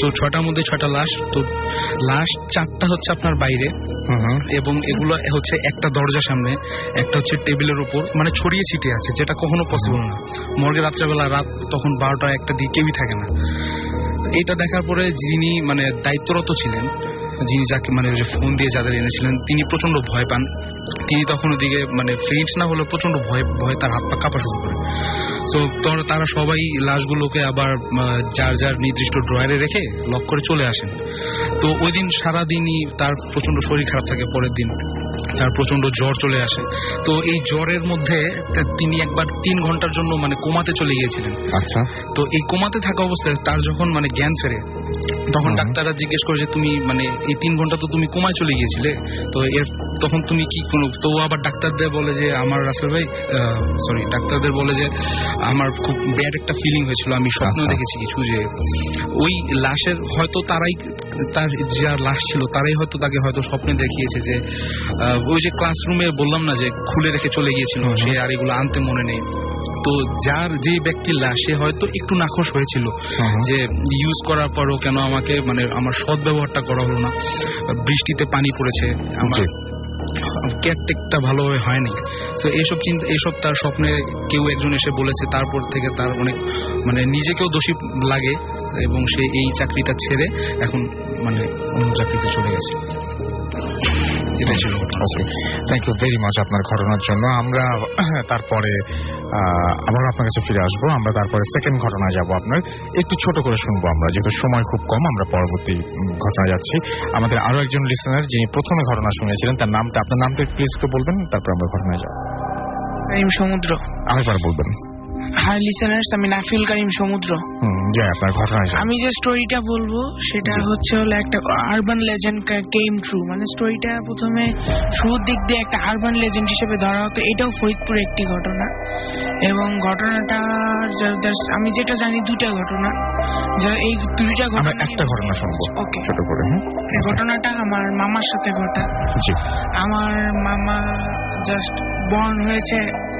তো 6টার মধ্যে 6টা লাশ। তো লাশ 4টা হচ্ছে আপনার বাইরে, এবং এগুলো হচ্ছে একটা দরজার সামনে, একটা হচ্ছে টেবিলের উপর, মানে ছড়িয়ে ছিটিয়ে আছে, যেটা কখনো পসিবল না। মর্গে রাত্রেবেলা রাত তখন 12টা 1টা দিয়ে কেউই থাকে না। এটা দেখার পরে যিনি মানে দায়িত্বরত ছিলেন, যিনি যাকে মানে ফোন দিয়ে যাদের এনেছিলেন, তিনি প্রচন্ড ভয় পান। তিনি তখন ওদিকে মানে ফেইন্ট না হলে প্রচন্ড ভয় তার হাত পা কাঁপা শুরু করে। তো তারা সবাই লাশগুলোকে আবার যার যার নির্দিষ্ট ড্রয়ারে রেখে লক করে চলে আসেন। তো ওই দিন সারাদিনই তার প্রচন্ড শরীর খারাপ থাকে। পরের দিন তার প্রচন্ড জ্বর চলে আসে। তো এই জ্বরের মধ্যে তিনি একবার 3 ঘন্টার জন্য মানে কোমাতে চলে গিয়েছিলেন। আচ্ছা। তো এই কোমাতে থাকা অবস্থায় তার যখন মানে জ্ঞান ফেরে, তখন ডাক্তাররা জিজ্ঞেস করে যে তুমি মানে এই 3 ঘন্টা তো তুমি কোমায় চলে গিয়েছিলে, তো তখন তুমি কি কোনো, তো আবার ডাক্তারদের বলে যে আমার রাসেল ভাই ডাক্তারদের বলে যে আমার খুব ব্যাড একটা ফিলিং হয়েছিল, আমি স্বপ্ন দেখেছি কিছু, যে ওই লাশের হয়তো তারাই, তার যার লাশ ছিল তারাই হয়তো তাকে হয়তো স্বপ্নে দেখিয়েছে যে ওই যে ক্লাসরুমে বললাম না যে খুলে রেখে চলে গিয়েছিল, সে আর এগুলো আনতে মনে নেই। তো যে ব্যক্তির লাশ, সে হয়তো একটু নাখোশ হয়েছিল যে ইউজ করার পরও কেন আমাকে মানে আমার সৎ ব্যবহারটা করা হলো না, বৃষ্টিতে পানি পড়েছে, আমার কেয়ারটেকটা ভালোভাবে হয়নি। তো এইসব চিন্তা, এইসব তার স্বপ্নে কেউ একজন এসে বলেছে। তারপর থেকে তার অনেক মানে নিজেকেও দোষী লাগে, এবং সে এই চাকরিটা ছেড়ে এখন মানে অন্য চাকরিতে চলে গেছে। এটাই ছিল। Okay, thank you very much আপনার ঘটনার জন্য। আমরা তারপরে আবার আপনার কাছে ফিরে আসবো। আমরা তারপরে সেকেন্ড ঘটনায় যাব। আপনার একটু ছোট করে শুনবো আমরা, যেহেতু সময় খুব কম। আমরা পরবর্তী ঘটনায় যাচ্ছি। আমাদের আরো একজন লিসেনার যিনি প্রথমে ঘটনা শুনেছিলেন, তার নামটা, আপনার নামটা প্লিজ একটু বলবেন, তারপর আমরা ঘটনায় যাব। কারিম সমুদ্র। আরেকবার বলবেন। হাই লিসেনার্স, আমি নাফিউল কারিম সমুদ্র। আপনার ঘটনায় আমি যে স্টোরিটা বলবো সেটা হচ্ছে হলো একটা আরবান লেজেন্ড কেম ট্রু। মানে স্টোরিটা প্রথমে শুরুর দিক দিয়ে একটা আরবান লেজেন্ড হিসেবে ধরা হতো। এটাও ফরিদপুরে একটি ঘটনা, এবং ঘটনাটা আমি যেটা জানি 2টা ঘটনা। এই 2টা ঘটনা, একটা ঘটনা শুনবো। ওকে, ছোট করে। এই ঘটনাটা আমার মামার সাথে ঘটা। আমার মামা জাস্ট বর্ন হয়েছে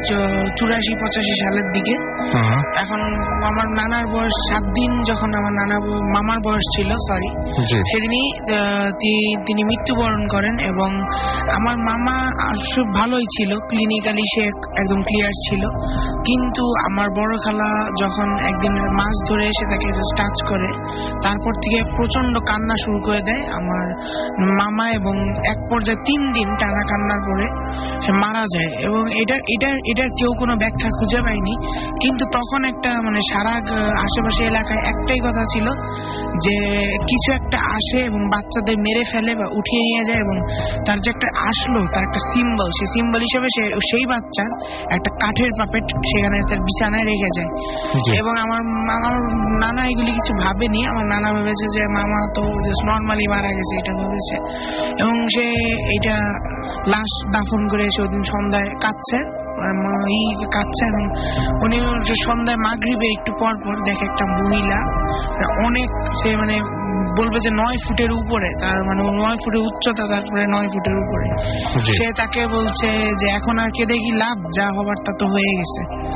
84-85 সালের দিকে। এখন আমার নানার বয়স 7 দিন, যখন আমার মামার বয়স ছিল, সেদিনই তিনি মৃত্যুবরণ করেন। এবং আমার মামা খুব ভালোই ছিল, ক্লিনিক্যালি সে একদম ক্লিয়ার ছিল। কিন্তু আমার বড় খালা যখন একদিন মাছ ধরে এসে তাকে টাচ করে, তারপর থেকে প্রচন্ড কান্না শুরু করে দেয় আমার মামা, এবং এক পর্যায়ে 3 দিন টানা কান্নার পরে সে মারা যায়। এবং এটার কেউ কোনো ব্যাখ্যা খুঁজে পায়নি। কিন্তু তখন একটা মানে সারা আশেপাশে এলাকায় একটাই কথা ছিল যে কিছু একটা আসে এবং বাচ্চাদের মেরে ফেলে বা উঠিয়ে নিয়ে যায়, এবং তার যে একটা আসলো, তার একটা সিম্বল, সেই সিম্বল হিসেবে সেই বাচ্চার একটা কাঠের পাপেট সেখানে তার বিছানায় রেখে যায়। এবং আমার নানা এগুলি কিছু ভাবেনি। আমার নানা ভেবেছে যে মামা তো নর্মালি মারা গেছে, এটা ভেবেছে। এবং সে এটা লাশ দাফন করে এসে ওদিন সন্ধ্যায় কাঁদছে, এবং উনি সন্ধ্যায় মাগরিবের একটু পর পর দেখে একটা মহিলা অনেক, সে মানে বলবে যে 9 ফুটের উপরে, তার মানে 9 ফুটের উচ্চতা, তারপরে 9 ফুটের উপরে। সে তাকে বলছে যে এখন আর কেঁদে কি লাভ, যা হবার তা তো হয়ে গেছে,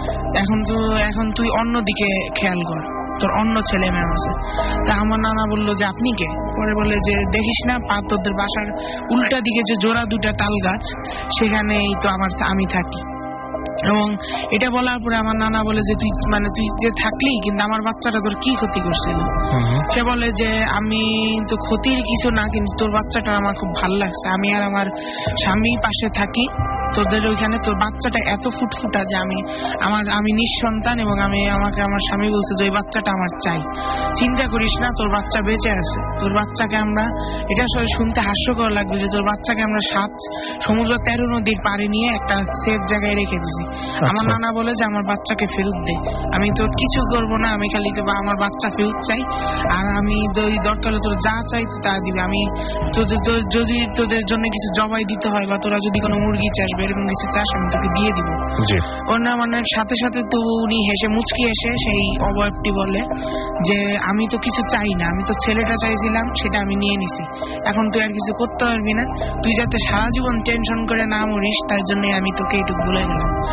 এখন তুই অন্যদিকে খেয়াল কর, তোর অন্য ছেলে মেয়ে আছে। তা আমার নানা বললো যে আপনি কে? পরে বলে যে দেখিস না তোদের বাসার উল্টা দিকে যে জোড়া 2টা তাল গাছ, সেখানেই তো আমি থাকি। এবং এটা বলার পরে আমার নানা বলে যে তুই যে থাকলি, কিন্তু আমার বাচ্চাটা তোর কি ক্ষতি করছিল? সে বলে যে আমি তো ক্ষতির কিছু না, কিন্তু তোর বাচ্চাটা আমার খুব ভালো লাগছে, আমি আর আমার স্বামী পাশে থাকি তোদের ওইখানে, তোর বাচ্চাটা এত ফুটফুটা যে আমি নিঃসন্তান, এবং আমাকে আমার স্বামী বলছে যে ওই বাচ্চাটা আমার চাই, চিন্তা করিস না, তোর বাচ্চা বেঁচে আছে, তোর বাচ্চাকে আমরা, এটা আসলে শুনতে হাস্যকর লাগবে যে তোর বাচ্চাকে আমরা 7 সমুদ্র 13 নদীর পাড়ে নিয়ে একটা সেফ জায়গায় রেখে দিছি। আমার নানা বলে যে আমার বাচ্চাকে ফেরত দে, আমি তোর কিছু করবো না, আমি খালি তো আমার বাচ্চা ফেরত চাই, আর আমি দরকার তোর যা চাই তা দিবে, আমি যদি তোদের জন্য কিছু জবাই দিতে হয় বা তোরা যদি কোনো মুরগি চাস বা এরকম কিছু চাস, আমি তোকে দিয়ে দিব। ওর না মানে সাথে সাথে তো উনি হেসে মুচকি এসে সেই অবয়বটি বলে যে আমি তো কিছু চাই না, আমি তো ছেলেটা চাইছিলাম, সেটা আমি নিয়ে নিছি, এখন তুই আর কিছু করতে পারবি না, তুই যাতে সারা জীবন টেনশন করে না মরিস, তার জন্য আমি তোকে এটুকু বলে গেলাম।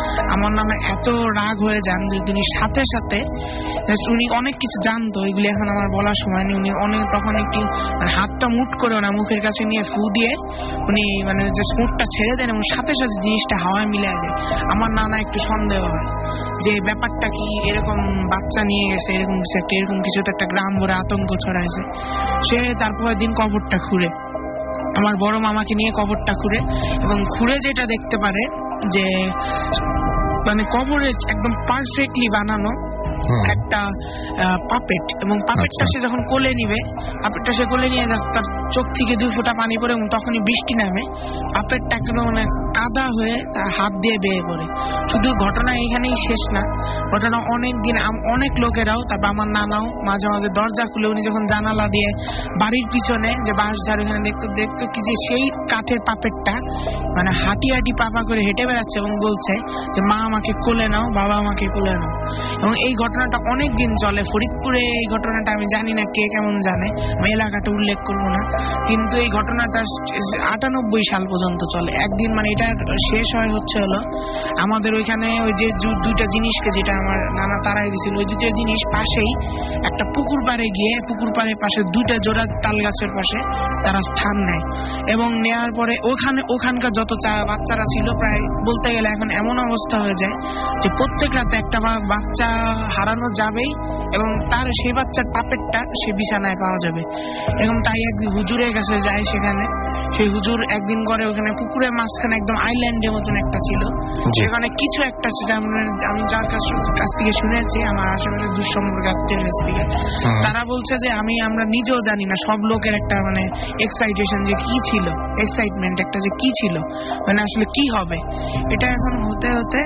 আমার নানা এত রাগ হয়ে যান যে তিনি সাথে সাথে, উনি অনেক কিছু জানতো, এগুলি এখন আমার বলার সময় নেই, উনি অনেক তখন একটি হাতটা মুট করে ওনার মুখের কাছে নিয়ে ফু দিয়ে উনি মানে যে মুটটা ছেড়ে দেন এবং সাথে সাথে জিনিসটা হাওয়ায় মিলে যায়। আমার নানা একটু সন্দেহ হয় যে ব্যাপারটা কি, এরকম বাচ্চা নিয়ে গেছে, এরকম কিছু একটা, এরকম কিছু তো একটা গ্রাম ভরে আতঙ্ক ছড়াইছে। সে তারপরের দিন কবরটা খুঁড়ে, আমার বড় মামাকে নিয়ে কবরটা খুঁড়ে, এবং খুঁড়ে যেটা দেখতে পারে যে মানে কবরে একদম পারফেক্টলি বানানো একটা পাপেট, এবং পাপেটটা সে যখন কোলে নিবে, পাপেটটা সে কোলে নিয়ে তার চোখ থেকে 2 ফোঁটা পানি পড়ে এবং তখনই বৃষ্টি নামে, পাপেটটা একেবারে মানে কাদা হয়ে তার হাত দিয়ে বেয়ে পড়ে। শুধু ঘটনা এখানেই শেষ না, ঘটনা অনেক দিন অনেক লোকেরাও, তারপর আমার নানাও মাঝে মাঝে দরজা খুলে উনি যখন জানালা দিয়ে বাড়ির পিছনে যে বাঁশ ঝাড় ওখানে দেখতো কি যে সেই কাঠের পাপেটটা মানে হাঁটি হাঁটি পাপা করে হেঁটে বেড়াচ্ছে এবং বলছে যে মা আমাকে কোলে নাও, বাবা আমাকে কোলে নাও। এবং এই ঘটনাটা অনেক দিন চলে ফরিদপুরে। এই ঘটনাটা আমি জানি না কে কেমন জানে, আমি এলাকাটা উল্লেখ করবো না, কিন্তু এই ঘটনাটা 98 সাল পর্যন্ত চলে। একদিন মানে এটা শেষ হয় হলো আমাদের ওইখানে ওই যে 2টা জিনিসকে যেটা আমার নানা তারাই দিছিল, ওই 2টা জিনিস পাশেই একটা পুকুর পাড়ে গিয়ে, পুকুর পাড়ের পাশে 2টা জোড়া তাল গাছের পাশে তারা স্থান নেয়, এবং নেওয়ার পরে ওখানকার যত বাচ্চারা ছিল প্রায় বলতে গেলে এখন এমন অবস্থা হয়ে যায় যে প্রত্যেক রাতে একটা বাচ্চা হারানো যাবেই, এবং তার সেই বাচ্চার পাপেটটা সে বিছানায় পাওয়া যাবে। এবং তাই একদিন হুজুরের কাছে যায়, সেখানে সেই হুজুর একদিন করে ওখানে পুকুরের মাঝখানে একদম আইল্যান্ডের মতন একটা ছিল, সেখানে কিছু একটা, সেটা আমি যার কাছ থেকে শুনেছি, আমার আশেপাশে দুঃসম্পর্ক আত্মীয়ের কাছ থেকে, তারা বলছে যে আমরা নিজেও জানি না, সব লোকের একটা মানে এক্সাইটেশন যে কি ছিল, এক্সাইটমেন্ট একটা যে কি ছিল, মানে আসলে কি হবে এটা। এখন হতে হতে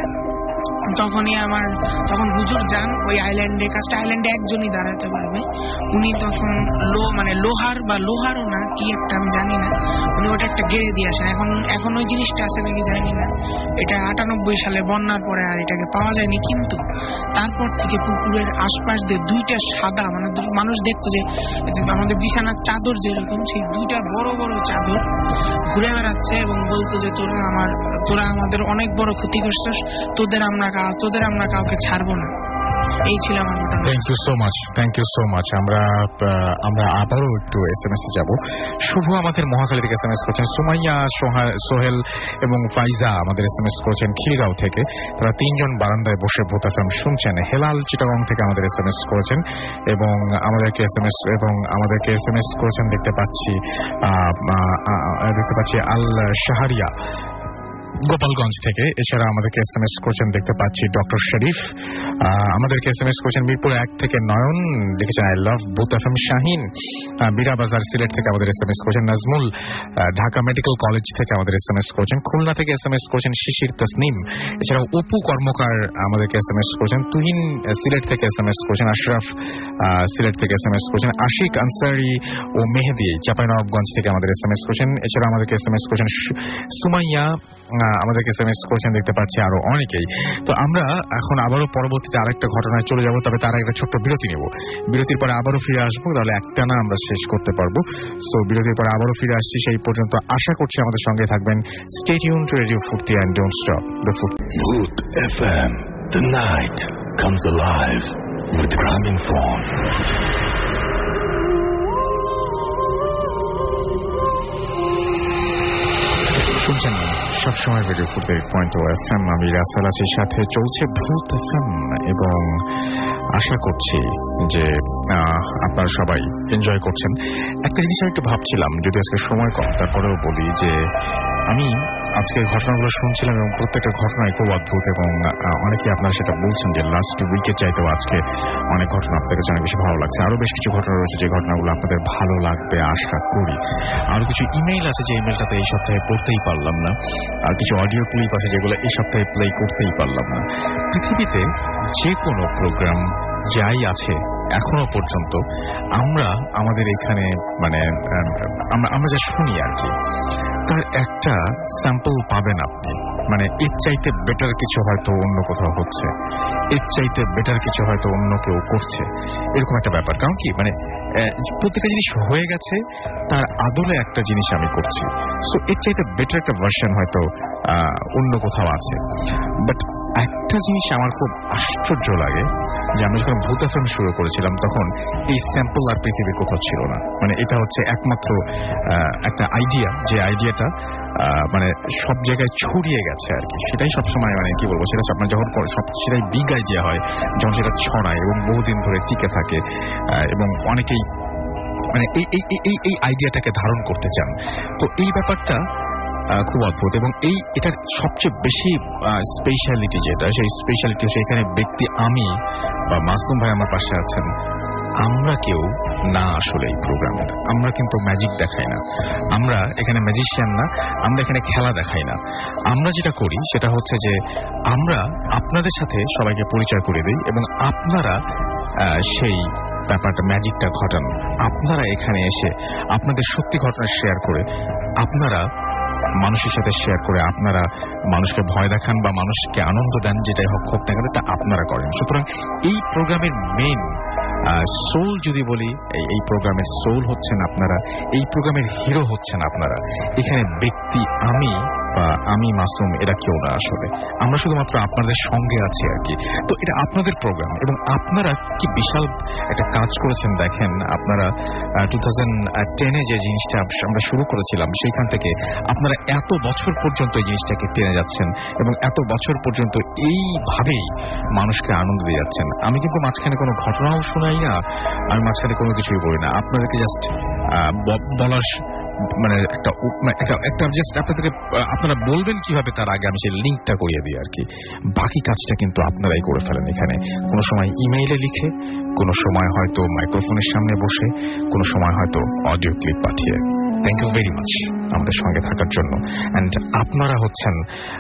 তখন হুজুর যান ওই আইল্যান্ডের কাছে, আইল্যান্ডে একজনই দাঁড়াতে পারবে, উনি তখন লোহারও না কি একটা আমি জানি না, উনি ওটা একটা গেড়ে দিয়ে আসেন। এখন ওই জিনিসটা আছে নাকি জানি না, এটা 98 সালে বন্যার পরে আর এটাকে পাওয়া যায়নি, কিন্তু তারপর থেকে পুকুরের আশপাশ দিয়ে 2টা সাদা মানে মানুষ দেখতো যে আমাদের বিছানার চাদর যেরকম, সেই 2টা বড় বড় চাদর ঘুরে বেড়াচ্ছে এবং বলতো যে তোরা আমাদের অনেক বড় ক্ষতি করছিস, তোদের আমরা কাউকে ছাড়বো না। এই ছিল আমার ঘটনা। Thank you so much. আমরা আবারও একটু SMS এ যাব। শুভ আমাদের মহাখালী থেকে SMS করছেন, সুমাইয়া, সোহেল এবং ফাইজা আমাদের SMS করছেন খিলগাঁও থেকে, তারা 3 জন বারান্দায় বসে ভূত এফএম শুনছেন। হেলাল চিটাগং থেকে আমাদের SMS করেছেন এবং আমাদেরকে SMS করেছেন দেখতে পাচ্ছি আল শাহরিয়া গোপালগঞ্জ থেকে। এছাড়া আমাদেরকে SMS করছেন দেখতে পাচ্ছি ডক্টর শরীফ, আমাদেরকে SMS করছেন মিরপুর 1 থেকে নয়ন, লিখেছেন I love Bhoot FM. Shahin Birabazar Sylhet থেকে আমাদের SMS করছেন। নাজমুল ঢাকা মেডিকেল কলেজ থেকে আমাদের SMS করছেন। খুলনা থেকে SMS করছেন শিশির তাসনিম। এছাড়াও অপু কর্মকার আমাদেরকে SMS করছেন। তুহিন সিলেট থেকে SMS করছেন। আশরাফ সিলেট থেকে SMS করছেন। আশিক আনসারি ও মেহেদি চাঁপাইনবাবগঞ্জ থেকে আমাদের SMS করছেন। এছাড়া আমাদেরকে SMS করছেন সুমাইয়া, আমাদেরকে SMS করছেন দেখতে পাচ্ছি আরো অনেকেই। তো আমরা এখন আবারও পরবর্তীতে আরেকটা ঘটনায় চলে যাব, তবে তার একটা ছোট্ট বিরতি নেব। বিরতির পরে আবারও ফিরে আসবো, তাহলে একটানা আমরা শেষ করতে পারবো। সো বিরতির পরে আবারও ফিরে আসছি, সেই পর্যন্ত আশা করছি আমাদের সঙ্গে থাকবেন। Stay tune to radio Foorti and don't stop the Foorti. Booth FM, the night comes alive with Gramophone. শুনছেন সবসময় রেডিও ফুর্তি .FM, আমি রাসেল আছি, সাথে চলছে ভূত এফএম, এবং আশা করছি যে আপনারা সবাই এনজয় করছেন। একটা জিনিস আমি একটু ভাবছিলাম, যদি আজকে সময় কম তারপরেও বলি যে আমি আজকে ঘটনাগুলো শুনছিলাম এবং প্রত্যেকটা ঘটনাই খুব অদ্ভুত, এবং অনেকে আপনারা সেটা বলছেন যে লাস্ট উইকের চাইতেও আজকে অনেক ঘটনা আপনাদের কাছে অনেক বেশি ভালো লাগছে। আরো বেশ কিছু ঘটনা রয়েছে যে ঘটনাগুলো আপনাদের ভালো লাগবে আশা করি। আরো কিছু ইমেইল আছে যে ইমেইলটাতে এই সপ্তাহে পড়তেই পারলাম না, আর কিছু অডিও ক্লিপ আছে যেগুলো এই সপ্তাহে প্লে করতেই পারলাম না। পৃথিবীতে যে কোনো প্রোগ্রাম যাই আছে এখনো পর্যন্ত আমরা আমাদের এখানে মানে আমরা যা শুনি আর কি, তার একটা স্যাম্পল পাবেন আপনি। মানে এর চাইতে বেটার কিছু হয়তো অন্য কোথাও হচ্ছে, এর চাইতে বেটার কিছু হয়তো অন্য কেউ করছে, এরকম একটা ব্যাপার। কারণ কি, মানে প্রত্যেকটা জিনিস হয়ে গেছে, তার আদলে একটা জিনিস আমি করছি, সো এর চাইতে বেটার একটা ভার্সন হয়তো অন্য কোথাও আছে। বাট একটা জিনিস আমার খুব আশ্চর্য লাগে যে আমরা যখন ভূত এফএম শুরু করেছিলাম তখন এই স্যাম্পল আর পৃথিবীর কোথাও ছিল না। মানে এটা হচ্ছে একমাত্র একটা আইডিয়া, যে আইডিয়াটা মানে সব জায়গায় ছড়িয়ে গেছে আর কি। সেটাই সবসময় মানে কি বলবো, সেটা আপনার যখন সেটাই বিগ আইডিয়া হয় যখন সেটা ছড়ায় এবং বহুদিন ধরে টিকে থাকে এবং অনেকেই মানে এই আইডিয়াটাকে ধারণ করতে চান। তো এই ব্যাপারটা খুব অদ্ভুত এবং এটার সবচেয়ে বেশি স্পেশালিটি যেটা, সেই স্পেশালিটি সেখানে ব্যক্তি আমি বা মাসুম ভাই আমার পাশে আছেন, আমরা কেউ না আসলে এই প্রোগ্রামের। আমরা কিন্তু ম্যাজিক দেখাই না, আমরা এখানে ম্যাজিশিয়ান না, আমরা এখানে খেলা দেখাই না। আমরা যেটা করি সেটা হচ্ছে যে আমরা আপনাদের সাথে সবাইকে পরিচয় করে দিই এবং আপনারা সেই ব্যাপারটা ম্যাজিকটা ঘটান। আপনারা এখানে এসে আপনাদের সত্যি ঘটনা শেয়ার করে, আপনারা মানুষের সাথে শেয়ার করে আপনারা মানুষকে ভয় দেখান বা মানুষকে আনন্দ দেন, যেটাই হোক না কেন তা আপনারা করেন। সুতরাং এই প্রোগ্রামের মেইন সোল যদি বলি, এই প্রোগ্রামের সোল হচ্ছেন আপনারা, এই প্রোগ্রামের হিরো হচ্ছেন আপনারা। এখানে ব্যক্তি আমি বা আমি মাসুম এরা কেউ না, আসলে আমরা শুধুমাত্র আপনাদের সঙ্গে আছি আর কি। তো এটা আপনাদের প্রোগ্রাম এবং আপনারা কি বিশাল একটা কাজ করেছেন দেখেন। আপনারা 2010-এ যে জিনিসটা আমরা শুরু করেছিলাম সেইখান থেকে আপনারা এত বছর পর্যন্ত এই জিনিসটাকে টেনে যাচ্ছেন এবং এত বছর পর্যন্ত এইভাবেই মানুষকে আনন্দ দিয়ে যাচ্ছেন। আমি কিন্তু মাঝখানে কোনো ঘটনাও শোনাই না, আমি মাঝখানে কোনো কিছুই বলি না, আপনাদেরকে জাস্ট বলার মানে একটা জাস্ট আপনাদেরকে আপনারা বলবেন কিভাবে তার আগে আমি সেই লিঙ্কটা করিয়ে দিই আর কি। বাকি কাজটা কিন্তু আপনারাই করে ফেলেন এখানে। কোনো সময় ইমেইলে লিখে, কোনো সময় হয়তো মাইক্রোফোনের সামনে বসে, কোনো সময় হয়তো অডিও ক্লিপ পাঠিয়ে। থ্যাংক ইউ ভেরি মাচ আমাদের সঙ্গে থাকার জন্য। অ্যান্ড আপনারা হচ্ছেন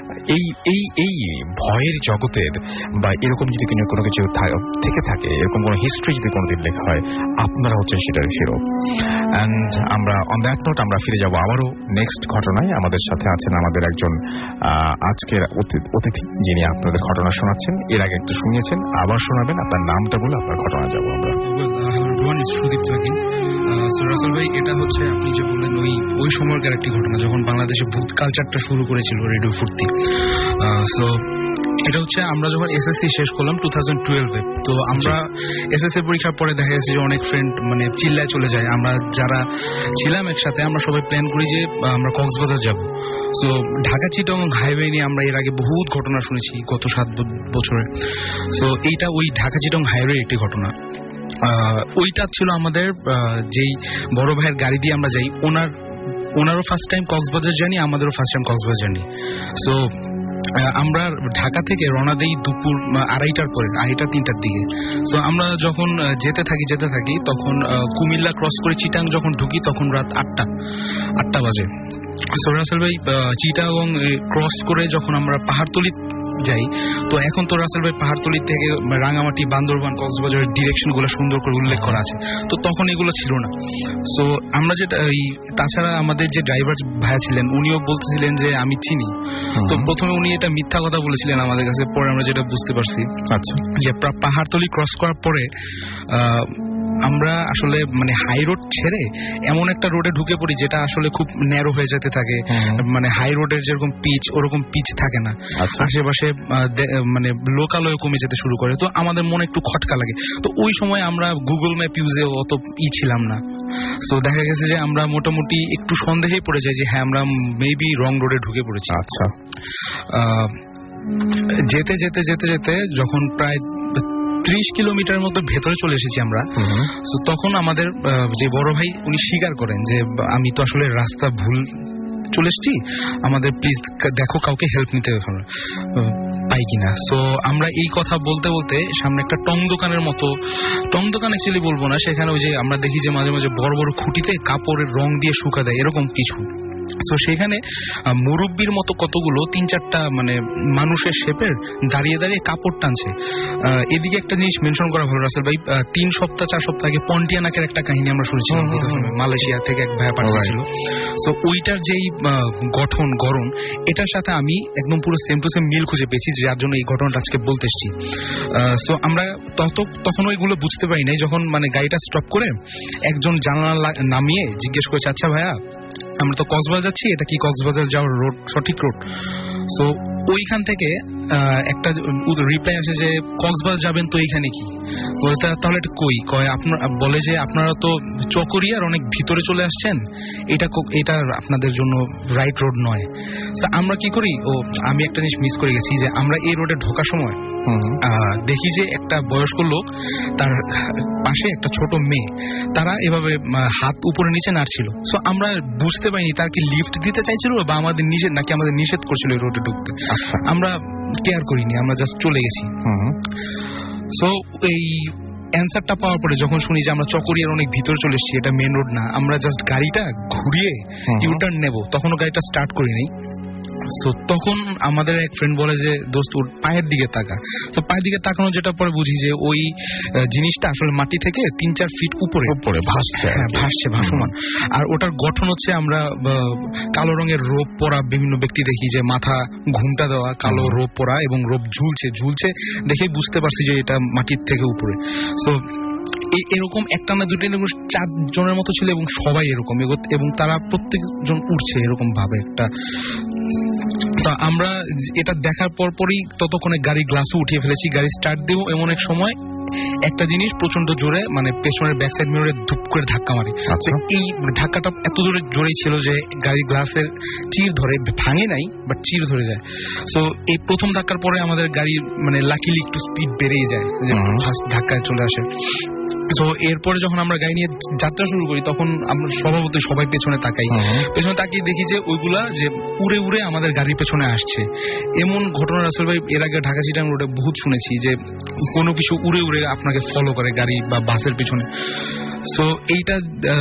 এই ভয়ের জগতের বা এরকম যদি কোনো কিছু থেকে থাকে, এরকম কোনো হিস্ট্রি যদি কোনোদিন লেখা হয়, আপনারা হচ্ছেন সেটার হিরো। অ্যান্ড আমরা অন দ্যাট নোট আমরা ফিরে যাব আবারও নেক্সট ঘটনায়। আমাদের সাথে আছেন আমাদের একজন আজকের অতিথি, যিনি আপনাদের ঘটনা শোনাচ্ছেন। এর আগে একটু শুনিয়েছেন, আবার শোনাবেন। আপনার নামটা বলে আপনার ঘটনা যাবো আমরা। সুদীপ জাকিন। রাসেল ভাই, এটা হচ্ছে আপনি যে বললেন ওই সময়কার একটি ঘটনা যখন বাংলাদেশে ভূত কালচারটা শুরু করেছিল রেডিও ফুর্তি। সো এটা হচ্ছে আমরা যখন এসএসসি শেষ করলাম 2012-এ, তো আমরা এসএসসি পরীক্ষার পরে দেখা গেছে যে অনেক ফ্রেন্ড মানে চিল্লায় চলে যায়। আমরা যারা ছিলাম একসাথে আমরা সবাই প্ল্যান করি যে আমরা কক্সবাজার যাব। সো ঢাকা চিটাগং হাইওয়ে নিয়ে আমরা এর আগে বহুত ঘটনা শুনেছি গত 7 বছরে। সো এইটা ওই ঢাকা চিটাগং হাইওয়ে একটি ঘটনা। ওইটা ছিল আমাদের যেই বড় ভাইয়ের গাড়ি দিয়ে আমরা যাই, ওনারও ফার্স্ট টাইম কক্সবাজার জার্নি, আমাদেরও first time Cox's Bazar journey. So আমরা ঢাকা থেকে রওনা দিই দুপুর 2:30টার পরে, 2:30-3টার দিকে। সো আমরা যখন যেতে থাকি তখন কুমিল্লা ক্রস করে চিটাং যখন ঢুকি তখন রাত 8টা বাজে। সো রাসেল ভাই, চিটাগং ক্রস করে যখন আমরা পাহাড়তলি যাই, তো এখন তো রাসেল ভাই পাহাড়তলি থেকে রাঙামাটি, বান্দরবান, কক্সবাজারের ডিরেকশন গুলো সুন্দর করে উল্লেখ করা আছে, তো তখন এগুলো ছিল না। সো আমরা যেটা তাছাড়া আমাদের যে ড্রাইভার ভাইয়া ছিলেন উনিও বলতেছিলেন যে আমি চিনি। তো প্রথমে উনি এটা মিথ্যা কথা বলেছিলেন আমাদের কাছে, পরে আমরা যেটা বুঝতে পারছি যে পাহাড়তলি ক্রস করার পরে আমরা আসলে মানে হাই রোড ছেড়ে এমন একটা রোডে ঢুকে পড়ি যেটা আসলে খুব ন্যারো হয়ে যেতে থাকে। মানে হাই রোডের যেরকম পিচ ওরকম পিচ থাকে না, আশেপাশে মানে লোকালয় কমে যেতে শুরু করে। তো আমাদের মনে একটু খটকা লাগে। তো ওই সময় আমরা গুগল ম্যাপ ইউজে অত ছিলাম না। সো দেখা গেছে যে আমরা মোটামুটি একটু সন্দেহেই পড়ে যাই যে হ্যাঁ আমরা মেবি রং রোডে ঢুকে পড়েছি। আচ্ছা, যেতে যেতে যেতে যেতে যখন প্রায় 30 কিলোমিটার মতো ভেতরে চলে এসেছি আমরা, তখন আমাদের যে বড় ভাই উনি স্বীকার করেন যে আমি তো আসলে রাস্তা ভুল চলে এসেছি, আমাদের প্লিজ দেখো কাউকে হেল্প নিতে পাই কিনা। সো আমরা এই কথা বলতে বলতে সামনে একটা টং দোকানের মতো, টং দোকান অ্যাকচুয়ালি বলবো না, সেখানে ওই যে আমরা দেখি যে মাঝে মাঝে বড় বড় খুঁটিতে কাপড়ের রং দিয়ে শুকা দেয় এরকম কিছু। তো সেখানে মুরব্বির মতো কতগুলো 3-4টা মানে মানুষের শেপের দাঁড়িয়ে দাঁড়িয়ে কাপড় টানছে। এদিকে একটা জিনিস মেনশন করা ভালো রাসেল ভাই, 3 সপ্তাহ 4 সপ্তাহ আগে পন্টিয়ানাকের একটা কাহিনী আমরা শুনেছিলাম, মালয়েশিয়া থেকে এক ভাইয়া পাঠিয়েছিল। সো ওইটার যেই গঠন গড়ন এটার সাথে আমি একদম পুরো সেম টু সেম মিল খুঁজে পেয়েছি, যার জন্য এই ঘটনাটা আজকে বলতে এসেছি। সো আমরা তখন ওইগুলো বুঝতে পারি নাই, যখন মানে গাড়িটা স্টপ করে একজন জানালা নামিয়ে জিজ্ঞেস করেছে, আচ্ছা ভাইয়া আমরা তো কক্সবাজার যাচ্ছি, এটা কি কক্সবাজার যাওয়ার রোড, সঠিক রোড? সো ওইখান থেকে একটা রিপ্লাই আসে যে কক্সবাজার যাবেন তো এইখানে কি, তাহলে এটা কই, কয় আপনার বলে যে আপনারা তো চকরিয়ার অনেক ভিতরে চলে আসছেন, এটা আপনাদের জন্য রাইট রোড নয়। আমরা কি করি, আমি একটা জিনিস মিস করে গেছি, যে আমরা এই রোডে ঢোকার সময় দেখি যে একটা বয়স্ক লোক, তার পাশে একটা ছোট মেয়ে, তারা এভাবে হাত উপরে নিচে নাড়ছিল। সো আমরা বুঝতে পারিনি তার কি লিফট দিতে চাইছিল বা আমাদের নিষেধ করছিল এই রোডে ঢুকতে। আমরা কেয়ার করিনি, আমরা জাস্ট চলে গেছি। সো এই অ্যান্সারটা পাওয়ার পরে যখন শুনি যে আমরা চকরিয়ার অনেক ভিতরে চলে এসেছি, এটা মেন রোড না, আমরা জাস্ট গাড়িটা ঘুরিয়ে ইউটার্ন নেব, তখনও গাড়িটা স্টার্ট করিনি। সো তখন আমাদের এক ফ্রেন্ড বলে যে দোস্ত ওর পায়ের দিকে তাকা। তো পায়ের দিকে তাকানো, যেটা পরে বুঝি যে ওই জিনিসটা আসলে মাটি থেকে 3-4 ফিট উপরে ভাসছে, ভাসমান। আর ওটার গঠন হচ্ছে, আমরা কালো রঙের রোপ পরা বিভিন্ন ব্যক্তি দেখি যে মাথা ঘুমটা দেওয়া, কালো রোপ পরা এবং রোপ ঝুলছে দেখেই বুঝতে পারছি যে এটা মাটির থেকে উপরে। সো এরকম একটা না দুটো 4 জনের মতো ছিল এবং সবাই এরকম, এবং তারা প্রত্যেকজন উঠছে এরকম ভাবে একটা। তো আমরা এটা দেখার পরই ততক্ষণে গাড়ি গ্লাসও উঠিয়ে ফেলেছি, গাড়ি স্টার্ট দেবো এমন এক সময় একটা জিনিস প্রচন্ড জোরে, মানে পেছনের ব্যাক সাইড মিররে ধুপ করে ধাক্কা মারি। এই ধাক্কাটা এত জোরেই ছিল যে গাড়ির গ্লাসের চির ধরে, ভাঙে নাই বাট চির ধরে যায়। সো এই প্রথম ধাক্কার পরে আমাদের গাড়ির মানে লাকিলি একটু স্পিড বেড়েই যায়, ফার্স্ট ধাক্কায় চলে আসে। তো এরপরে যখন আমরা গাড়ি নিয়ে যাত্রা শুরু করি, তখন আমরা স্বভাবতই সবাই পেছনে তাকিয়ে দেখি যে ওইগুলা যে উড়ে উড়ে আমাদের গাড়ির পেছনে আসছে। এমন ঘটনা রাসেল ভাই এর আগে ঢাকা চিটাগাং রোডে বহুত শুনেছি, যে কোনো কিছু উড়ে উড়ে আপনাকে ফলো করে গাড়ি বা বাসের পিছনে। সো এইটা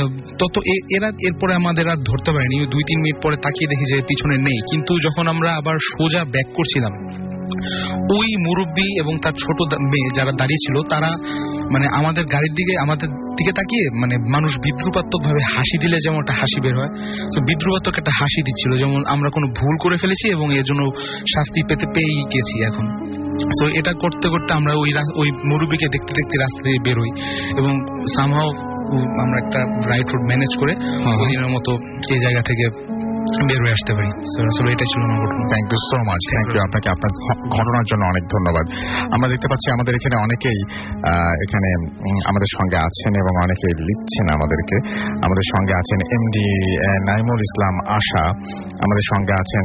এরপরে আমাদের আর ধরতে পারিনি। 2-3 মিনিট পরে তাকিয়ে দেখি যে পিছনে নেই, কিন্তু যখন আমরা আবার সোজা ব্যাক করছিলাম, ওই মুরব্বী এবং তার ছোট মেয়ে যারা দাঁড়িয়ে ছিল, তারা মানে আমাদের গাড়ির দিকে, আমাদের দিকে তাকিয়ে, মানে মানুষ বিদ্রুপাত্মক ভাবে হাসি দিলে যেমন একটা হাসি বের হয়, তো বিদ্রুপাত্মক একটা হাসি দিচ্ছিল, যেমন আমরা কোনো ভুল করে ফেলেছি এবং এর জন্য শাস্তি পেয়েই গেছি এখন। তো এটা করতে করতে আমরা ওই মুরব্বীকে দেখতে দেখতে রাস্তা দিয়ে বেরোই এবং সামহাও আমরা একটা রাইট রোড ম্যানেজ করে দিনের মতো এই জায়গা থেকে বের হয়ে আসতে পারি। আসলে এটাই ছিল আমার ঘটনা। Thank you so much. Thank you আপনাকে, আপনার ঘটনার জন্য অনেক ধন্যবাদ। আমরা দেখতে পাচ্ছি আমাদের এখানে অনেকেই এখানে আমাদের সঙ্গে আছেন এবং অনেকেই লিখছেন আমাদেরকে। আমাদের সঙ্গে আছেন এমডি নাইমুল ইসলাম আশা, আমাদের সঙ্গে আছেন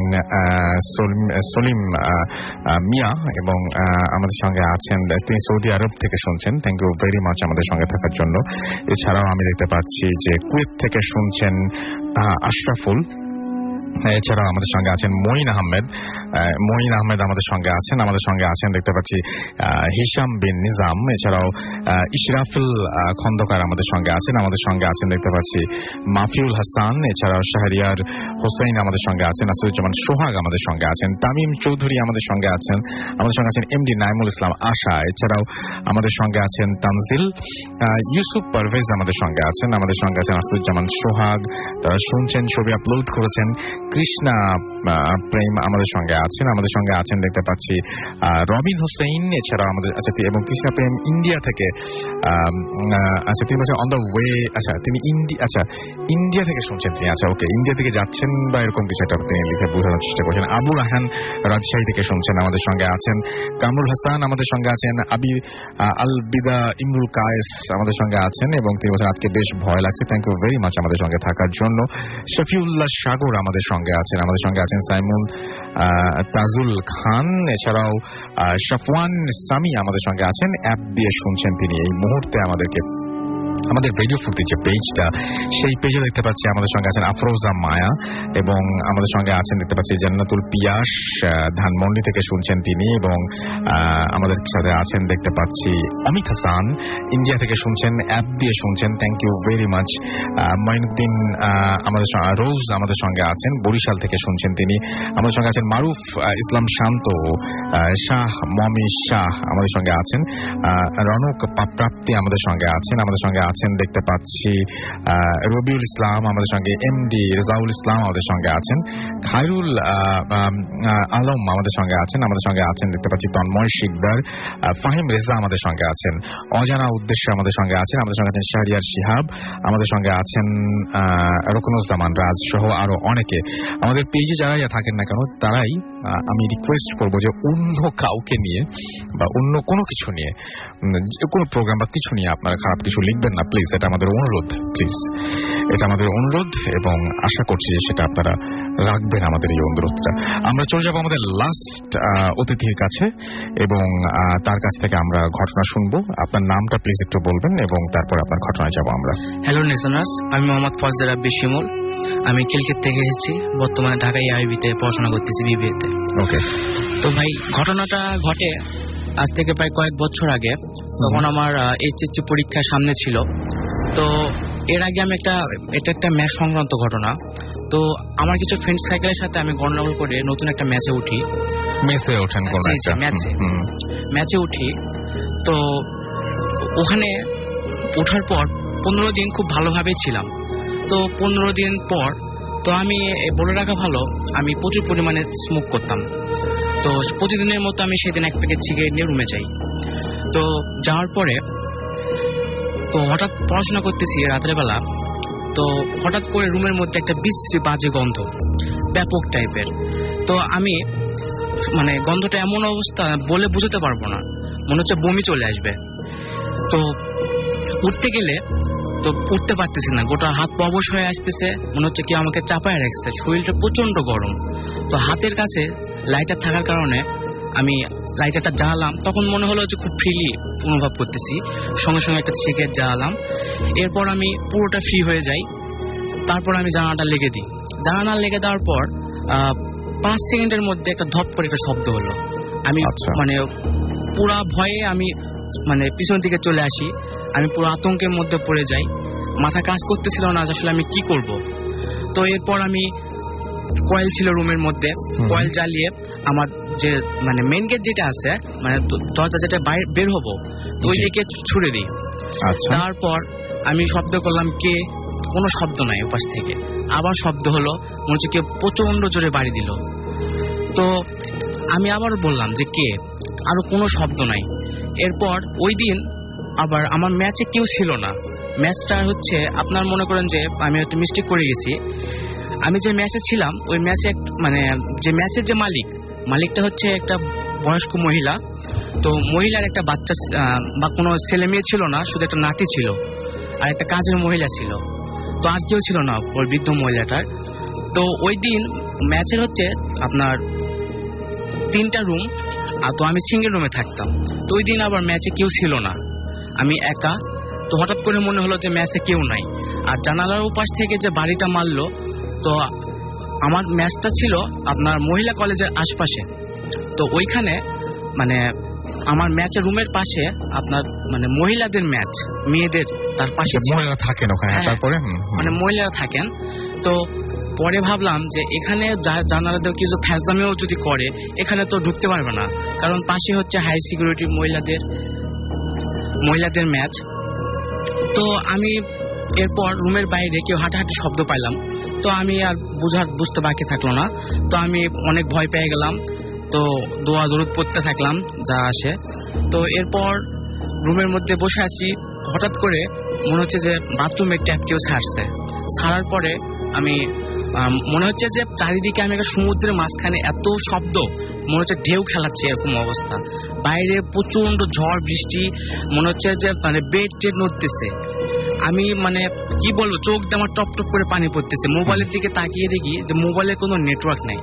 সলিম মিয়া, এবং আমাদের সঙ্গে আছেন, তিনি সৌদি আরব থেকে শুনছেন। থ্যাংক ইউ ভেরি মাচ আমাদের সঙ্গে থাকার জন্য। এছাড়াও আমি দেখতে পাচ্ছি যে কুয়েত থেকে শুনছেন আশরাফুল। এছাড়াও আমাদের সঙ্গে আছেন মঈন আহমেদ আমাদের সঙ্গে আছেন দেখতে পাচ্ছি হিশাম বিন নিজাম। এছাড়াও ইশরাফুল খন্দকার আমাদের সঙ্গে আছেন দেখতে পাচ্ছি মাফিউল হাসান। এছাড়াও শাহরিয়ার হোসেন আমাদের সঙ্গে আছেন, আসিফুজ্জামান সোহাগ আমাদের সঙ্গে আছেন, তামিম চৌধুরী আমাদের সঙ্গে আছেন এমডি নাইমুল ইসলাম আশা। এছাড়াও আমাদের সঙ্গে আছেন তানজিল, ইউসুফ পারভেজ আমাদের সঙ্গে আছেন আসিফুজ্জামান সোহাগ, তারা শুনছেন, ছবি আপলোড করেছেন। কৃষ্ণা প্রেম আমাদের সঙ্গে আছেন দেখতে পাচ্ছি রবিন হোসেন। এছাড়াও আমাদের এবং কৃষ্ণা প্রেম ইন্ডিয়া থেকে, তিনি বলছেন অন দ্য ওয়ে, তিনি ইন্ডিয়া থেকে শুনছেন তিনি, ওকে, ইন্ডিয়া থেকে যাচ্ছেন বা এরকম কিছু একটা তিনি লিখে বোঝানোর চেষ্টা করছেন। আবু রাহান রাজশাহী থেকে শুনছেন, আমাদের সঙ্গে আছেন। কামরুল হাসান আমাদের সঙ্গে আছেন। আল বিদা ইমরুল কায়েস আমাদের সঙ্গে আছেন এবং তিনি বলছেন আজকে বেশ ভয় লাগছে। থ্যাংক ইউ ভেরি মাচ আমাদের সঙ্গে থাকার জন্য। শফিউল্লাহ সাগর আমাদের সঙ্গে আছেন সাইমুন তাজুল খান। এছাড়াও শাফওয়ান সামি আমাদের সঙ্গে আছেন, অ্যাপ দিয়ে শুনছেন তিনি এই মুহূর্তে আমাদের রেডিও ফুর্তি যে পেজটা, সেই পেজে দেখতে পাচ্ছি আমাদের সঙ্গে আছেন আফরোজা মায়া এবং আমাদের সঙ্গে আছেন দেখতে পাচ্ছি জান্নাতুল পিয়াস, ধানমন্ডি থেকে শুনছেন তিনি, এবং আমাদের সাথে আছেন দেখতে পাচ্ছি অমিত হাসান, ইন্ডিয়া থেকে শুনছেন, অ্যাপ দিয়ে শুনছেন। Thank you very much. Mainuddin আমাদের রোজ আমাদের সঙ্গে আছেন, বরিশাল থেকে শুনছেন তিনি। আমাদের সঙ্গে আছেন মারুফ ইসলাম শান্ত, শাহ মমি শাহ আমাদের সঙ্গে আছেন, রনক প্রাপ্তি আমাদের সঙ্গে আছেন দেখতে পাচ্ছি, রবিউল ইসলাম আমাদের সঙ্গে, এমডি রেজাউল ইসলাম আমাদের সঙ্গে আছেন, খায়রুল আলম আমাদের সঙ্গে আছেন দেখতে পাচ্ছি, তন্ময় শিকদার, ফাহিম রেজা আমাদের সঙ্গে আছেন, অজানা উদ্দেশ্যে আমাদের সঙ্গে আছেন শাহরিয়ার শিহাব, আমাদের সঙ্গে আছেন রুকনুজ্জামান রাজ সহ আরো অনেকে। আমাদের পেজে যারাই থাকেন না কেন তারাই, আমি রিকোয়েস্ট করবো যে অন্য কাউকে নিয়ে বা অন্য কোনো কিছু নিয়ে, কোনো প্রোগ্রাম বা কিছু নিয়ে আপনারা খারাপ কিছু লিখবেন না প্লিজ, এটা আমাদের অনুরোধ, প্লিজ এটা আমাদের অনুরোধ, এবং আশা করছি যে সেটা আপনারা রাখবেন আমাদের এই অনুরোধটা। আমরা চলে যাবো আমাদের লাস্ট অতিথির কাছে এবং তার কাছ থেকে আমরা ঘটনা শুনবো। আপনার নামটা প্লিজ একটু বলবেন এবং তারপর আপনার ঘটনায় যাবো আমরা। হ্যালো লিসেনার্স, আমি মোহাম্মদ ফজলে রাব্বি শিমুল, আমি খিলক্ষেত থেকে এসেছি, বর্তমানে ঢাকা আইবিতে পড়াশোনা করতেছি বিবিএতে। ওকে। তো ভাই ঘটনাটা ঘটে আজ থেকে প্রায় কয়েক বছর আগে, তখন আমার এইচএসসি পরীক্ষা সামনে ছিল। তো এর আগে আমি এটা একটা ম্যাচ সংক্রান্ত ঘটনা। তো আমার কিছু ফ্রেন্ড সাইকেলের সাথে আমি গন্ডগোল করে নতুন একটা ম্যাচে উঠি। ম্যাচে উঠি। তো ওখানে ওঠার পর 15 দিন খুব ভালোভাবেই ছিলাম। তো 15 দিন পর তো আমি বলে রাখা ভালো, আমি প্রচুর পরিমাণে স্মোক করতাম। তো প্রতিদিনের মতো আমি সেদিন এক প্যাকেট সিগারেট নিয়ে রুমে যাই। তো যাওয়ার পরে তো হঠাৎ পড়াশোনা করতেছি রাতের বেলা, তো হঠাৎ করে রুমের মধ্যে একটা বিশ্রী বাজে গন্ধ, ব্যাপক টাইপের। তো আমি গন্ধটা এমন অবস্থা বলে বুঝতে পারবো না, মনে হচ্ছে বমি চলে আসবে। তো উঠতে গেলে তো উঠতে পারতেছি না, গোটা হাত পা অবশ হয়ে আসতেছে, মনে হচ্ছে কি আমাকে চাপায় রাখছে, শরীরটা প্রচন্ড গরম। তো হাতের কাছে লাইটার থাকার কারণে আমি লাইটারটা জ্বালালাম, তখন মনে হলো যে খুব ফ্রিলি অনুভব করতেছি, সঙ্গে সঙ্গে একটা সিগারেট জ্বালালাম। এরপর আমি পুরোটা ফ্রি হয়ে যাই। তারপর আমি জানালাটা লেগে দিই। জানালা লেগে দেওয়ার পর 5 সেকেন্ডের মধ্যে একটা ধপ করে একটা শব্দ হলো। আমি পুরা ভয়ে আমি পিছন দিকে চলে আসি। আমি পুরো আতঙ্কের মধ্যে পড়ে যাই, মাথা কাজ করতেছিল না আসলে আমি কি করব। তো এরপর আমি কয়েল ছিল রুমের মধ্যে, কয়েল জ্বালিয়ে আমার যে মেইন গেট যেটা আছে, দরজা যেটা বের হবো, ওই দিকে ছুড়ে দিই। তারপর আমি শব্দ করলাম, কে? কোনো শব্দ নাই ওপাশ থেকে। আবার শব্দ হলো, মনে হচ্ছে কেউ প্রচন্ড জোরে বাড়ি দিল। তো আমি আবার বললাম যে কে? আরো কোনো শব্দ নাই। এরপর ওই দিন আবার আমার ম্যাচে কেউ ছিল না। ম্যাচটা হচ্ছে আপনার মনে করেন যে আমি একটা মিস্টেক করে গেছি। আমি যে ম্যাচে ছিলাম ওই ম্যাচে যে ম্যাচের যে মালিকটা হচ্ছে একটা বয়স্ক মহিলা। তো মহিলার একটা বাচ্চা বা কোনো ছেলে মেয়ে ছিল না, শুধু একটা নাতি ছিল আর একটা কাজের মহিলা ছিল। তো আজকেও ছিল না ওই বৃদ্ধ মহিলাটার। তো ওই দিন ম্যাচের হচ্ছে আপনার 3টা রুম, আর তো আমি সিঙ্গেল রুমে থাকতাম। তো ওই দিন আবার ম্যাচে কেউ ছিল না, আমি একা। তো হঠাৎ করে মনে হলো যে ম্যাচে কেউ নাই। আর জানালার উপাস থেকে যে বাড়িটা মারলো, তো আমার ম্যাচটা ছিল আপনার মহিলা কলেজের আশপাশে। তো ওইখানে আমার ম্যাচের রুমের পাশে আপনার মহিলাদের ম্যাচ, মেয়েদের তার পাশে মহিলা থাকেন ওখানে। তারপরে মহিলারা থাকেন। তো পরে ভাবলাম যে এখানে জানালা দিয়ে কিছু ফ্যাসদামিও যদি করে, এখানে তো ঢুকতে পারবে না, কারণ পাশে হচ্ছে হাই সিকিউরিটি মহিলাদের ম্যাচ। তো আমি এরপর রুমের বাইরে কেউ হাঁটাহাঁটি শব্দ পাইলাম। তো আমি আর বুঝতে বাকি থাকলো না। তো আমি অনেক ভয় পেয়ে গেলাম। তো দোয়া দরুদ পড়তে থাকলাম যা আসে। তো এরপর রুমের মধ্যে বসে আছি, হঠাৎ করে মনে হচ্ছে যে বাথরুমের ট্যাপ কেউ ছাড়ার পরে আমি মনে হচ্ছে যে চারিদিকে আমি একটা সমুদ্রের মাঝখানে, এত শব্দ, মনে হচ্ছে ঢেউ খেলাচ্ছে এরকম অবস্থা। বাইরে প্রচন্ড ঝড় বৃষ্টি, মনে হচ্ছে যে বেড টেড নড়তেছে। আমি কি বলবো, চোখ দিয়ে আমার টপ টপ করে পানি পড়তেছে। মোবাইলের দিকে তাকিয়ে দেখি যে মোবাইলে কোনো নেটওয়ার্ক নাই।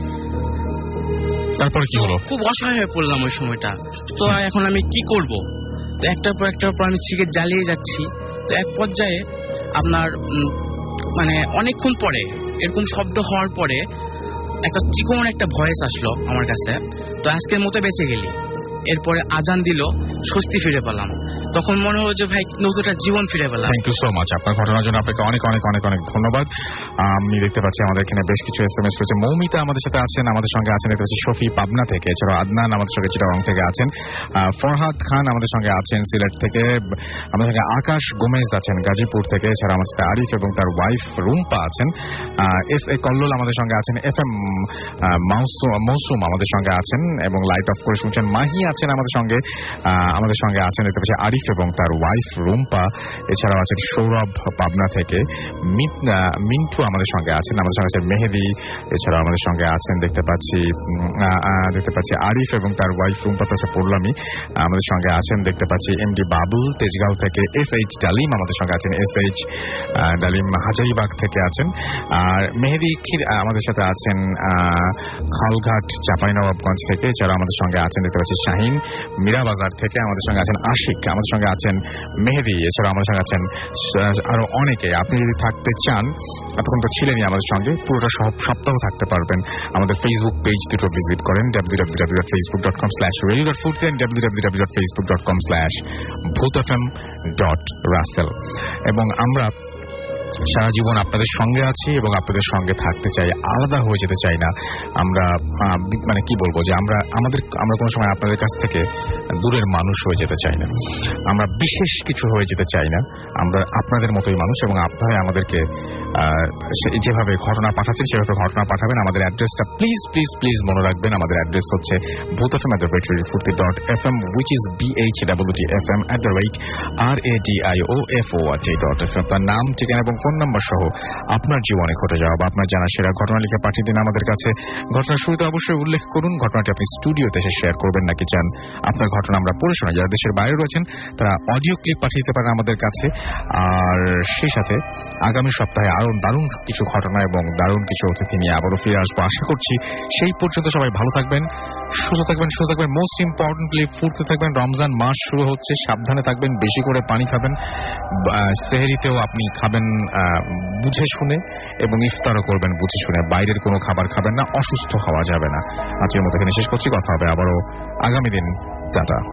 তারপর কি হলো? খুব অসহায় হয়ে পড়লাম ওই সময়টা। তো এখন আমি কি করব? তো একটার পর আমি সিগারেট জ্বালিয়ে যাচ্ছি। তো এক পর্যায়ে আপনার অনেকক্ষণ পরে এরকম শব্দ হওয়ার পরে একটা চিকন একটা ভয়েস আসলো আমার কাছে, তো আজকের মতো বেঁচে গেলি। এরপরে আজান দিল, স্বস্তি ফিরে পেলাম। তখন মনে হলো যে ভাই নতুন একটা জীবন ফিরে পেলাম। থ্যাংক ইউ সো মাচ আপনার ঘটনার জন্য। আপনাকে অনেক অনেক অনেক অনেক ধন্যবাদ। আমি দেখতে পাচ্ছি আমাদের এখানে বেশ কিছু SMS রয়েছে। মৌমিতা আমাদের সাথে আছেন, আমাদের সঙ্গে আছেন দেখতে পাচ্ছি শফি পাবনা থেকে, এছাড়াও আদনান আমাদের সঙ্গে চিটাগং থেকে আছেন, ফরহাদ খান আমাদের সঙ্গে আছেন সিলেট থেকে, আমাদের সঙ্গে আকাশ গোমেজ আছেন গাজীপুর থেকে, এছাড়া আমাদের সাথে আরিফ এবং তার ওয়াইফ রুম্পা আছেন, SA কল্লোল আমাদের সঙ্গে আছেন, FM মৌসুম আমাদের সঙ্গে আছেন এবং লাইট অফ করে শুনছেন, মাহি আছেন আমাদের সঙ্গে আছেন দেখতে পাচ্ছি আরিফ এবং তার ওয়াইফ রুম্পা, এছাড়াও আছেন সৌরভ পাবনা থেকে, মিন্টু আমাদের সঙ্গে আছেন মেহেদি, এছাড়াও আমাদের সঙ্গে আছেন দেখতে পাচ্ছি আরিফ এবং তার ওয়াইফ রুম্পা, তো পড়লামই। আমাদের সঙ্গে আছেন দেখতে পাচ্ছি MD বাবুল তেজগাঁও থেকে, SH ডালিম আমাদের সঙ্গে আছেন, SH ডালিম হাজারিবাগ থেকে আছেন, আর মেহেদি আমাদের সাথে আছেন খালঘাট চাঁপাইনবাবগঞ্জ থেকে, এছাড়া আমাদের সঙ্গে আছেন দেখতে পাচ্ছি শাহিন মীরাবাজার থেকে, আমাদের সঙ্গে আছেন আশিক, আমাদের সঙ্গে আছেন মেহেদি, এছাড়া আমাদের সঙ্গে আছেন আরো অনেকে। আপনি যদি থাকতে চান, এতক্ষণ তো ছিলেনই আমাদের সঙ্গে, পুরোটা সপ্তাহ থাকতে পারবেন। আমাদের ফেসবুক পেজ দুটো ভিজিট করেন, www.facebook.com/radio.foodte and www.facebook.com/bhutfm.russell। এবং আমরা সারা জীবন আপনাদের সঙ্গে আছি এবং আপনাদের সঙ্গে থাকতে চাই, আলাদা হয়ে যেতে চাই না। আমরা মানে কি বলবো, যে আমরা কোনো সময় আপনাদের কাছ থেকে দূরের মানুষ হয়ে যেতে চাই না, আমরা বিশেষ কিছু হয়ে যেতে চাই না। আমরা আপনাদের মতোই মানুষ এবং আপনারা আমাদেরকে যেভাবে ঘটনা পাঠাচ্ছেন সেভাবে ঘটনা পাঠাবেন। আমাদের অ্যাড্রেসটা প্লিজ মনে রাখবেন। আমাদের অ্যাড্রেস হচ্ছে bhutfm@radiofurti.fm, which is BHWTFM@radiofort.fm। আপনার নাম, ঠিকানা এবং ফোন নাম্বার সহ আপনার জীবনে ঘটে যাওয়া বা আপনার জানা সেরা ঘটনা লিখে পাঠিয়ে দিন আমাদের কাছে। ঘটনার শুরুতে অবশ্যই উল্লেখ করুন ঘটনাটি আপনি স্টুডিওতে এসে শেয়ার করবেন নাকি চান আপনার ঘটনা আমরা পড়ে শোনাই। যারা দেশের বাইরে রয়েছেন তারা অডিও ক্লিপ পাঠিয়ে দিতে পারেন আমাদের কাছে। আর সেই সাথে আগামী সপ্তাহে আরো দারুণ কিছু ঘটনা এবং দারুণ কিছু অতিথি নিয়ে আবারও ফিরে আসবো আশা করছি। সেই পর্যন্ত সবাই ভালো থাকবেন, সুস্থ থাকবেন। মোস্ট ইম্পর্টেন্টলি ফুরতে থাকবেন। রমজান মাস শুরু হচ্ছে, সাবধানে থাকবেন, বেশি করে পানি খাবেন, সেহরিতেও আপনি খাবেন বুঝে শুনে এবং ইফতারও করবেন বুঝে শুনে। বাইরের কোনো খাবার খাবেন না, অসুস্থ হওয়া যাবে না। আজকের মতো এখানে শেষ করছি, কথা হবে আবারও আগামী দিন। টাটা।